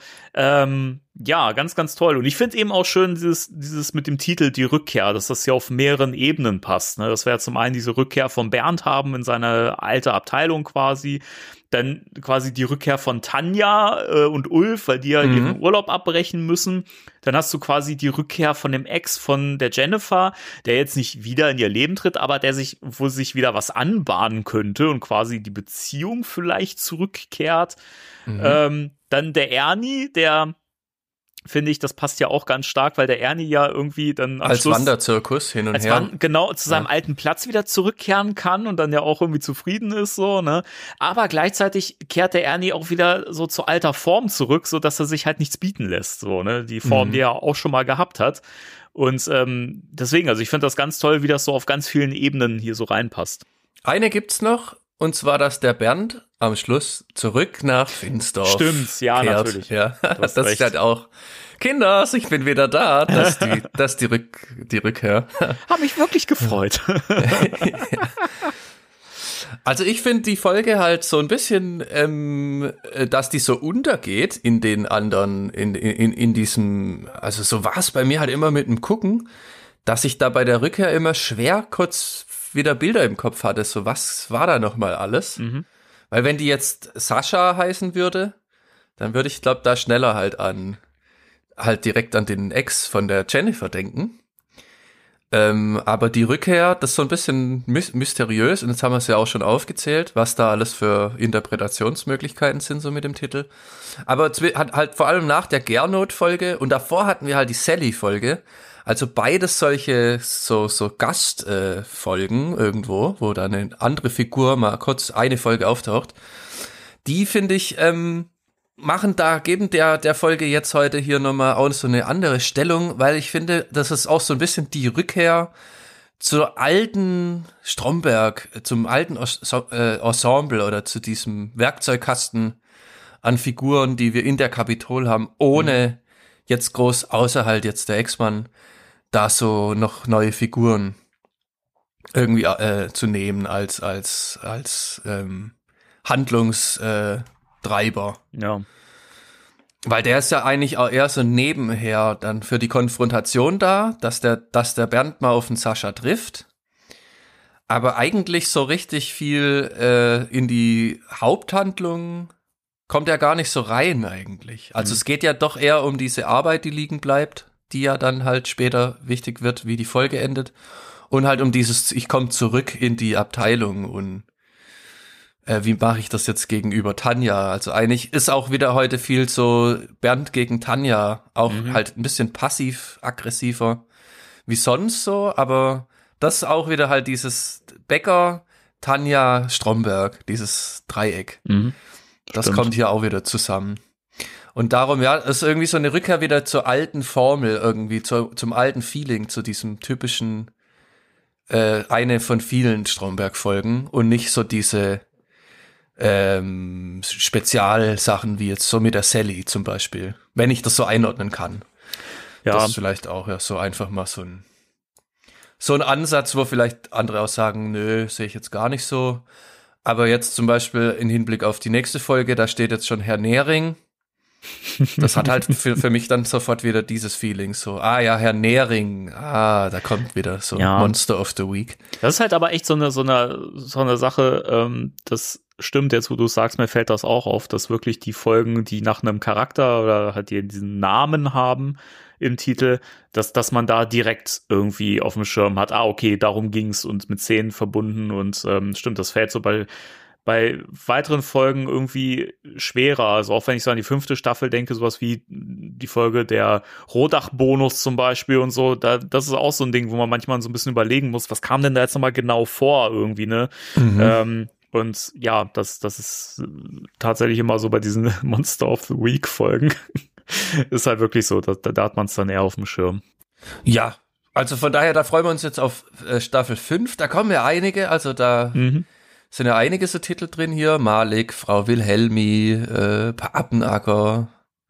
ganz, ganz toll. Und ich finde eben auch schön dieses mit dem Titel Die Rückkehr, dass das ja auf mehreren Ebenen passt. Ne? Dass wir ja zum einen diese Rückkehr von Bernd haben in seine alte Abteilung quasi, dann quasi die Rückkehr von Tanja und Ulf, weil die ja ihren Urlaub abbrechen müssen. Dann hast du quasi die Rückkehr von dem Ex von der Jennifer, der jetzt nicht wieder in ihr Leben tritt, aber wo sich wieder was anbahnen könnte und quasi die Beziehung vielleicht zurückkehrt. Dann der Ernie, der finde ich, das passt ja auch ganz stark, weil der Ernie ja irgendwie dann am als Schluss Wanderzirkus hin und her genau zu seinem alten Platz wieder zurückkehren kann und dann ja auch irgendwie zufrieden ist, so, ne? Aber gleichzeitig kehrt der Ernie auch wieder so zu alter Form zurück, so dass er sich halt nichts bieten lässt, so, ne? Die Form, die er auch schon mal gehabt hat. Und deswegen, also ich finde das ganz toll, wie das so auf ganz vielen Ebenen hier so reinpasst. Eine gibt's noch, und zwar, dass der Bernd am Schluss zurück nach Finsdorf Stimmt, ja, kehrt. Natürlich. Ja, das ist halt auch, Kinders, ich bin wieder da, das die Rückkehr. Hab mich wirklich gefreut. Also ich finde die Folge halt so ein bisschen, dass die so untergeht in den anderen, in diesem, also so war es bei mir halt immer mit dem Gucken, dass ich da bei der Rückkehr immer schwer kurz wieder Bilder im Kopf hatte, so was war da nochmal alles? Weil wenn die jetzt Sascha heißen würde, dann würde ich, glaube da schneller halt direkt an den Ex von der Jennifer denken. Aber die Rückkehr, das ist so ein bisschen mysteriös und jetzt haben wir es ja auch schon aufgezählt, was da alles für Interpretationsmöglichkeiten sind so mit dem Titel. Aber hat halt vor allem nach der Gernot-Folge und davor hatten wir halt die Sally-Folge, also beides solche so Gastfolgen irgendwo, wo da eine andere Figur mal kurz eine Folge auftaucht. Die finde ich geben der Folge jetzt heute hier nochmal auch so eine andere Stellung, weil ich finde, das ist auch so ein bisschen die Rückkehr zur alten Stromberg, zum alten Ensemble oder zu diesem Werkzeugkasten an Figuren, die wir in der Kapitol haben, ohne jetzt groß, außer halt jetzt der Ex-Mann, da so noch neue Figuren irgendwie zu nehmen als Handlungstreiber. Ja. Weil der ist ja eigentlich auch eher so nebenher dann für die Konfrontation da, dass der Bernd mal auf den Sascha trifft. Aber eigentlich so richtig viel in die Haupthandlung kommt er gar nicht so rein eigentlich. Also es geht ja doch eher um diese Arbeit, die liegen bleibt, die ja dann halt später wichtig wird, wie die Folge endet. Und halt um dieses, ich komme zurück in die Abteilung und wie mache ich das jetzt gegenüber Tanja? Also eigentlich ist auch wieder heute viel so Bernd gegen Tanja, auch halt ein bisschen passiv-aggressiver wie sonst so, aber das ist auch wieder halt dieses Bäcker, Tanja Stromberg, dieses Dreieck. Das Stimmt. kommt hier auch wieder zusammen. Und darum, ja, ist irgendwie so eine Rückkehr wieder zur alten Formel irgendwie, zum alten Feeling, zu diesem typischen, eine von vielen Stromberg-Folgen und nicht so diese Spezialsachen wie jetzt so mit der Sally zum Beispiel, wenn ich das so einordnen kann. Ja. Das ist vielleicht auch ja so einfach mal so ein Ansatz, wo vielleicht andere auch sagen, nö, sehe ich jetzt gar nicht so. Aber jetzt zum Beispiel im Hinblick auf die nächste Folge, da steht jetzt schon Herr Nehring. Das hat halt für mich dann sofort wieder dieses Feeling so, ja, Herr Nehring, da kommt wieder so Monster of the Week. Das ist halt aber echt so eine Sache, das stimmt jetzt, wo du sagst, mir fällt das auch auf, dass wirklich die Folgen, die nach einem Charakter oder halt diesen Namen haben im Titel, dass man da direkt irgendwie auf dem Schirm hat, okay, darum ging's und mit Szenen verbunden und stimmt, das fällt so bei weiteren Folgen irgendwie schwerer. Also auch wenn ich so an die 5. Staffel denke, sowas wie die Folge der Rodach-Bonus zum Beispiel und so, das ist auch so ein Ding, wo man manchmal so ein bisschen überlegen muss, was kam denn da jetzt nochmal genau vor irgendwie, ne? Und ja, das ist tatsächlich immer so bei diesen Monster of the Week Folgen. Ist halt wirklich so, da hat man es dann eher auf dem Schirm. Ja, also von daher, da freuen wir uns jetzt auf Staffel 5. Da kommen ja einige, also da sind ja einige so Titel drin hier. Malik, Frau Wilhelmi, Appenacker,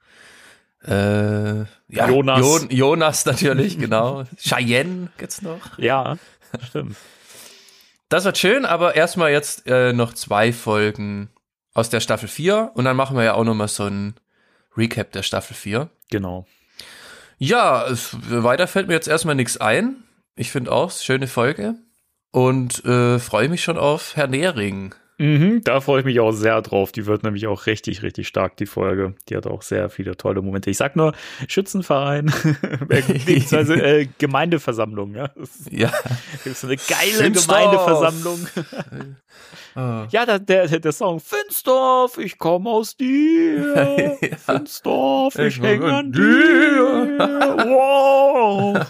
Jonas. Jonas natürlich, genau. Cheyenne gibt's noch. Ja, stimmt. Das wird schön, aber erstmal jetzt noch 2 Folgen aus der Staffel 4 und dann machen wir ja auch nochmal so ein Recap der Staffel 4. Genau. Ja, weiter fällt mir jetzt erstmal nichts ein. Ich finde auch, schöne Folge und freue mich schon auf Herr Nehring. Da freue ich mich auch sehr drauf. Die wird nämlich auch richtig, richtig stark, die Folge. Die hat auch sehr viele tolle Momente. Ich sag nur Schützenverein, beziehungsweise Gemeindeversammlung. Ja, das ist eine geile Gemeindeversammlung. Ja, der Song Finstorf, ich komme aus dir. Finstorf, ich hänge an dir. Wow.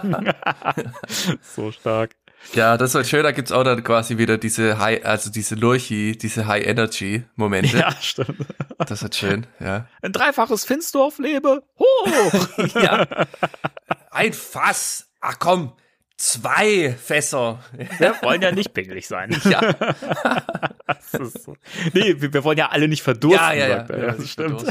So stark. Ja, das wird schön, da gibt's auch dann quasi wieder diese High-Energy-Momente. Ja, stimmt. Das wird schön, ja. Ein 3-faches Finstorf lebe, hoch! Ja. Ein Fass, ach komm, 2 Fässer. Wir wollen ja nicht pingelig sein. Ja. Das ist so. Nee, wir wollen ja alle nicht verdursten. Ja. Sagt er. Ja, das stimmt.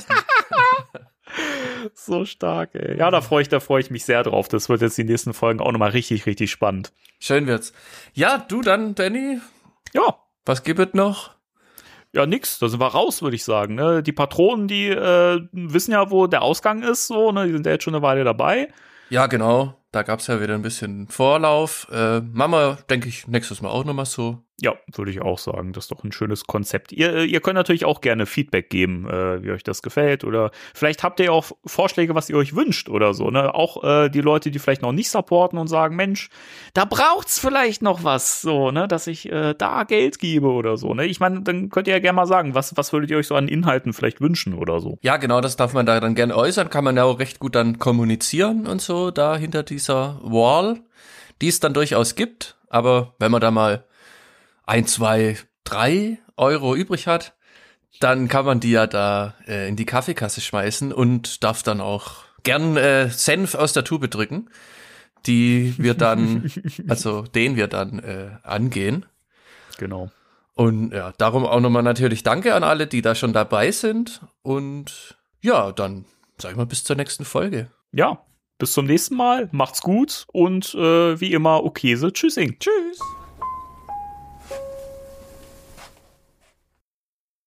So stark, ey. Ja, da freue ich mich sehr drauf. Das wird jetzt die nächsten Folgen auch nochmal richtig, richtig spannend. Schön wird's. Ja, du dann, Danny? Ja. Was gibt es noch? Ja, nix. Da sind wir raus, würde ich sagen. Ne? Die Patronen, die wissen ja, wo der Ausgang ist. So, ne? Die sind ja jetzt schon eine Weile dabei. Ja, genau. Da gab's ja wieder ein bisschen Vorlauf. Machen wir, denke ich, nächstes Mal auch nochmal so. Ja, würde ich auch sagen. Das ist doch ein schönes Konzept. Ihr könnt natürlich auch gerne Feedback geben, wie euch das gefällt. Oder vielleicht habt ihr auch Vorschläge, was ihr euch wünscht oder so. Ne? Auch die Leute, die vielleicht noch nicht supporten und sagen, Mensch, da braucht's vielleicht noch was, so, ne, dass ich da Geld gebe oder so. Ne? Ich meine, dann könnt ihr ja gerne mal sagen, was würdet ihr euch so an Inhalten vielleicht wünschen oder so. Ja, genau, das darf man da dann gerne äußern. Kann man ja auch recht gut dann kommunizieren und so, da hinter dieser Wall, die es dann durchaus gibt. Aber wenn man da mal 1, 2, 3 Euro übrig hat, dann kann man die ja da in die Kaffeekasse schmeißen und darf dann auch gern Senf aus der Tube drücken, den wir dann angehen. Genau. Und ja, darum auch nochmal natürlich Danke an alle, die da schon dabei sind. Und ja, dann sag ich mal bis zur nächsten Folge. Ja, bis zum nächsten Mal. Macht's gut und wie immer, Okese. Tschüssing. Tschüss.